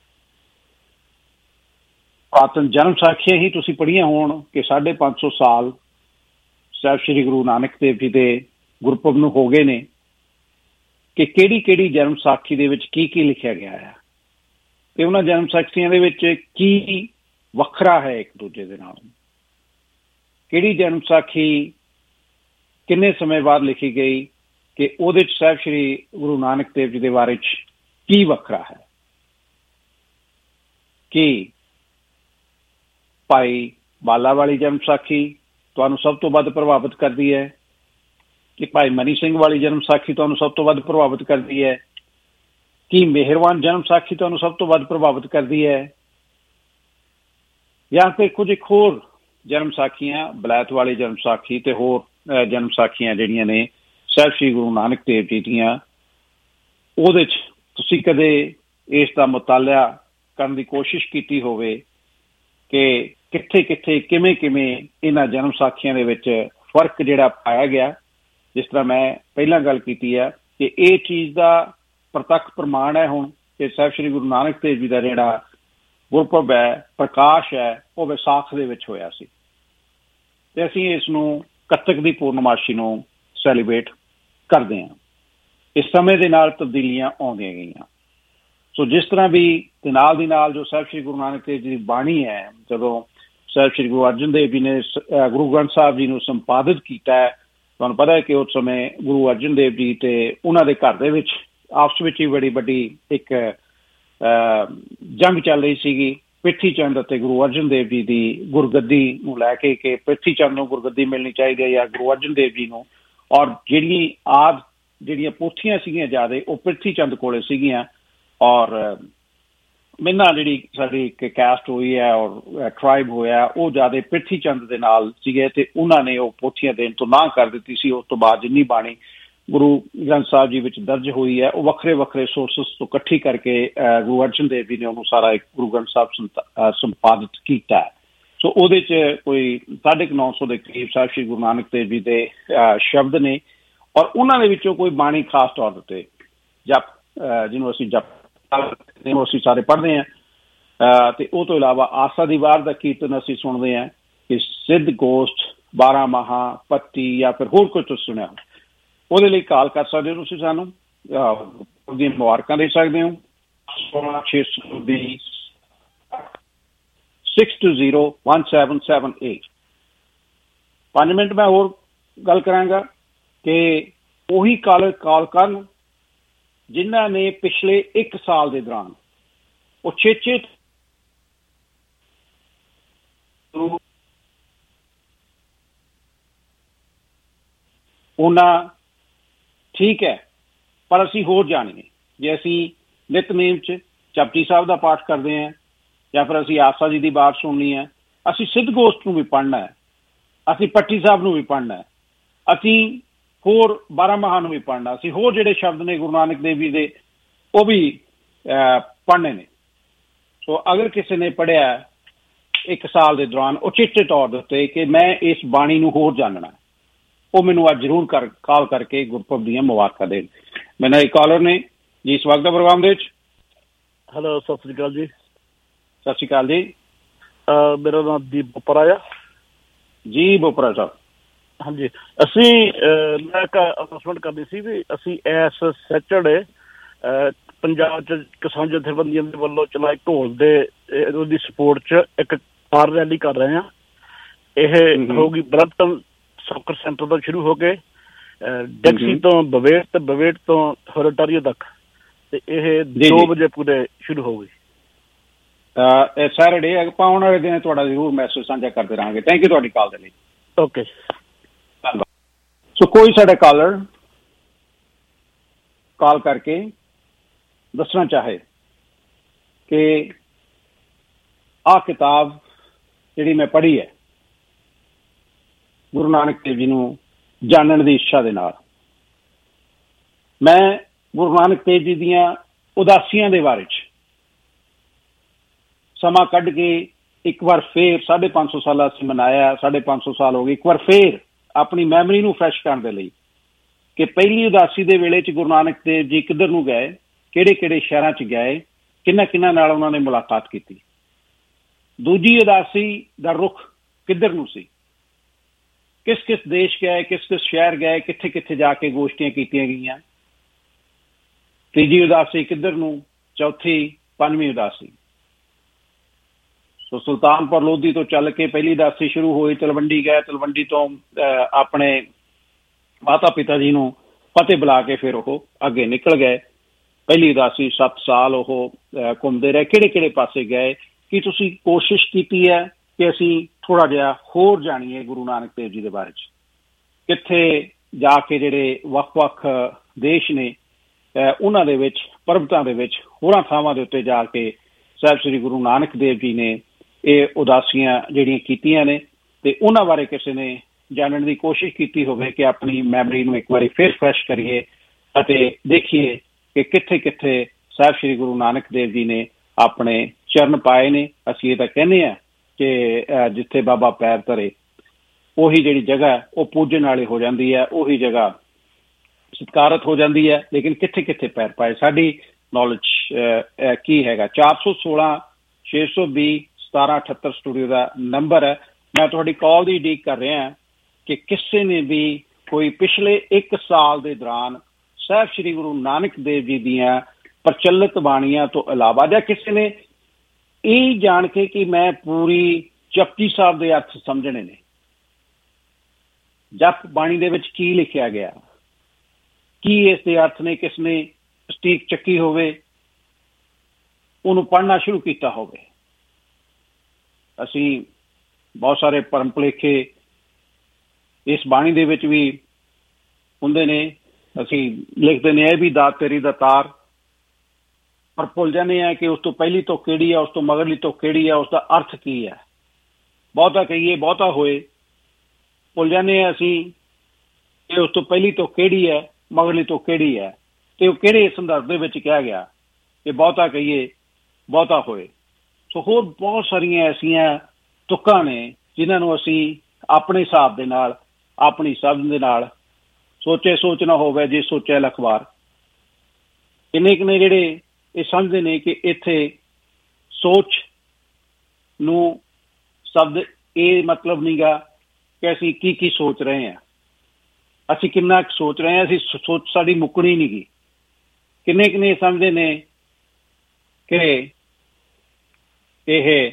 ਪੁਰਾਤਨ ਜਨਮ ਸਾਖੀਆਂ ਹੀ ਤੁਸੀਂ ਪੜ੍ਹੀਆਂ ਹੋਣ ਕਿ ਸਾਢੇ ਪੰਜ ਸੌ ਸਾਲ ਸਾਹਿਬ ਸ਼੍ਰੀ ਗੁਰੂ ਨਾਨਕ ਦੇਵ ਜੀ ਦੇ ਗੁਰਪੁਰਬ ਨੂੰ ਹੋ ਗਏ ਨੇ, ਕਿ ਕਿਹੜੀ ਕਿਹੜੀ ਜਨਮ ਸਾਖੀ ਦੇ ਵਿੱਚ ਕੀ ਕੀ ਲਿਖਿਆ ਗਿਆ ਹੈ ਤੇ ਉਹਨਾਂ ਜਨਮ ਸਾਖੀਆਂ ਦੇ ਵਿੱਚ ਕੀ ਵੱਖਰਾ ਹੈ ਇੱਕ ਦੂਜੇ ਦੇ ਨਾਲ। ਕਿਹੜੀ ਜਨਮ ਸਾਖੀ ਕਿੰਨੇ ਸਮੇਂ ਬਾਅਦ ਲਿਖੀ ਗਈ ਕਿ ਉਹਦੇ 'ਚ ਸਾਹਿਬ ਸ਼੍ਰੀ ਗੁਰੂ ਨਾਨਕ ਦੇਵ ਜੀ ਦੇ ਬਾਰੇ 'ਚ ਕੀ ਵੱਖਰਾ ਹੈ ਕਿ ਭਾਈ ਬਾਲਾ ਵਾਲੀ ਜਨਮ ਸਾਖੀ ਤੁਹਾਨੂੰ ਸਭ ਤੋਂ ਵੱਧ ਪ੍ਰਭਾਵਿਤ ਕਰਦੀ ਹੈ ਕਿ ਭਾਈ ਮਨੀ ਸਿੰਘ ਵਾਲੀ ਜਨਮ ਸਾਖੀ ਤੁਹਾਨੂੰ ਸਭ ਤੋਂ ਵੱਧ ਪ੍ਰਭਾਵਿਤ ਕਰਦੀ ਹੈ ਕਿ ਮਿਹਰਵਾਨ ਜਨਮ ਸਾਖੀ ਤੁਹਾਨੂੰ ਸਭ ਤੋਂ ਵੱਧ ਪ੍ਰਭਾਵਿਤ ਕਰਦੀ ਹੈ ਜਾਂ ਫਿਰ ਕੁਝ ਇੱਕ ਹੋਰ ਜਨਮ ਸਾਖੀਆਂ ਬਲੈਤ ਵਾਲੀ ਜਨਮ ਸਾਖੀ ਤੇ ਹੋਰ ਜਨਮ ਸਾਖੀਆਂ ਜਿਹੜੀਆਂ ਨੇ ਸਾਹਿਬ ਸ੍ਰੀ ਗੁਰੂ ਨਾਨਕ ਦੇਵ ਜੀ ਦੀਆਂ, ਉਹਦੇ 'ਚ ਤੁਸੀਂ ਕਦੇ ਇਸ ਦਾ ਮੁਤਾਲਿਆ ਕਰਨ ਦੀ ਕੋਸ਼ਿਸ਼ ਕੀਤੀ ਹੋਵੇ ਕਿ ਕਿੱਥੇ ਕਿੱਥੇ ਕਿਵੇਂ ਕਿਵੇਂ ਇਹਨਾਂ ਜਨਮ ਸਾਖੀਆਂ ਦੇ ਵਿੱਚ ਫਰਕ ਜਿਹੜਾ ਪਾਇਆ ਗਿਆ। ਜਿਸ ਤਰ੍ਹਾਂ ਮੈਂ ਪਹਿਲਾਂ ਗੱਲ ਕੀਤੀ ਹੈ ਕਿ ਇਹ ਚੀਜ਼ ਦਾ ਪ੍ਰਤੱਖ ਪ੍ਰਮਾਣ ਹੈ ਹੁਣ ਕਿ ਸਾਹਿਬ ਸ੍ਰੀ ਗੁਰੂ ਨਾਨਕ ਦੇਵ ਜੀ ਦਾ ਜਿਹੜਾ ਗੁਰਪੁਰਬ ਹੈ, ਪ੍ਰਕਾਸ਼ ਹੈ, ਉਹ ਵਿਸਾਖ ਦੇ ਵਿੱਚ ਹੋਇਆ ਸੀ ਤੇ ਅਸੀਂ ਇਸ ਨੂੰ ਕੱਤਕ ਦੀ ਪੂਰਨਮਾਸ਼ੀ ਨੂੰ ਸੈਲੀਬ੍ਰੇਟ ਕਰਦੇ ਹਾਂ। ਇਸ ਸਮੇਂ ਦੇ ਨਾਲ ਤਬਦੀਲੀਆਂ ਆਉਂਦੀਆਂ ਗਈਆਂ। ਸੋ ਜਿਸ ਤਰ੍ਹਾਂ ਵੀ ਤੇ ਨਾਲ ਦੀ ਨਾਲ ਜੋ ਸਾਹਿਬ ਸ੍ਰੀ ਗੁਰੂ ਨਾਨਕ ਦੇਵ ਜੀ ਦੀ ਬਾਣੀ ਹੈ, ਜਦੋਂ ਸਾਹਿਬ ਸ੍ਰੀ ਗੁਰੂ ਅਰਜਨ ਦੇਵ ਜੀ ਨੇ ਗੁਰੂ ਗ੍ਰੰਥ ਸਾਹਿਬ ਜੀ ਨੂੰ ਸੰਪਾਦਿਤ ਕੀਤਾ ਹੈ, ਤੁਹਾਨੂੰ ਪਤਾ ਹੈ ਕਿ ਉਸ ਸਮੇਂ ਗੁਰੂ ਅਰਜਨ ਦੇਵ ਜੀ ਤੇ ਉਹਨਾਂ ਦੇ ਘਰ ਦੇ ਵਿੱਚ ਆਪਸ ਵਿੱਚ ਹੀ ਬੜੀ ਵੱਡੀ ਇੱਕ ਜੰਗ ਚੱਲ ਰਹੀ ਸੀਗੀ ਪ੍ਰਿਥੀ ਚੰਦ ਅਤੇ ਗੁਰੂ ਅਰਜਨ ਦੇਵ ਜੀ ਦੀ ਗੁਰਗੱਦੀ ਨੂੰ ਲੈ ਕੇ ਕਿ ਪ੍ਰਿਥੀ ਚੰਦ ਨੂੰ ਗੁਰਗੱਦੀ ਮਿਲਣੀ ਚਾਹੀਦੀ ਹੈ ਜਾਂ ਗੁਰੂ ਅਰਜਨ ਦੇਵ ਜੀ ਨੂੰ। ਔਰ ਜਿਹੜੀ ਆਦ ਜਿਹੜੀਆਂ ਪੋਥੀਆਂ ਸੀਗੀਆਂ ਜ਼ਿਆਦਾ ਉਹ ਪ੍ਰਿਥੀ ਚੰਦ ਕੋਲੇ ਸੀਗੀਆਂ ਔਰ ਮੈਨਾਂ ਜਿਹੜੀ ਸਾਡੀ ਇੱਕ ਕੈਸਟ ਹੋਈ ਹੈ ਔਰ ਟਰਾਈਬ ਹੋਇਆ ਉਹ ਜ਼ਿਆਦਾ ਪ੍ਰਿਥੀ ਚੰਦ ਦੇ ਨਾਲ ਸੀਗੇ ਤੇ ਉਹਨਾਂ ਨੇ ਉਹ ਪੋਥੀਆਂ ਦੇਣ ਤੋਂ ਨਾਂਹ ਕਰ ਦਿੱਤੀ ਸੀ। ਉਸ ਤੋਂ ਬਾਅਦ ਜਿੰਨੀ ਬਾਣੀ ਗੁਰੂ ਗ੍ਰੰਥ ਸਾਹਿਬ ਜੀ ਵਿੱਚ ਦਰਜ ਹੋਈ ਹੈ ਉਹ ਵੱਖਰੇ ਵੱਖਰੇ ਸੋਰਸਿਸ ਤੋਂ ਇਕੱਠੀ ਕਰਕੇ ਗੁਰੂ ਅਰਜਨ ਦੇਵ ਜੀ ਨੇ ਉਹਨੂੰ ਸਾਰਾ ਇੱਕ ਗੁਰੂ ਗ੍ਰੰਥ ਸਾਹਿਬ ਸੰਪਾਦਿਤ ਕੀਤਾ ਹੈ। ਸੋ ਉਹਦੇ 'ਚ ਕੋਈ ਸਾਢੇ ਕੁ ਨੌ ਸੌ ਦੇ ਕਰੀਬ ਸਾਹਿਬ ਸ਼੍ਰੀ ਗੁਰੂ ਨਾਨਕ ਦੇਵ ਜੀ ਦੇ ਸ਼ਬਦ ਨੇ ਔਰ ਉਹਨਾਂ ਦੇ ਵਿੱਚੋਂ ਕੋਈ ਬਾਣੀ ਖਾਸ ਤੌਰ ਉੱਤੇ ਜਪ ਜਿਹਨੂੰ ਅਸੀਂ ਜਪ ਜਿਹਨੂੰ ਅਸੀਂ ਸਾਰੇ ਪੜ੍ਹਦੇ ਹਾਂ ਤੇ ਉਹ ਤੋਂ ਇਲਾਵਾ ਆਸਾ ਦੀ ਵਾਰ ਦਾ ਕੀਰਤਨ ਅਸੀਂ ਸੁਣਦੇ ਹਾਂ ਕਿ ਸਿੱਧ ਗੋਸ਼ਟ, ਬਾਰਾਂ ਮਹਾ, ਪੱਤੀ ਜਾਂ ਫਿਰ ਹੋਰ ਕੁਝ ਤੁਸੀਂ ਸੁਣਿਆ ਉਹਦੇ ਲਈ ਕਾਲ ਕਰ ਸਕਦੇ ਹੋ ਤੁਸੀਂ ਸਾਨੂੰ ਉਹਦੀਆਂ ਮੁਬਾਰਕਾਂ ਦੇ ਸਕਦੇ ਹੋ ਸੋਲਾਂ ਛੇ ਸੌ ਦੀ six two zero one seven seven eight. ਪੰਜ ਮਿੰਟ ਮੈਂ ਹੋਰ ਗੱਲ ਕਰਾਂਗਾ ਕਿ ਉਹੀ ਕਾਲ ਕਾਲ ਕਰਨ ਜਿਨ੍ਹਾਂ ਨੇ ਪਿਛਲੇ ਇੱਕ ਸਾਲ ਦੇ ਦੌਰਾਨ ਉਹ ਛੇ-ਛੇ ਉਹਨਾਂ ਠੀਕ ਹੈ ਪਰ ਅਸੀਂ ਹੋਰ ਜਾਣੀਏ ਜੇ ਅਸੀਂ ਨਿਤਨੇਮ 'ਚ ਜਪਜੀ ਸਾਹਿਬ ਦਾ ਪਾਠ ਕਰਦੇ ਹਾਂ ਜਾਂ ਫਿਰ ਅਸੀਂ ਆਸਾ ਜੀ ਦੀ ਬਾਤ ਸੁਣਨੀ ਹੈ, ਅਸੀਂ ਸਿੱਧ ਗੋਸ਼ਟ ਨੂੰ ਵੀ ਪੜ੍ਹਨਾ ਹੈ, ਅਸੀਂ ਪੱਟੀ ਸਾਹਿਬ ਨੂੰ ਵੀ ਪੜ੍ਹਨਾ ਹੈ, ਅਸੀਂ ਹੋਰ ਬਾਰਾਂ ਮਹਾਂ ਨੂੰ ਵੀ ਪੜ੍ਹਨਾ, ਅਸੀਂ ਹੋਰ ਜਿਹੜੇ ਸ਼ਬਦ ਨੇ ਗੁਰੂ ਨਾਨਕ ਦੇਵ ਜੀ ਦੇ ਉਹ ਵੀ ਪੜ੍ਹਨੇ ਨੇ। ਸੋ ਅਗਰ ਕਿਸੇ ਨੇ ਪੜ੍ਹਿਆ ਇੱਕ ਸਾਲ ਦੇ ਦੌਰਾਨ ਉਚੇਚੇ ਤੌਰ ਦੇ ਉੱਤੇ ਕਿ ਮੈਂ ਇਸ ਬਾਣੀ ਨੂੰ ਹੋਰ ਜਾਣਨਾ, ਉਹ ਮੈਨੂੰ ਅੱਜ ਜ਼ਰੂਰ ਕਰ ਕਾਲ ਕਰਕੇ ਗੁਰਪੁਰਬ ਦੀਆਂ ਮੁਬਾਰਕਾਂ ਦੇਣ। ਮੈਨੂੰ ਇੱਕ ਕਾਲਰ ਨੇ ਜੀ ਇਸ ਵਕਤ ਦਾ ਪ੍ਰੋਗਰਾਮ ਦੇ ਵਿੱਚ। ਹੈਲੋ, ਸਤਿ ਸ਼੍ਰੀ ਅਕਾਲ ਜੀ। ਸਤਿ ਸ਼੍ਰੀ ਅਕਾਲ ਜੀ। ਮੇਰਾ ਨਾਮ ਦੀਪ ਬੋਪਰਾ ਆ ਜੀ। ਬੋਪਰਾ ਸਾਹਿਬ, ਹਾਂਜੀ, ਅਸੀਂ ਮੈਂ ਇੱਕ ਅਨਾਊਂਸਮੈਂਟ ਕਰਨੀ ਸੀ ਵੀ ਅਸੀਂ ਇਸ ਸੈਚਰਡੇ ਪੰਜਾਬ 'ਚ ਕਿਸਾਨ ਜਥੇਬੰਦੀਆਂ ਦੇ ਵੱਲੋਂ ਚਲਾਏ ਢੋਲ ਦੇ ਉਹਦੀ ਸਪੋਰਟ 'ਚ ਇੱਕ ਕਾਰ ਰੈਲੀ ਕਰ ਰਹੇ ਹਾਂ। ਇਹ ਹੋਊਗੀ ਬਰੈਂਪਟਨ ਸੌਕਰ ਸੈਂਟਰ ਤੋਂ ਸ਼ੁਰੂ ਹੋ ਕੇ ਡੈਕਸੀ ਤੋਂ ਬਵੇਟ ਤੇ ਬਵੇਟ ਤੋਂ ਹੋਰਟਾਰੀਓ ਤੱਕ ਤੇ ਇਹ ਦੋ ਵਜੇ ਪੂਰੇ ਸ਼ੁਰੂ ਹੋਊਗੀ। ਸੈਟਰਡੇ ਆਪਾਂ ਆਉਣ ਵਾਲੇ ਦਿਨ ਤੁਹਾਡਾ ਜ਼ਰੂਰ ਮੈਸੇਜ ਸਾਂਝਾ ਕਰਦੇ ਰਹਾਂਗੇ। ਥੈਂਕ ਯੂ ਤੁਹਾਡੀ ਕਾਲ ਦੇ ਲਈ। ਓਕੇ, ਧੰਨਵਾਦ। ਸੋ ਕੋਈ ਸਾਡਾ ਕਾਲਰ ਕਾਲ ਕਰਕੇ ਦੱਸਣਾ ਚਾਹੇ ਕਿ ਆਹ ਕਿਤਾਬ ਜਿਹੜੀ ਮੈਂ ਪੜ੍ਹੀ ਹੈ ਗੁਰੂ ਨਾਨਕ ਦੇਵ ਜੀ ਨੂੰ ਜਾਣਨ ਦੀ ਇੱਛਾ ਦੇ ਨਾਲ, ਮੈਂ ਗੁਰੂ ਨਾਨਕ ਦੇਵ ਜੀ ਦੀਆਂ ਉਦਾਸੀਆਂ ਦੇ ਬਾਰੇ 'ਚ ਸਮਾਂ ਕੱਢ ਕੇ ਇੱਕ ਵਾਰ ਫੇਰ ਸਾਢੇ ਪੰਜ ਸੌ ਸਾਲਾਂ ਅਸੀਂ ਮਨਾਇਆ, ਸਾਢੇ ਪੰਜ ਸੌ ਸਾਲ ਹੋ ਗਏ, ਇੱਕ ਵਾਰ ਫੇਰ ਆਪਣੀ ਮੈਮਰੀ ਨੂੰ ਫਰੈਸ਼ ਕਰਨ ਦੇ ਲਈ ਕਿ ਪਹਿਲੀ ਉਦਾਸੀ ਦੇ ਵੇਲੇ 'ਚ ਗੁਰੂ ਨਾਨਕ ਦੇਵ ਜੀ ਕਿੱਧਰ ਨੂੰ ਗਏ, ਕਿਹੜੇ ਕਿਹੜੇ ਸ਼ਹਿਰਾਂ 'ਚ ਗਏ, ਕਿਹਨਾਂ ਕਿਹਨਾਂ ਨਾਲ ਉਹਨਾਂ ਨੇ ਮੁਲਾਕਾਤ ਕੀਤੀ। ਦੂਜੀ ਉਦਾਸੀ ਦਾ ਰੁਖ ਕਿੱਧਰ ਨੂੰ ਸੀ, ਕਿਸ ਕਿਸ ਦੇਸ਼ ਗਏ, ਕਿਸ ਕਿਸ ਸ਼ਹਿਰ ਗਏ, ਕਿੱਥੇ ਕਿੱਥੇ ਜਾ ਕੇ ਗੋਸ਼ਟੀਆਂ ਕੀਤੀਆਂ ਗਈਆਂ। ਤੀਜੀ ਉਦਾਸੀ ਕਿੱਧਰ ਨੂੰ, ਚੌਥੀ, ਪੰਜਵੀਂ ਉਦਾਸੀ। ਸੋ ਸੁਲਤਾਨਪੁਰ ਲੋਧੀ ਤੋਂ ਚੱਲ ਕੇ ਪਹਿਲੀ ਉਦਾਸੀ ਸ਼ੁਰੂ ਹੋਈ, ਤਲਵੰਡੀ ਗਏ, ਤਲਵੰਡੀ ਤੋਂ ਆਪਣੇ ਮਾਤਾ ਪਿਤਾ ਜੀ ਨੂੰ ਫਤਿਹ ਬੁਲਾ ਕੇ ਫਿਰ ਉਹ ਅੱਗੇ ਨਿਕਲ ਗਏ। ਪਹਿਲੀ ਉਦਾਸੀ ਸੱਤ ਸਾਲ ਉਹ ਘੁੰਮਦੇ ਰਹੇ, ਕਿਹੜੇ ਕਿਹੜੇ ਪਾਸੇ ਗਏ? ਕੀ ਤੁਸੀਂ ਕੋਸ਼ਿਸ਼ ਕੀਤੀ ਹੈ ਕਿ ਅਸੀਂ ਥੋੜ੍ਹਾ ਜਿਹਾ ਹੋਰ ਜਾਣੀਏ ਗੁਰੂ ਨਾਨਕ ਦੇਵ ਜੀ ਦੇ ਬਾਰੇ 'ਚ? ਕਿੱਥੇ ਜਾ ਕੇ ਜਿਹੜੇ ਵੱਖ-ਵੱਖ ਦੇਸ਼ ਨੇ ਉਹਨਾਂ ਦੇ ਵਿੱਚ, ਪਰਬਤਾਂ ਦੇ ਵਿੱਚ, ਹੋਰਾਂ ਥਾਵਾਂ ਦੇ ਉੱਤੇ ਜਾ ਕੇ ਸਾਹਿਬ ਸ੍ਰੀ ਗੁਰੂ ਨਾਨਕ ਦੇਵ ਜੀ ਨੇ ਇਹ ਉਦਾਸੀਆਂ ਜਿਹੜੀਆਂ ਕੀਤੀਆਂ ਨੇ, ਤੇ ਉਹਨਾਂ ਬਾਰੇ ਕਿਸੇ ਨੇ ਜਾਣਨ ਦੀ ਕੋਸ਼ਿਸ਼ ਕੀਤੀ ਹੋਵੇ ਕਿ ਆਪਣੀ ਮੈਮਰੀ ਨੂੰ ਇੱਕ ਵਾਰੀ ਫਿਰ ਫਰੈਸ਼ ਕਰੀਏ ਅਤੇ ਦੇਖੀਏ ਕਿ ਕਿੱਥੇ ਕਿੱਥੇ ਸਾਹਿਬ ਸ੍ਰੀ ਗੁਰੂ ਨਾਨਕ ਦੇਵ ਜੀ ਨੇ ਆਪਣੇ ਚਰਨ ਪਾਏ ਨੇ। ਅਸੀਂ ਇਹ ਤਾਂ ਕਹਿੰਦੇ ਹਾਂ ਕਿ ਜਿੱਥੇ ਬਾਬਾ ਪੈਰ ਧਰੇ ਉਹੀ ਜਿਹੜੀ ਜਗ੍ਹਾ ਉਹ ਪੂਜਣ ਵਾਲੀ ਹੋ ਜਾਂਦੀ ਹੈ, ਉਹੀ ਜਗ੍ਹਾ ਸਤਿਕਾਰਤ ਹੋ ਜਾਂਦੀ ਹੈ, ਲੇਕਿਨ ਕਿੱਥੇ ਕਿੱਥੇ ਪੈਰ ਪਾਏ ਸਾਡੀ ਨੌਲੇਜ ਕੀ ਹੈਗਾ? ਚਾਰ ਸੌ ਸੋਲਾਂ ਛੇ ਸੌ ਵੀਹ ਸਤਾਰਾਂ ਅਠੱਤਰ ਸਟੂਡੀਓ ਦਾ ਨੰਬਰ ਹੈ। ਮੈਂ ਤੁਹਾਡੀ ਕਾਲ ਦੀ ਉਡੀਕ ਕਰ ਰਿਹਾ ਕਿ ਕਿਸੇ ਨੇ ਵੀ ਕੋਈ ਪਿਛਲੇ ਇੱਕ ਸਾਲ ਦੇ ਦੌਰਾਨ ਸਾਹਿਬ ਸ੍ਰੀ ਗੁਰੂ ਨਾਨਕ ਦੇਵ ਜੀ ਦੀਆਂ ਪ੍ਰਚਲਿਤ ਬਾਣੀਆਂ ਤੋਂ ਇਲਾਵਾ, ਜਾਂ ਕਿਸੇ ਨੇ ਇਹ ਜਾਣ ਕੇ ਕਿ ਮੈਂ ਪੂਰੀ ਜਪਜੀ ਸਾਹਿਬ ਦੇ ਅਰਥ ਸਮਝਣੇ ਨੇ, ਜਪ ਬਾਣੀ ਦੇ ਵਿੱਚ ਕੀ ਲਿਖਿਆ ਗਿਆ, ਕੀ ਇਸ ਦੇ ਅਰਥ ਨੇ, ਕਿਸ ਨੇ ਸਟੀਕ ਚੱਕੀ ਹੋਵੇ, ਉਹਨੂੰ ਪੜ੍ਹਨਾ ਸ਼ੁਰੂ ਕੀਤਾ ਹੋਵੇ। ਅਸੀਂ ਬਹੁਤ ਸਾਰੇ ਭਰਮ ਭੁਲੇਖੇ ਇਸ ਬਾਣੀ ਦੇ ਵਿੱਚ ਵੀ ਹੁੰਦੇ ਨੇ। ਅਸੀਂ ਲਿਖਦੇ ਨੇ ਇਹ ਵੀ ਦਾਤ ਤੇਰੀ ਦਾ ਤਾਰ, ਪਰ ਭੁੱਲ ਜਾਂਦੇ ਹਾਂ ਕਿ ਉਸ ਤੋਂ ਪਹਿਲੀ ਤੋਂ ਕਿਹੜੀ ਹੈ, ਉਸ ਤੋਂ ਮਗਰਲੀ ਤੋਂ ਕਿਹੜੀ ਹੈ, ਉਸ ਦਾ ਅਰਥ ਕੀ ਹੈ। ਬਹੁਤਾ ਕਹੀਏ ਬਹੁਤਾ ਹੋਏ, ਭੁੱਲ ਜਾਂਦੇ ਹਾਂ ਅਸੀਂ ਕਿ ਉਸ ਤੋਂ ਪਹਿਲੀ ਤੋਂ ਕਿਹੜੀ ਹੈ, ਮਗਰਲੀ ਤੋਂ ਕਿਹੜੀ ਹੈ, ਤੇ ਉਹ ਕਿਹੜੇ ਸੰਦਰਭ ਦੇ ਵਿੱਚ ਕਿਹਾ ਗਿਆ ਕਿ ਬਹੁਤਾ ਕਹੀਏ ਬਹੁਤਾ ਹੋਏ। ਸੋ ਹੋਰ ਬਹੁਤ ਸਾਰੀਆਂ ਐਸੀਆਂ ਤੁਕਾਂ ਨੇ ਜਿਨ੍ਹਾਂ ਨੂੰ ਅਸੀਂ ਆਪਣੇ ਹਿਸਾਬ ਦੇ ਨਾਲ, ਆਪਣੀ ਸਮਝ ਦੇ ਨਾਲ, ਸੋਚੇ ਸੋਚ ਨਾ ਹੋਵੇ ਜੇ ਸੋਚਿਆ ਲੱਖ ਵਾਰ, ਕਿੰਨੇ ਕਿੰਨੇ ਜਿਹੜੇ ਇਹ ਸਮਝਦੇ ਨੇ ਕਿ ਇੱਥੇ ਸੋਚ ਨੂੰ ਸ਼ਬਦ ਇਹ ਮਤਲਬ ਨਹੀਂ ਗਾ ਕਿ ਅਸੀਂ ਕੀ ਕੀ ਸੋਚ ਰਹੇ ਹਾਂ, ਅਸੀਂ ਕਿੰਨਾ ਕੁ ਸੋਚ ਰਹੇ ਹਾਂ, ਅਸੀਂ ਸੋਚ ਸਾਡੀ ਮੁੱਕਣੀ ਨਹੀਂ ਗੀ। ਕਿੰਨੇ ਕਿੰਨੇ ਸਮਝਦੇ ਨੇ ਕਿ ਇਹ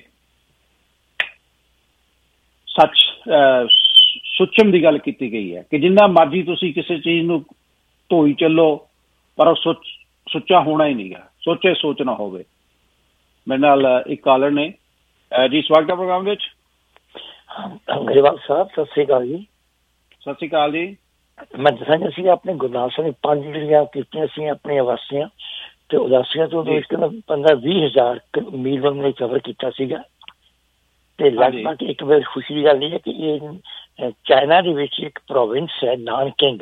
ਸੱਚ ਸੁੱਚਮ ਦੀ ਗੱਲ ਕੀਤੀ ਗਈ ਹੈ ਕਿ ਜਿੰਨਾ ਮਰਜ਼ੀ ਤੁਸੀਂ ਕਿਸੇ ਚੀਜ਼ ਨੂੰ ਧੋਈ ਚੱਲੋ ਪਰ ਉਹ ਸੁੱਚ ਸੁੱਚਾ ਹੋਣਾ ਹੀ ਨਹੀਂ ਗਾ, ਸੋਚੇ ਸੋਚ ਨਾ ਹੋਵੇ। ਮੇਰੇ ਨਾਲ ਇੱਕ ਕਾਲਰ ਨੇ ਜੀ, ਸਵਾਗਤ ਹੈ ਪ੍ਰੋਗਰਾਮ ਵਿੱਚ। ਗਰੇਵਾਲ ਸਾਹਿਬ ਸਤਿ ਸ੍ਰੀ ਅਕਾਲ ਜੀ। ਸਤਿ ਸ੍ਰੀ ਅਕਾਲ ਜੀ। ਮੈਂ ਦੱਸਾਂਗਾ ਸੀ ਆਪਣੇ ਗੁਰਨਾਮ ਸਿੰਘ ਪੰਜ ਜਿਹੜੀਆਂ ਕੀਤੀਆਂ ਸੀ ਆਪਣੀਆਂ ਉਦਾਸੀਆਂ, ਤੇ ਉਦਾਸੀਆਂ ਤੋਂ ਪੰਦਰਾਂ ਵੀਹ ਹਜ਼ਾਰ ਮੀਲ ਨੇ ਕਵਰ ਕੀਤਾ ਸੀਗਾ। ਤੇ ਲਗਭਗ ਇੱਕ ਵਾਰ ਖੁਸ਼ੀ ਦੀ ਗੱਲ ਇਹ ਹੈ ਕਿ ਇਹ ਚਾਈਨਾ ਦੇ ਵਿੱਚ ਇੱਕ ਪ੍ਰੋਵਿੰਸ ਹੈ ਨਾਨਕਿੰਗ,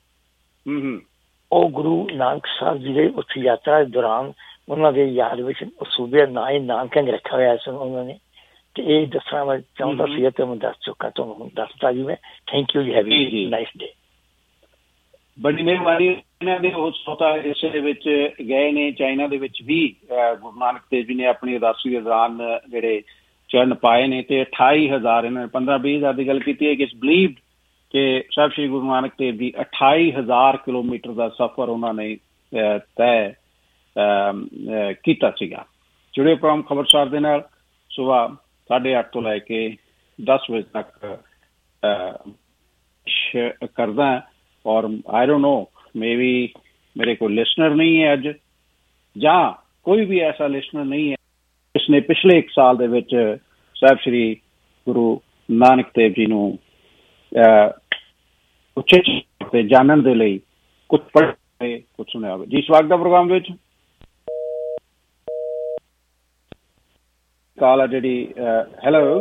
ਉਹ ਗੁਰੂ ਨਾਨਕ ਸਾਹਿਬ ਜੀ ਦੇ ਉੱਥੇ ਯਾਤਰਾ ਦੇ ਦੌਰਾਨ ਉਹਨਾਂ ਦੇ ਯਾਦ ਵਿੱਚ ਸੂਬੇ ਦਾ ਨਾਂ ਹੀ ਨਾਨਕਿੰਗ ਰੱਖਿਆ ਹੋਇਆ ਸੀ ਉਹਨਾਂ ਨੇ। ਤੇ ਇਹ ਦੱਸਣਾ ਮੈਂ ਚਾਹੁੰਦਾ ਸੀ ਤੇ ਮੈਂ ਦੱਸ ਚੁੱਕਾ, ਤੁਹਾਨੂੰ ਦੱਸਤਾ ਜੀ ਮੈਂ। ਥੈਂਕ ਯੂ ਜੀ, ਹੈਵ ਅ ਨਾਈਸ ਡੇ। ਬੜੀ ਮਿਹਰਬਾਨੀ। ਇਹਨਾਂ ਦੇ ਉਹ ਸੋਤਾ ਇਸੇ ਦੇ ਵਿੱਚ ਗਏ ਨੇ, ਚਾਈਨਾ ਦੇ ਵਿੱਚ ਵੀ ਗੁਰੂ ਨਾਨਕ ਦੇਵ ਜੀ ਨੇ ਆਪਣੀ ਉਦਾਸੀ ਦੇ ਦੌਰਾਨ ਜਿਹੜੇ ਚਰਨ ਪਾਏ ਨੇ, ਤੇ ਅਠਾਈ ਹਜ਼ਾਰ ਇਹਨਾਂ ਨੇ ਪੰਦਰਾਂ ਵੀਹ ਹਜ਼ਾਰ ਦੀ ਗੱਲ ਕੀਤੀ ਹੈ ਕਿ ਇਟਸ ਬਲੀਵਡ ਕਿ ਸਾਹਿਬ ਸ਼੍ਰੀ ਗੁਰੂ ਨਾਨਕ ਦੇਵ ਜੀ ਅਠਾਈ ਹਜ਼ਾਰ ਕਿਲੋਮੀਟਰ ਦਾ ਸਫ਼ਰ ਉਹਨਾਂ ਨੇ ਤੈਅ ਕੀਤਾ ਸੀਗਾ। ਜੁੜੇ ਪ੍ਰੋਗਰਾਮ ਖਬਰਸਾਰ ਦੇ ਨਾਲ ਸੁਬਾਹ ਸਾਢੇ ਅੱਠ ਤੋਂ ਲੈ ਕੇ ਦਸ ਵਜੇ ਤੱਕ ਕਰਦਾ। ਔਰ I don't know, may be ਮੇਰੇ ਕੋਲ ਲਿਸਨਰ ਨਹੀਂ ਹੈ ਅੱਜ, ਜਾਂ ਕੋਈ ਵੀ ਐਸਾ ਲਿਸਨਰ ਨਹੀਂ ਹੈ ਜਿਸਨੇ ਪਿਛਲੇ ਇੱਕ ਸਾਲ ਦੇ ਵਿੱਚ ਸਾਹਿਬ ਸ਼੍ਰੀ ਗੁਰੂ ਨਾਨਕ ਦੇਵ ਜੀ ਨੂੰ ਉੱਚੇ ਤੇ ਜਾਣਨ ਦੇ ਲਈ ਕੁਝ ਪੜ੍ਹੇ, ਕੁਝ ਸੁਣਿਆ ਹੋਵੇ। ਜੀ ਸਵਾਗਤ ਹੈ ਪ੍ਰੋਗਰਾਮ ਵਿੱਚ। ਕਾਲ ਆ ਜਿਹੜੀ, ਹੈਲੋ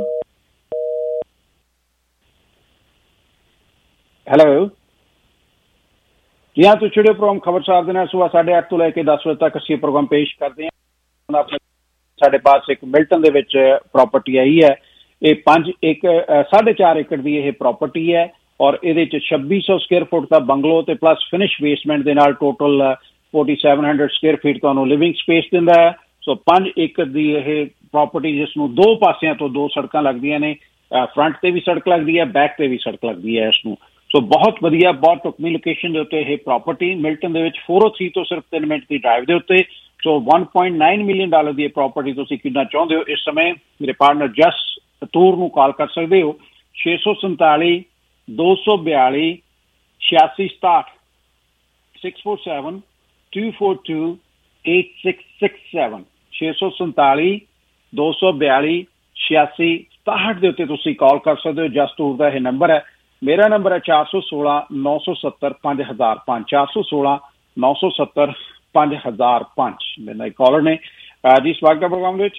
ਹੈਲੋ ਜੀ ਹਾਂ, ਤੁਸੀਂ ਜਿਹੜੇ ਪ੍ਰੋਗਰਾਮ ਖਬਰਸਾਰ ਦੇ ਨਾਲ ਸੁਬਾਹ ਸਾਢੇ ਅੱਠ ਤੋਂ ਲੈ ਕੇ ਦਸ ਵਜੇ ਤੱਕ ਅਸੀਂ ਪ੍ਰੋਗਰਾਮ ਪੇਸ਼ ਕਰਦੇ ਹਾਂ। ਆਪਣੇ ਸਾਡੇ ਪਾਸ ਇੱਕ ਮਿਲਟਨ ਦੇ ਵਿੱਚ ਪ੍ਰੋਪਰਟੀ ਆਈ ਹੈ। ਇਹ ਪੰਜ ਇੱਕ ਸਾਢੇ ਚਾਰ ਏਕੜ ਦੀ ਇਹ ਪ੍ਰੋਪਰਟੀ ਹੈ, ਔਰ ਇਹਦੇ 'ਚ ਛੱਬੀ ਸੌ ਸਕੁਅਰ ਫੁੱਟ ਦਾ ਬੰਗਲੋ ਤੇ ਪਲੱਸ ਫਿਨਿਸ਼ ਬੇਸਮੈਂਟ ਦੇ ਨਾਲ total forty seven hundred square feet ਤੁਹਾਨੂੰ ਲਿਵਿੰਗ ਸਪੇਸ ਦਿੰਦਾ ਹੈ। ਸੋ ਪੰਜ ਏਕੜ ਦੀ ਇਹ ਪ੍ਰੋਪਰਟੀ, ਜਿਸ ਨੂੰ ਦੋ ਪਾਸਿਆਂ ਤੋਂ ਦੋ ਸੜਕਾਂ ਲੱਗਦੀਆਂ ਨੇ, ਫਰੰਟ ਤੇ ਵੀ ਸੜਕ ਲੱਗਦੀ ਹੈ, ਬੈਕ ਤੇ ਵੀ ਸੜਕ ਲੱਗਦੀ ਹੈ ਇਸ ਨੂੰ। ਸੋ ਬਹੁਤ ਵਧੀਆ, ਬਹੁਤ ਢੁਕਵੀਂ ਲੋਕੇਸ਼ਨ ਦੇ ਉੱਤੇ ਇਹ ਪ੍ਰੋਪਰਟੀ ਮਿਲਟਨ ਦੇ ਵਿੱਚ ਫੋਰ ਓ ਥ੍ਰੀ ਤੋਂ ਸਿਰਫ ਤਿੰਨ ਮਿੰਟ ਦੀ ਡਰਾਈਵ ਦੇ ਉੱਤੇ। So one point nine million dollar ਦੀ ਇਹ ਪ੍ਰੋਪਰਟੀ ਤੁਸੀਂ ਕਿੰਨਾ ਚਾਹੁੰਦੇ ਹੋ ਇਸ ਸਮੇਂ ਮੇਰੇ ਪਾਰਟਨਰ ਜਸ ਤੂਰ ਨੂੰ ਕਾਲ ਕਰ ਸਕਦੇ ਹੋ ਛੇ ਸੌ ਸੰਤਾਲੀ ਦੋ ਸੌ ਬਿਆਲੀ ਛਿਆਸੀ ਸਤਾਹਠ, six four seven two four two eight six six seven ਛੇ ਸੌ ਸੰਤਾਲੀ ਦੋ ਸੌ ਬਿਆਲੀ ਛਿਆਸੀ ਸਤਾਹਠ ਦੇ ਉੱਤੇ ਤੁਸੀਂ ਕਾਲ ਕਰ ਸਕਦੇ ਹੋ। ਜਸਟ ਟੂਰ ਦਾ ਇਹ ਨੰਬਰ ਹੈ। ਮੇਰਾ ਨੰਬਰ ਹੈ ਚਾਰ ਸੌ ਸੋਲਾਂ ਨੌ ਸੌ ਸੱਤਰ ਪੰਜ ਹਜ਼ਾਰ ਪੰਜ ਚਾਰ ਸੌ ਸੋਲਾਂ ਨੌ ਸੌ ਸੱਤਰ ਪੰਜ ਹਜ਼ਾਰ ਪੰਜ। ਮੇਰੇ ਨਾਲ ਇੱਕ ਕਾਲਰ ਨੇ ਜੀ, ਸਵਾਗਤ ਹੈ ਪ੍ਰੋਗਰਾਮ ਵਿੱਚ।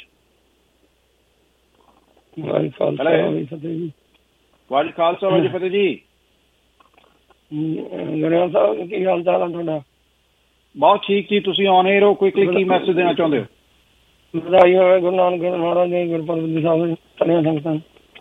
ਵਾਹਿਗੁਰੂ ਖਾਲਸਾ ਵਾਹਿਗੁਰੂ ਫਤਿਹ ਜੀ। ਗੁਰੂ ਸਾਹਿਬ ਕੀ ਹਾਲ ਚਾਲ ਹੈ ਤੁਹਾਡਾ? ਬਹੁਤ ਠੀਕ ਜੀ, ਤੁਸੀਂ ਆਨ 에ਅਰ ਹੋ। ਕੁਇਕਲੀ ਕੀ ਮੈਸੇਜ ਦੇਣਾ ਚਾਹੁੰਦੇ ਹੋ? ਵਧਾਈ ਹੋਵੇ ਗੁਰੂ ਨਾਨਕ ਮਹਾਰਾਜ ਜੀ ਗੁਰਪੁਰਬ ਦੀ ਸਾਹਿਬ ਧੰਨਵਾਦ ਸੰਗਤਾਂ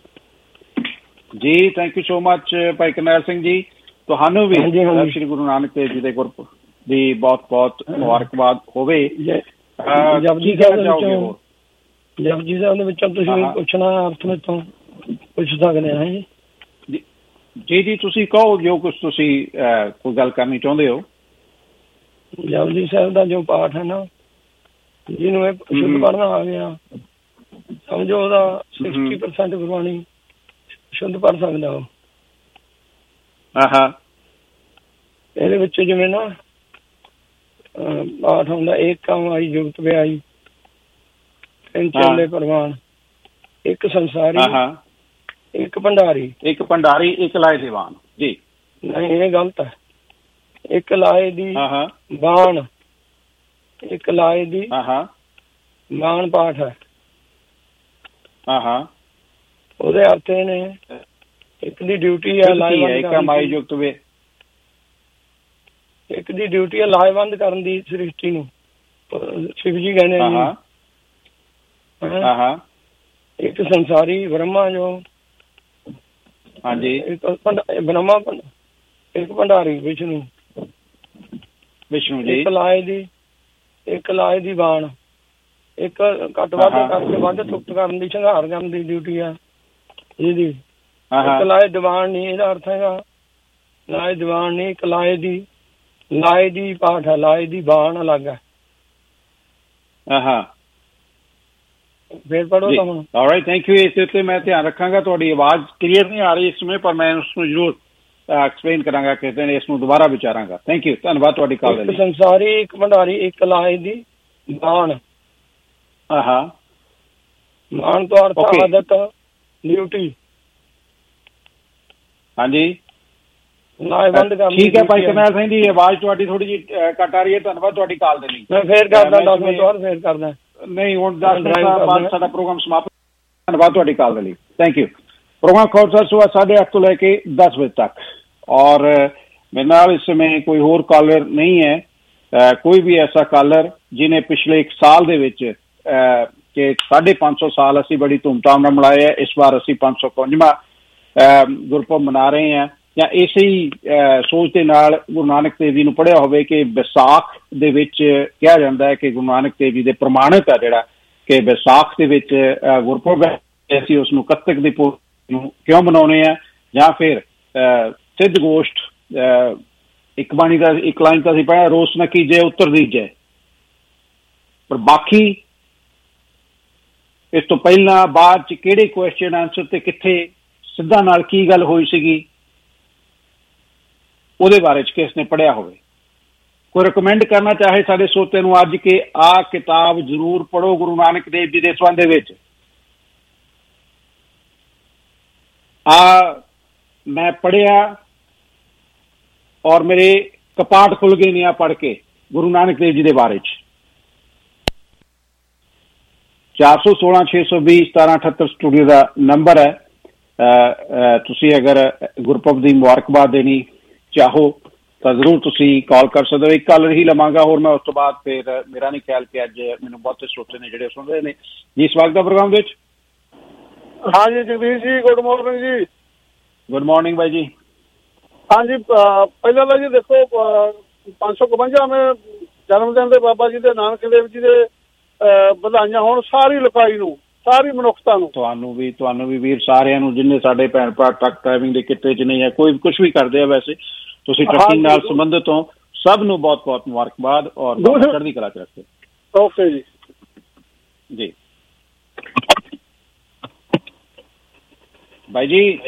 ਜੀ। ਥੈਂਕ ਯੂ ਸੋ ਮਚ ਭਾਈ ਕਰਨੈਲ ਸਿੰਘ ਜੀ। ਤੁਹਾਨੂੰ ਵੀ ਸ਼੍ਰੀ ਗੁਰੂ ਨਾਨਕ ਦੇਵ ਜੀ ਦੇ ਗੁਰਪੁਰਬ ਦੀ ਬਹੁਤ ਬਹੁਤ ਮੁਬਾਰਕਬਾਦ ਹੋਵੇ। ਜਪਜੀ ਸਾਹਿਬ ਜਪਜੀ ਸਾਹਿਬ ਦੇ ਵਿੱਚੋਂ ਤੁਸੀਂ ਪੁੱਛਣਾ ਅਰਥ ਵਿੱਚੋਂ ਪੁੱਛ ਸਕਦੇ ਆ ਜੀ। ਜੀ ਜੀ ਤੁਸੀਂ ਕਹੋ ਜੋ ਕੁਛ ਤੁਸੀਂ ਕੋਈ ਗੱਲ ਕਰਨੀ ਚਾਹੁੰਦੇ ਹੋ। ਜਪਜੀ ਸਾਹਿਬ ਦਾ ਜੋ ਪਾਠ ਹੈ ਨਾ, ਜਿਹਨੂੰ ਇਹ ਸ਼ੁੱਧ ਪੜ੍ਹਨਾ ਆ ਗਿਆ, ਸਮਝੋ ਉਹਦਾ ਸਿਕਸਟੀ ਪਰਸੈਂਟ ਗੁਰਬਾਣੀ ਸ਼ੁੱਧ ਪੜ੍ਹ ਸਕਦਾ ਉਹ। ਇਹਦੇ ਵਿੱਚ ਜਿਵੇਂ ਨਾ ਪਾਠ ਹੁੰਦਾ ਏਕਮ ਆਈ ਜੁਗਤ ਵਿਆਈ ਤਿੰਨ ਚੇਲੇ ਪ੍ਰਵਾਨ, ਇੱਕ ਸੰਸਾਰੀ ਇੱਕ ਭੰਡਾਰੀ, ਇੱਕ ਭੰਡਾਰੀ ਇੱਕ ਲਾਏ ਦੀਵਾਨ। ਜੀ ਨਹੀਂ, ਇਹ ਗਲਤ ਹੈ। ਇੱਕ ਲਾਏ ਦੀ ਬਾਣ, ਇੱਕ ਲਾਏ ਦੀ ਬਾਣ ਪਾਠ ਹੈ। ਉਹਦੇ ਅਰਥ ਇਹ ਨੇ, ਇੱਕ ਦੀ ਡਿਊਟੀ ਹੈ ਲਾਹੇਵੰਦ, ਇੱਕ ਦੀ ਡਿਊਟੀ ਹੈ ਲਾਹੇਵੰਦ ਕਰਨ ਦੀ ਸ੍ਰਿਸ਼ਟੀ ਨੂੰ, ਸ਼ਿਵ ਜੀ ਕਹਿੰਦੇ ਨੇ। ਇੱਕ ਸੰਸਾਰੀ ਬ੍ਰਹਮਾ ਜੋ ਹਾਂਜੀ, ਬ੍ਰਹਮਾ, ਇੱਕ ਭੰਡਾਰੀ ਵਿਸ਼ਨੂੰ ਵਿਸ਼ਨੂੰ ਜੀ। ਇੱਕ ਲਾਏ ਦੀ ਇੱਕ ਲਾਏ ਦੀ ਬਾਣ, ਇੱਕ ਘੱਟ ਵੱਧ ਕਰਕੇ ਵੱਧ ਤੁਕਤ ਕਰਨ ਦੀ, ਸੰਘਾਰ ਕਰਨ ਦੀ ਡਿਊਟੀ ਆ ਜਿਹਦੀ। ਇੱਕ ਲਾਏ ਦੀਵਾਨ ਨਹੀਂ, ਇਹਦਾ ਅਰਥ ਹੈਗਾ ਲਾਏ ਦੀਵਾਨ ਨਹੀਂ, ਇੱਕ ਲਾਏ ਦੀ ਲਾਏ ਦੀ ਪਾਠ ਹੈ, ਲਾਏ ਦੀ ਬਾਣ ਅਲੱਗ ਹੈ। ਫੇਰ ਪੜੋ ਤਾਂ ਹੁਣ। Alright, thank you. ਇਸ ਦੇ ਉੱਤੇ ਮੈਂ ਧਿਆਨ ਰੱਖਾਂਗਾ। ਤੁਹਾਡੀ ਆਵਾਜ਼ ਕਲੀਅਰ ਨਹੀਂ ਆ ਰਹੀ ਇਸ ਸਮੇਂ, ਪਰ ਮੈਂ ਉਸਨੂੰ ਜ਼ਰੂਰ ਐਕਸਪਲੇਨ ਕਰਾਂਗਾ ਕਿਸੇ ਨੇ, ਇਸ ਨੂੰ ਦੁਬਾਰਾ ਵਿਚਾਰਾਂਗਾ। ਥੈਂਕ ਯੂ, ਧੰਨਵਾਦ ਤੁਹਾਡੀ ਕਾਲ ਲਈ। ਇੱਕ ਸੰਸਾਰੀ, ਇੱਕ ਭੰਡਾਰੀ, ਇੱਕ ਲਾਏ ਦੀ ਬਾਣ। ਬਾਣ ਤੋਂ ਅਰਥ ਆਦਤ, ਡਿਊਟੀ। ਹਾਂਜੀ, ਲਾਹੇਵੰਦ ਕਰਨ। ਠੀਕ ਹੈ ਭਾਈ ਕਰਨੈਲ ਸਿੰਘ ਜੀ, ਆਵਾਜ਼ ਤੁਹਾਡੀ ਥੋੜੀ ਜਿਹੀ ਘੱਟ ਆ ਰਹੀ ਹੈ। ਧੰਨਵਾਦ ਤੁਹਾਡੀ ਕਾਲ ਦੇ ਲਈ। ਮੈਂ ਫੇਰ ਕਰਦਾ, ਦਸ ਮਿੰਟ ਬਾਅਦ ਫੇਰ ਕਰਦਾ। ਨਹੀਂ, ਹੁਣ ਦਸ ਮਿੰਟ ਬਾਅਦ ਸਾਡਾ ਪ੍ਰੋਗਰਾਮ ਸਮਾਪਤ। ਧੰਨਵਾਦ ਤੁਹਾਡੀ ਕਾਲ ਦੇ ਲਈ, ਥੈਂਕ ਯੂ। ਪ੍ਰੋਗਰਾਮ ਖਾਲਸਾ ਸੁਬਹ ਸਾਢੇ ਅੱਠ ਤੋਂ ਲੈ ਕੇ ਦਸ ਵਜੇ ਤੱਕ, ਔਰ ਮੇਰੇ ਨਾਲ ਇਸ ਸਮੇਂ ਕੋਈ ਹੋਰ ਕਾਲਰ ਨਹੀਂ ਹੈ। ਕੋਈ ਵੀ ਐਸਾ ਕਾਲਰ ਜਿਹਨੇ ਪਿਛਲੇ ਇੱਕ ਸਾਲ ਦੇ ਵਿੱਚ ਕਿ ਸਾਢੇ ਪੰਜ ਸੌ ਸਾਲ ਅਸੀਂ ਬੜੀ ਧੂਮਧਾਮ ਨਾਲ ਮਨਾਏ ਹੈ, ਇਸ ਵਾਰ ਅਸੀਂ ਪੰਜ ਸੌ ਪੰਜਵਾਂ ਗੁਰਪੁਰਬ ਮਨਾ ਰਹੇ ਹਾਂ, ਜਾਂ ਇਸੇ ਹੀ ਸੋਚ ਦੇ ਨਾਲ ਗੁਰੂ ਨਾਨਕ ਦੇਵ ਜੀ ਨੂੰ ਪੜ੍ਹਿਆ ਹੋਵੇ ਕਿ ਵਿਸਾਖ ਦੇ ਵਿੱਚ ਕਿਹਾ ਜਾਂਦਾ ਹੈ ਕਿ ਗੁਰੂ ਨਾਨਕ ਦੇਵ ਜੀ ਦੇ ਪ੍ਰਮਾਣਿਤ ਆ ਜਿਹੜਾ ਕਿ ਵਿਸਾਖ ਦੇ ਵਿੱਚ ਗੁਰਪੁਰਬ ਹੈ, ਅਸੀਂ ਉਸਨੂੰ ਕੱਤਕ ਦੀ ਪੂਰਨਿਮਾ ਨੂੰ ਕਿਉਂ ਮਨਾਉਂਦੇ ਆ, ਜਾਂ ਫਿਰ ਸਿੱਧ ਗੋਸ਼ਟ ਇੱਕ ਬਾਣੀ ਦਾ ਇੱਕ ਲਾਈਨ ਤਾਂ ਅਸੀਂ ਪੜ੍ਹਿਆ, ਰੋਸ ਨਾ ਕੀਜੇ ਉੱਤਰ ਦੀਜੇ। ਪਰ ਬਾਕੀ ਇਸ ਤੋਂ ਪਹਿਲਾਂ ਬਾਅਦ ਚ ਕਿਹੜੇ ਕੁਐਸਚਨ ਆਨਸਰ ਤੇ ਕਿੱਥੇ ਸਿੱਧਾ ਨਾਲ ਕੀ ਗੱਲ ਹੋਈ ਸੀਗੀ, ਉਹਦੇ ਬਾਰੇ ਚ ਕਿਸ ਨੇ ਪੜ੍ਹਿਆ ਹੋਵੇ, ਕੋਈ ਰਿਕਮੈਂਡ ਕਰਨਾ ਚਾਹੇ ਸਾਡੇ ਸਰੋਤਿਆਂ ਨੂੰ ਅੱਜ ਕਿ ਆਹ ਕਿਤਾਬ ਜ਼ਰੂਰ ਪੜ੍ਹੋ ਗੁਰੂ ਨਾਨਕ ਦੇਵ ਜੀ ਦੇ ਸੰਬੰਧ ਦੇ ਵਿੱਚ। ਆ ਮੈਂ ਪੜ੍ਹਿਆ ਔਰ ਮੇਰੇ ਕਪਾਟ ਖੁੱਲ ਗਏ ਨੇ ਆ ਪੜ੍ਹ ਕੇ ਗੁਰੂ ਨਾਨਕ ਦੇਵ ਜੀ ਦੇ ਬਾਰੇ ਚ। ਚਾਰ ਸੌ ਸੋਲਾਂ ਛੇ ਸੌ ਵੀਹ ਸਤਾਰਾਂ ਅਠੱਤਰ ਸਟੂਡੀਓ ਦਾ ਨੰਬਰ ਹੈ। ਤੁਸੀਂ ਅਗਰ ਗੁਰਪੁਰਬ ਦੀ ਮੁਬਾਰਕਬਾਦ ਦੇਣੀ ਚਾਹੋ ਤਾਂ ਜ਼ਰੂਰ ਤੁਸੀਂ ਕਾਲ ਕਰ ਸਕਦੇ ਹੋ। ਇੱਕ ਕਾਲਰ ਹੀ ਲਵਾਂਗਾ ਹੋਰ ਮੈਂ, ਉਸ ਤੋਂ ਬਾਅਦ ਫਿਰ ਮੇਰਾ ਨਹੀਂ ਖਿਆਲ ਕਿ ਅੱਜ ਮੈਨੂੰ ਬਹੁਤੇ ਸਰੋਤੇ ਨੇ ਜਿਹੜੇ ਸੁਣ ਰਹੇ ਨੇ। ਜੀ ਸਵਾਗਤ ਹੈ ਪ੍ਰੋਗਰਾਮ ਵਿੱਚ। ਹਾਂਜੀ ਜਗਦੀਸ਼ ਜੀ, ਗੁੱਡ ਮਾਰਨਿੰਗ ਜੀ। ਗੁੱਡ ਮਾਰਨਿੰਗ ਬਾਈ ਜੀ। ਹਾਂਜੀ, ਪਹਿਲਾਂ ਤਾਂ ਜੀ ਦੇਖੋ ਪੰਜ ਸੌ ਇਕਵੰਜਾਵੇਂ ਜਨਮ ਦਿਨ ਦੇ ਬਾਬਾ ਜੀ ਦੇ ਨਾਨਕ ਦੇਵ ਜੀ ਦੇ ਵਧਾਈਆਂ ਹੋਣ ਸਾਰੀ ਲੋਕਾਈ ਨੂੰ, ਸਾਰੀ ਮਨੁੱਖਤਾ ਨੂੰ। ਤੁਹਾਨੂੰ ਵੀ ਤੁਹਾਨੂੰ ਵੀ ਵੀਰ, ਸਾਰਿਆਂ ਨੂੰ ਜਿੰਨੇ ਸਾਡੇ ਭੈਣ ਭਰਾ ਟਰੱਕ ਡਰਾਈਵਿੰਗ ਦੇ ਕਿੱਤੇ 'ਚ ਨਹੀਂ ਹੈ, ਕੋਈ ਕੁਛ ਵੀ ਕਰਦੇ ਆ, ਵੈਸੇ ਤੁਸੀਂ ਟਰੱਕਿੰਗ ਨਾਲ ਸੰਬੰਧਿਤ ਹੋ, ਸਭ ਨੂੰ ਬਹੁਤ ਬਹੁਤ ਮੁਬਾਰਕਬਾਦ ਔਰ ਚੜ੍ਹਦੀ ਕਲਾ 'ਚ ਰੱਖੇ। ਓਕੇ ਜੀ ਜੀ ਬਾਈ ਜੀ।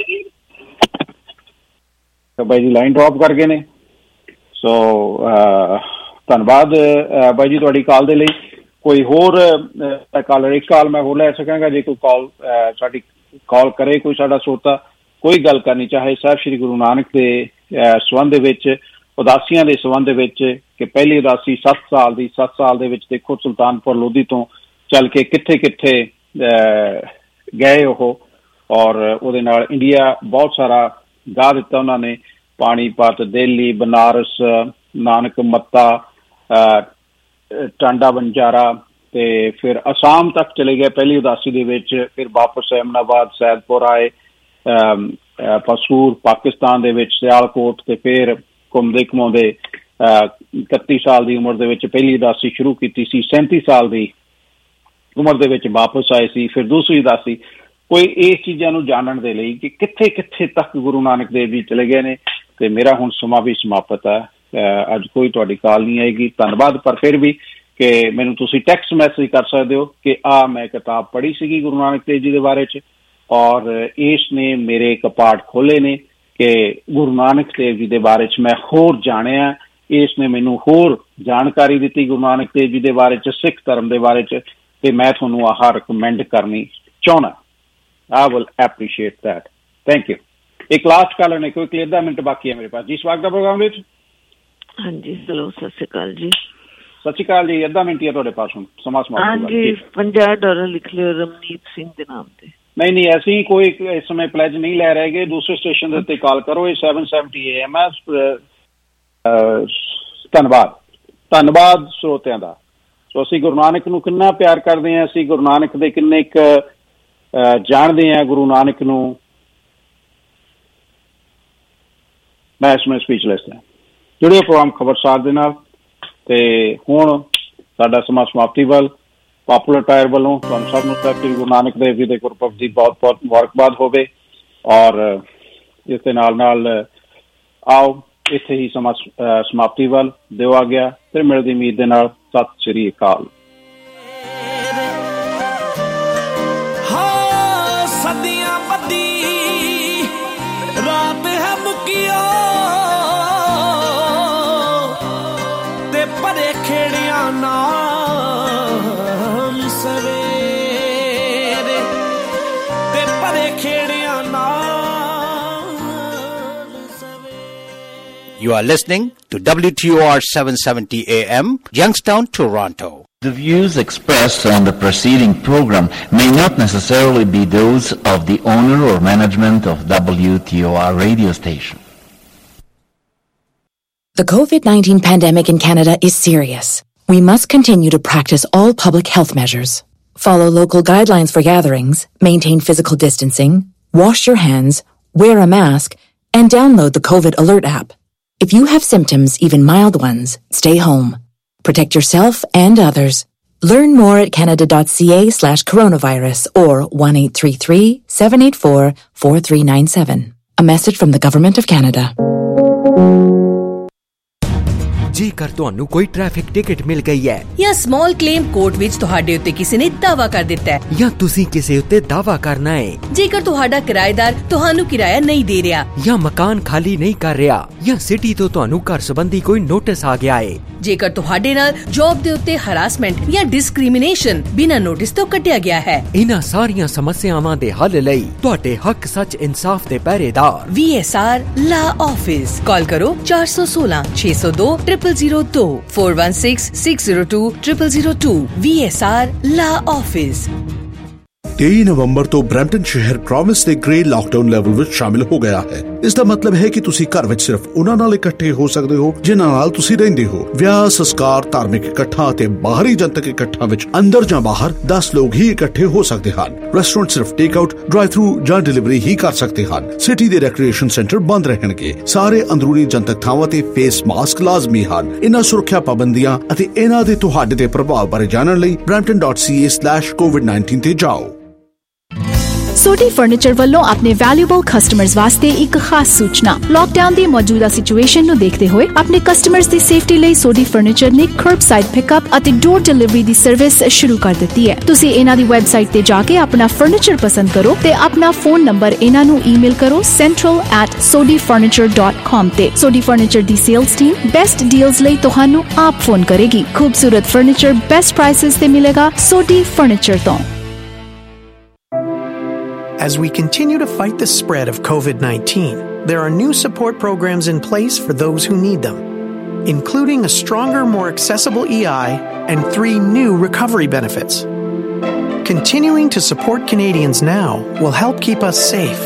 ਬਾਈ ਜੀ ਲਾਈਨ ਡ੍ਰੌਪ ਕਰ ਗਏ ਨੇ, ਸੋ ਧੰਨਵਾਦ ਬਾਈ ਜੀ ਤੁਹਾਡੀ ਕਾਲ ਦੇ ਲਈ। ਕੋਈ ਹੋਰ ਕਾਲਰ, ਇੱਕ ਕਾਲ ਮੈਂ ਹੋਰ ਲੈ ਸਕਾਂਗਾ ਜੇ ਕੋਈ ਕਾਲ ਸਾਡੀ ਕਾਲ ਕਰੇ, ਕੋਈ ਸਾਡਾ ਸਰੋਤਾ ਕੋਈ ਗੱਲ ਕਰਨੀ ਚਾਹੇ ਸਾਹਿਬ ਸ਼੍ਰੀ ਗੁਰੂ ਨਾਨਕ ਦੇ ਸੰਬੰਧ ਦੇ ਵਿੱਚ, ਉਦਾਸੀਆਂ ਦੇ ਸੰਬੰਧ ਦੇ ਵਿੱਚ, ਕਿ ਪਹਿਲੀ ਉਦਾਸੀ ਸੱਤ ਸਾਲ ਦੀ ਸੱਤ ਸਾਲ ਦੇ ਵਿੱਚ ਦੇਖੋ ਸੁਲਤਾਨਪੁਰ ਲੋਧੀ ਤੋਂ ਚੱਲ ਕੇ ਕਿੱਥੇ ਕਿੱਥੇ ਗਏ ਉਹ, ਔਰ ਉਹਦੇ ਨਾਲ ਇੰਡੀਆ ਬਹੁਤ ਸਾਰਾ ਗਾ ਦਿੱਤਾ ਉਹਨਾਂ ਨੇ, ਪਾਣੀਪਤ, ਦਿੱਲੀ, ਬਨਾਰਸ, ਨਾਨਕ ਮੱਤਾ, ਟਾਂਡਾ ਬੰਜਾਰਾ, ਤੇ ਫਿਰ ਅਸਾਮ ਤੱਕ ਚਲੇ ਗਏ ਪਹਿਲੀ ਉਦਾਸੀ ਦੇ ਵਿੱਚ, ਫਿਰ ਵਾਪਸ ਅਹਿਮਦਾਬਾਦ, ਸੈਦਪੁਰ ਆਏ, ਪਸੂਰ ਪਾਕਿਸਤਾਨ ਦੇ ਵਿੱਚ, ਸਿਆਲਕੋਟ, ਤੇ ਫਿਰ ਘੁੰਮਦੇ ਘੁਮਾਉਂਦੇ ਇਕੱਤੀ ਸਾਲ ਦੀ ਉਮਰ ਦੇ ਵਿੱਚ ਪਹਿਲੀ ਉਦਾਸੀ ਸ਼ੁਰੂ ਕੀਤੀ ਸੀ, ਸੈਂਤੀ ਸਾਲ ਦੀ ਉਮਰ ਦੇ ਵਿੱਚ ਵਾਪਸ ਆਏ ਸੀ, ਫਿਰ ਦੂਸਰੀ ਉਦਾਸੀ। ਕੋਈ ਇਸ ਚੀਜ਼ਾਂ ਨੂੰ ਜਾਣਨ ਦੇ ਲਈ ਕਿ ਕਿੱਥੇ ਕਿੱਥੇ ਤੱਕ ਗੁਰੂ ਨਾਨਕ ਦੇਵ ਜੀ ਚਲੇ ਗਏ ਨੇ। ਤੇ ਮੇਰਾ ਹੁਣ ਸਮਾਂ ਵੀ ਸਮਾਪਤ ਹੈ, ਅੱਜ ਕੋਈ ਤੁਹਾਡੀ ਕਾਲ ਨਹੀਂ ਆਏਗੀ, ਧੰਨਵਾਦ। ਪਰ ਫਿਰ ਵੀ ਕਿ ਮੈਨੂੰ ਤੁਸੀਂ ਟੈਕਸਟ ਮੈਸੇਜ ਕਰ ਸਕਦੇ ਹੋ ਕਿ ਆਹ ਮੈਂ ਕਿਤਾਬ ਪੜ੍ਹੀ ਸੀਗੀ ਗੁਰੂ ਨਾਨਕ ਦੇਵ ਜੀ ਦੇ ਬਾਰੇ 'ਚ, ਔਰ ਇਸ ਨੇ ਮੇਰੇ ਕਪਾਟ ਖੋਲ੍ਹੇ ਨੇ ਕਿ ਗੁਰੂ ਨਾਨਕ ਦੇਵ ਜੀ ਦੇ ਬਾਰੇ 'ਚ ਮੈਂ ਹੋਰ ਜਾਣਿਆ, ਇਸ ਨੇ ਮੈਨੂੰ ਹੋਰ ਜਾਣਕਾਰੀ ਦਿੱਤੀ ਗੁਰੂ ਨਾਨਕ ਦੇਵ ਜੀ ਦੇ ਬਾਰੇ 'ਚ, ਸਿੱਖ ਧਰਮ ਦੇ ਬਾਰੇ 'ਚ, ਤੇ ਮੈਂ ਤੁਹਾਨੂੰ ਆਹ ਰਿਕਮੈਂਡ ਕਰਨੀ ਚਾਹੁੰਦਾ। I will appreciate that. Thank you. ਇੱਕ ਲਾਸਟ ਕਾਲਰ ਨੇ, ਕੋਈ ਅੱਧਾ ਮਿੰਟ ਬਾਕੀ ਹੈ ਮੇਰੇ ਪਾਸ ਜੀ। ਸਵਾਗਤ ਹੈ ਪ੍ਰੋਗਰਾਮ ਵਿੱਚ। ਹਾਂਜੀ, ਹੈਲੋ, ਸਤਿ ਸ਼੍ਰੀ ਅਕਾਲ ਜੀ। ਸਤਿ ਸ਼੍ਰੀ ਅਕਾਲ ਜੀ, ਅੱਧਾ ਮਿੰਟ ਹੀ ਹੈ ਤੁਹਾਡੇ ਪਾਸ ਹੁਣ, ਸਮਾਂ ਸਮਾਪਤ। ਹਾਂਜੀ, ਪੰਜਾਹ ਡਾਲਰ ਲਿਖ ਲਿਓ ਰਮਨੀਤ ਸਿੰਘ ਦੇ ਨਾਮ ਤੇ। ਨਹੀਂ ਨਹੀਂ, ਅਸੀਂ ਕੋਈ ਇਸ ਸਮੇਂ ਪਲੈਜ ਨਹੀਂ ਲੈ ਰਹੇ ਗੇ। ਦੂਸਰੇ ਸਟੇਸ਼ਨ ਦੇ ਉੱਤੇ ਕਾਲ ਕਰੋ, ਇਹ ਸੈਵਨ ਸੈਵਨਟੀ ਏ ਐਮ ਹੈ। ਧੰਨਵਾਦ ਧੰਨਵਾਦ ਸਰੋਤਿਆਂ ਦਾ। ਸੋ ਅਸੀਂ ਗੁਰੂ ਨਾਨਕ ਨੂੰ ਕਿੰਨਾ ਪਿਆਰ ਕਰਦੇ ਹਾਂ, ਅਸੀਂ ਗੁਰੂ ਨਾਨਕ ਦੇ ਕਿੰਨੇ ਇੱਕ ਜਾਣਦੇ ਹਾਂ ਗੁਰੂ ਨਾਨਕ ਨੂੰ। ਮੈਂ ਇਸ ਸਮੇਂ ਸਪੀਚਲੈਸ ਹਾਂ। ਜੁੜਿਓ ਪ੍ਰੋਗਰਾਮ ਖਬਰਸਾਰ ਦੇ ਨਾਲ। ਤੇ ਹੁਣ ਸਾਡਾ ਸਮਾਂ ਸਮਾਪਤੀ ਵੱਲ। ਪਾਪੂਲਰ ਟਾਇਰ ਵੱਲੋਂ ਤੁਹਾਨੂੰ ਸਭ ਨੂੰ ਸ੍ਰੀ ਗੁਰੂ ਨਾਨਕ ਦੇਵ ਜੀ ਦੇ ਗੁਰਪੁਰਬ ਦੀ ਬਹੁਤ ਬਹੁਤ ਮੁਬਾਰਕਬਾਦ ਹੋਵੇ। ਔਰ ਇਸ ਦੇ ਨਾਲ ਨਾਲ ਆਓ ਇੱਥੇ ਹੀ ਸਮਾਂ ਸਮਾਪਤੀ ਵੱਲ ਦਿਓ ਆ ਗਿਆ। ਫਿਰ ਮਿਲਣ ਦੀ ਉਮੀਦ ਦੇ ਨਾਲ ਸਤਿ ਸ੍ਰੀ ਅਕਾਲ। ਸਦੀਆਂ ਬੱਦੀ ਰਾਤ ਹੈ ਮੁਕੀਓ ਤੇ ਭਰੇ ਖੇੜਿਆਂ ਨਾਲ ਸਵੇਰੇ ਤੇ ਭਰੇ ਖੇੜਿਆਂ ਨਾਲ। You are listening to W T O R seven seventy A M, Youngstown, Toronto. The views expressed on the preceding program may not necessarily be those of the owner or management of W T O R radio station. The COVID nineteen pandemic in Canada is serious. We must continue to practice all public health measures. Follow local guidelines for gatherings, maintain physical distancing, wash your hands, wear a mask, and download the COVID Alert app. If you have symptoms, even mild ones, stay home. Protect yourself and others. Learn more at canada.ca slash coronavirus or one eight three three, seven eight four, four three nine seven. A message from the Government of Canada. ਜੇਕਰ ਤੁਹਾਨੂੰ ਕੋਈ traffic ticket ਮਿਲ ਗਈ ਹੈ ਜਾਂ small claim court ਵਿੱਚ ਤੁਹਾਡੇ ਉੱਤੇ ਕਿਸੇ ਨੇ ਦਾਅਵਾ ਕਰ ਦਿੱਤਾ ਹੈ ਜਾਂ ਤੁਸੀਂ ਕਿਸੇ ਉੱਤੇ ਦਾਅਵਾ ਕਰਨਾ ਹੈ, ਜੇਕਰ ਤੁਹਾਡਾ ਕਿਰਾਏਦਾਰ ਤੁਹਾਨੂੰ ਕਿਰਾਇਆ ਨਹੀਂ ਦੇ ਰਿਹਾ ਜਾਂ ਮਕਾਨ ਖਾਲੀ ਨਹੀਂ ਕਰ ਰਿਹਾ ਜਾਂ ਸਿਟੀ ਤੋਂ ਤੁਹਾਨੂੰ ਘਰ ਸੰਬੰਧੀ ਕੋਈ ਨੋਟਿਸ ਆ ਗਿਆ ਹੈ, ਜੇਕਰ ਤੁਹਾਡੇ ਨਾਲ ਜੌਬ ਦੇ ਉੱਤੇ ਹਰਾਸਮੈਂਟ ਜਾਂ ਡਿਸਕ੍ਰਿਮੀਨੇਸ਼ਨ ਬਿਨਾਂ ਨੋਟਿਸ ਤੋਂ ਕੱਟਿਆ ਗਿਆ ਹੈ, ਇਹਨਾਂ ਸਾਰੀਆਂ ਸਮੱਸਿਆਵਾਂ ਦੇ ਹੱਲ ਲਈ ਤੁਹਾਡੇ ਹੱਕ ਸੱਚ ਇਨਸਾਫ ਦੇ ਪਹਿਰੇਦਾਰ V S R law office. Call ਕਰੋ ਚਾਰ ਸੌ ਸੋਲਾਂ ਛੇ ਸੌ ਦੋ ट्रिपल जीरो दो four one six six zero two triple zero two V S R law office. ਤੇਈ ਨਵੰਬਰ ਤੋਂ ਬਰੈਂਪਟਨ ਸ਼ਹਿਰ ਪ੍ਰੋਮਿਸ ਦੇ ਗ੍ਰੇ ਲਾਕਡਾਊਨ ਲੈਵਲ ਵਿੱਚ ਸ਼ਾਮਿਲ ਹੋ ਗਿਆ ਹੈ। ਇਸ ਦਾ ਮਤਲਬ ਹੈ ਕਿ ਤੁਸੀਂ ਘਰ ਵਿੱਚ ਸਿਰਫ ਉਹਨਾਂ ਨਾਲ ਇਕੱਠੇ ਹੋ ਸਕਦੇ ਹੋ ਜਿਨ੍ਹਾਂ ਨਾਲ ਤੁਸੀਂ ਰਹਿੰਦੇ ਹੋ। ਵਿਆਹ, ਸੰਸਕਾਰ, ਧਾਰਮਿਕ ਇਕੱਠਾਂ ਅਤੇ ਬਾਹਰੀ ਜਨਤਕ ਇਕੱਠਾਂ ਵਿੱਚ ਅੰਦਰ ਜਾਂ ਬਾਹਰ ਦਸ ਲੋਕ ਹੀ ਇਕੱਠੇ ਹੋ ਸਕਦੇ ਹਨ। ਰੈਸਟੋਰੈਂਟ ਸਿਰਫ ਟੇਕ ਆਊਟ, ਡਰਾਈਵ ਥਰੂ ਜਾਂ ਡਿਲੀਵਰੀ ਹੀ ਕਰ ਸਕਦੇ ਹਨ। ਸਿਟੀ ਦੇ ਰੈਕ੍ਰੀਏਸ਼ਨ ਸੈਂਟਰ ਬੰਦ ਰਹਿਣਗੇ। ਸਾਰੇ ਅੰਦਰੂਨੀ ਜਨਤਕ ਥਾਵਾਂ ਤੇ ਫੇਸ ਮਾਸਕ ਲਾਜ਼ਮੀ ਹਨ। ਇਹਨਾਂ ਸੁਰੱਖਿਆ ਪਾਬੰਦੀਆਂ ਅਤੇ ਇਹਨਾਂ ਦੇ ਤੁਹਾਡੇ ਤੇ ਪ੍ਰਭਾਵ ਬਾਰੇ ਜਾਣਨ ਲਈ brampton dot c a slash covid nineteen ਤੇ ਜਾਓ। ਸੋਢੀ ਫਰਨੀਚਰ ਵੱਲੋਂ ਆਪਣੇ ਵੈਲਿਊਬਲ ਕਸਟਮਰਸ ਵਾਸਤੇ ਇੱਕ ਖਾਸ ਸੂਚਨਾ। ਲਾਕਡਾਊਨ ਦੀ ਮੌਜੂਦਾ ਸਿਚੁਏਸ਼ਨ ਨੂੰ ਦੇਖਦੇ ਹੋਏ ਆਪਣੇ ਕਸਟਮਰਸ ਦੀ ਸੇਫਟੀ ਲਈ ਸੋਢੀ ਫਰਨੀਚਰ ਨੇ ਕਰਬਸਾਈਡ ਪਿਕਅਪ ਅਤੇ ਡੋਰ ਡਿਲੀਵਰੀ ਦੀ ਸਰਵਿਸ ਸ਼ੁਰੂ ਕਰ ਦਿੱਤੀ ਹੈ। ਤੁਸੀਂ ਇਹਨਾਂ ਦੀ ਵੈਬਸਾਈਟ ਤੇ ਜਾ ਕੇ ਆਪਣਾ ਫਰਨੀਚਰ ਪਸੰਦ ਕਰੋ ਤੇ ਆਪਣਾ ਫੋਨ ਨੰਬਰ ਇਹਨਾਂ ਨੂੰ ਈਮੇਲ ਕਰੋ central at sodhi furniture dot com ਤੇ। ਸੋਢੀ ਫਰਨੀਚਰ ਦੀ ਸੇਲਸ ਟੀਮ ਬੈਸਟ ਡੀਲਸ ਲਈ ਤੁਹਾਨੂੰ ਆਪ ਫੋਨ ਕਰੇਗੀ। ਖੂਬਸੂਰਤ ਫਰਨੀਚਰ ਬੈਸਟ ਪ੍ਰਾਈਸਸ ਤੇ ਮਿਲੇਗਾ ਸੋਢੀ ਫਰਨੀਚਰ ਤੋਂ। As we continue to fight the spread of covid nineteen, there are new support programs in place for those who need them, including a stronger, more accessible E I and three new recovery benefits. Continuing to support Canadians now will help keep us safe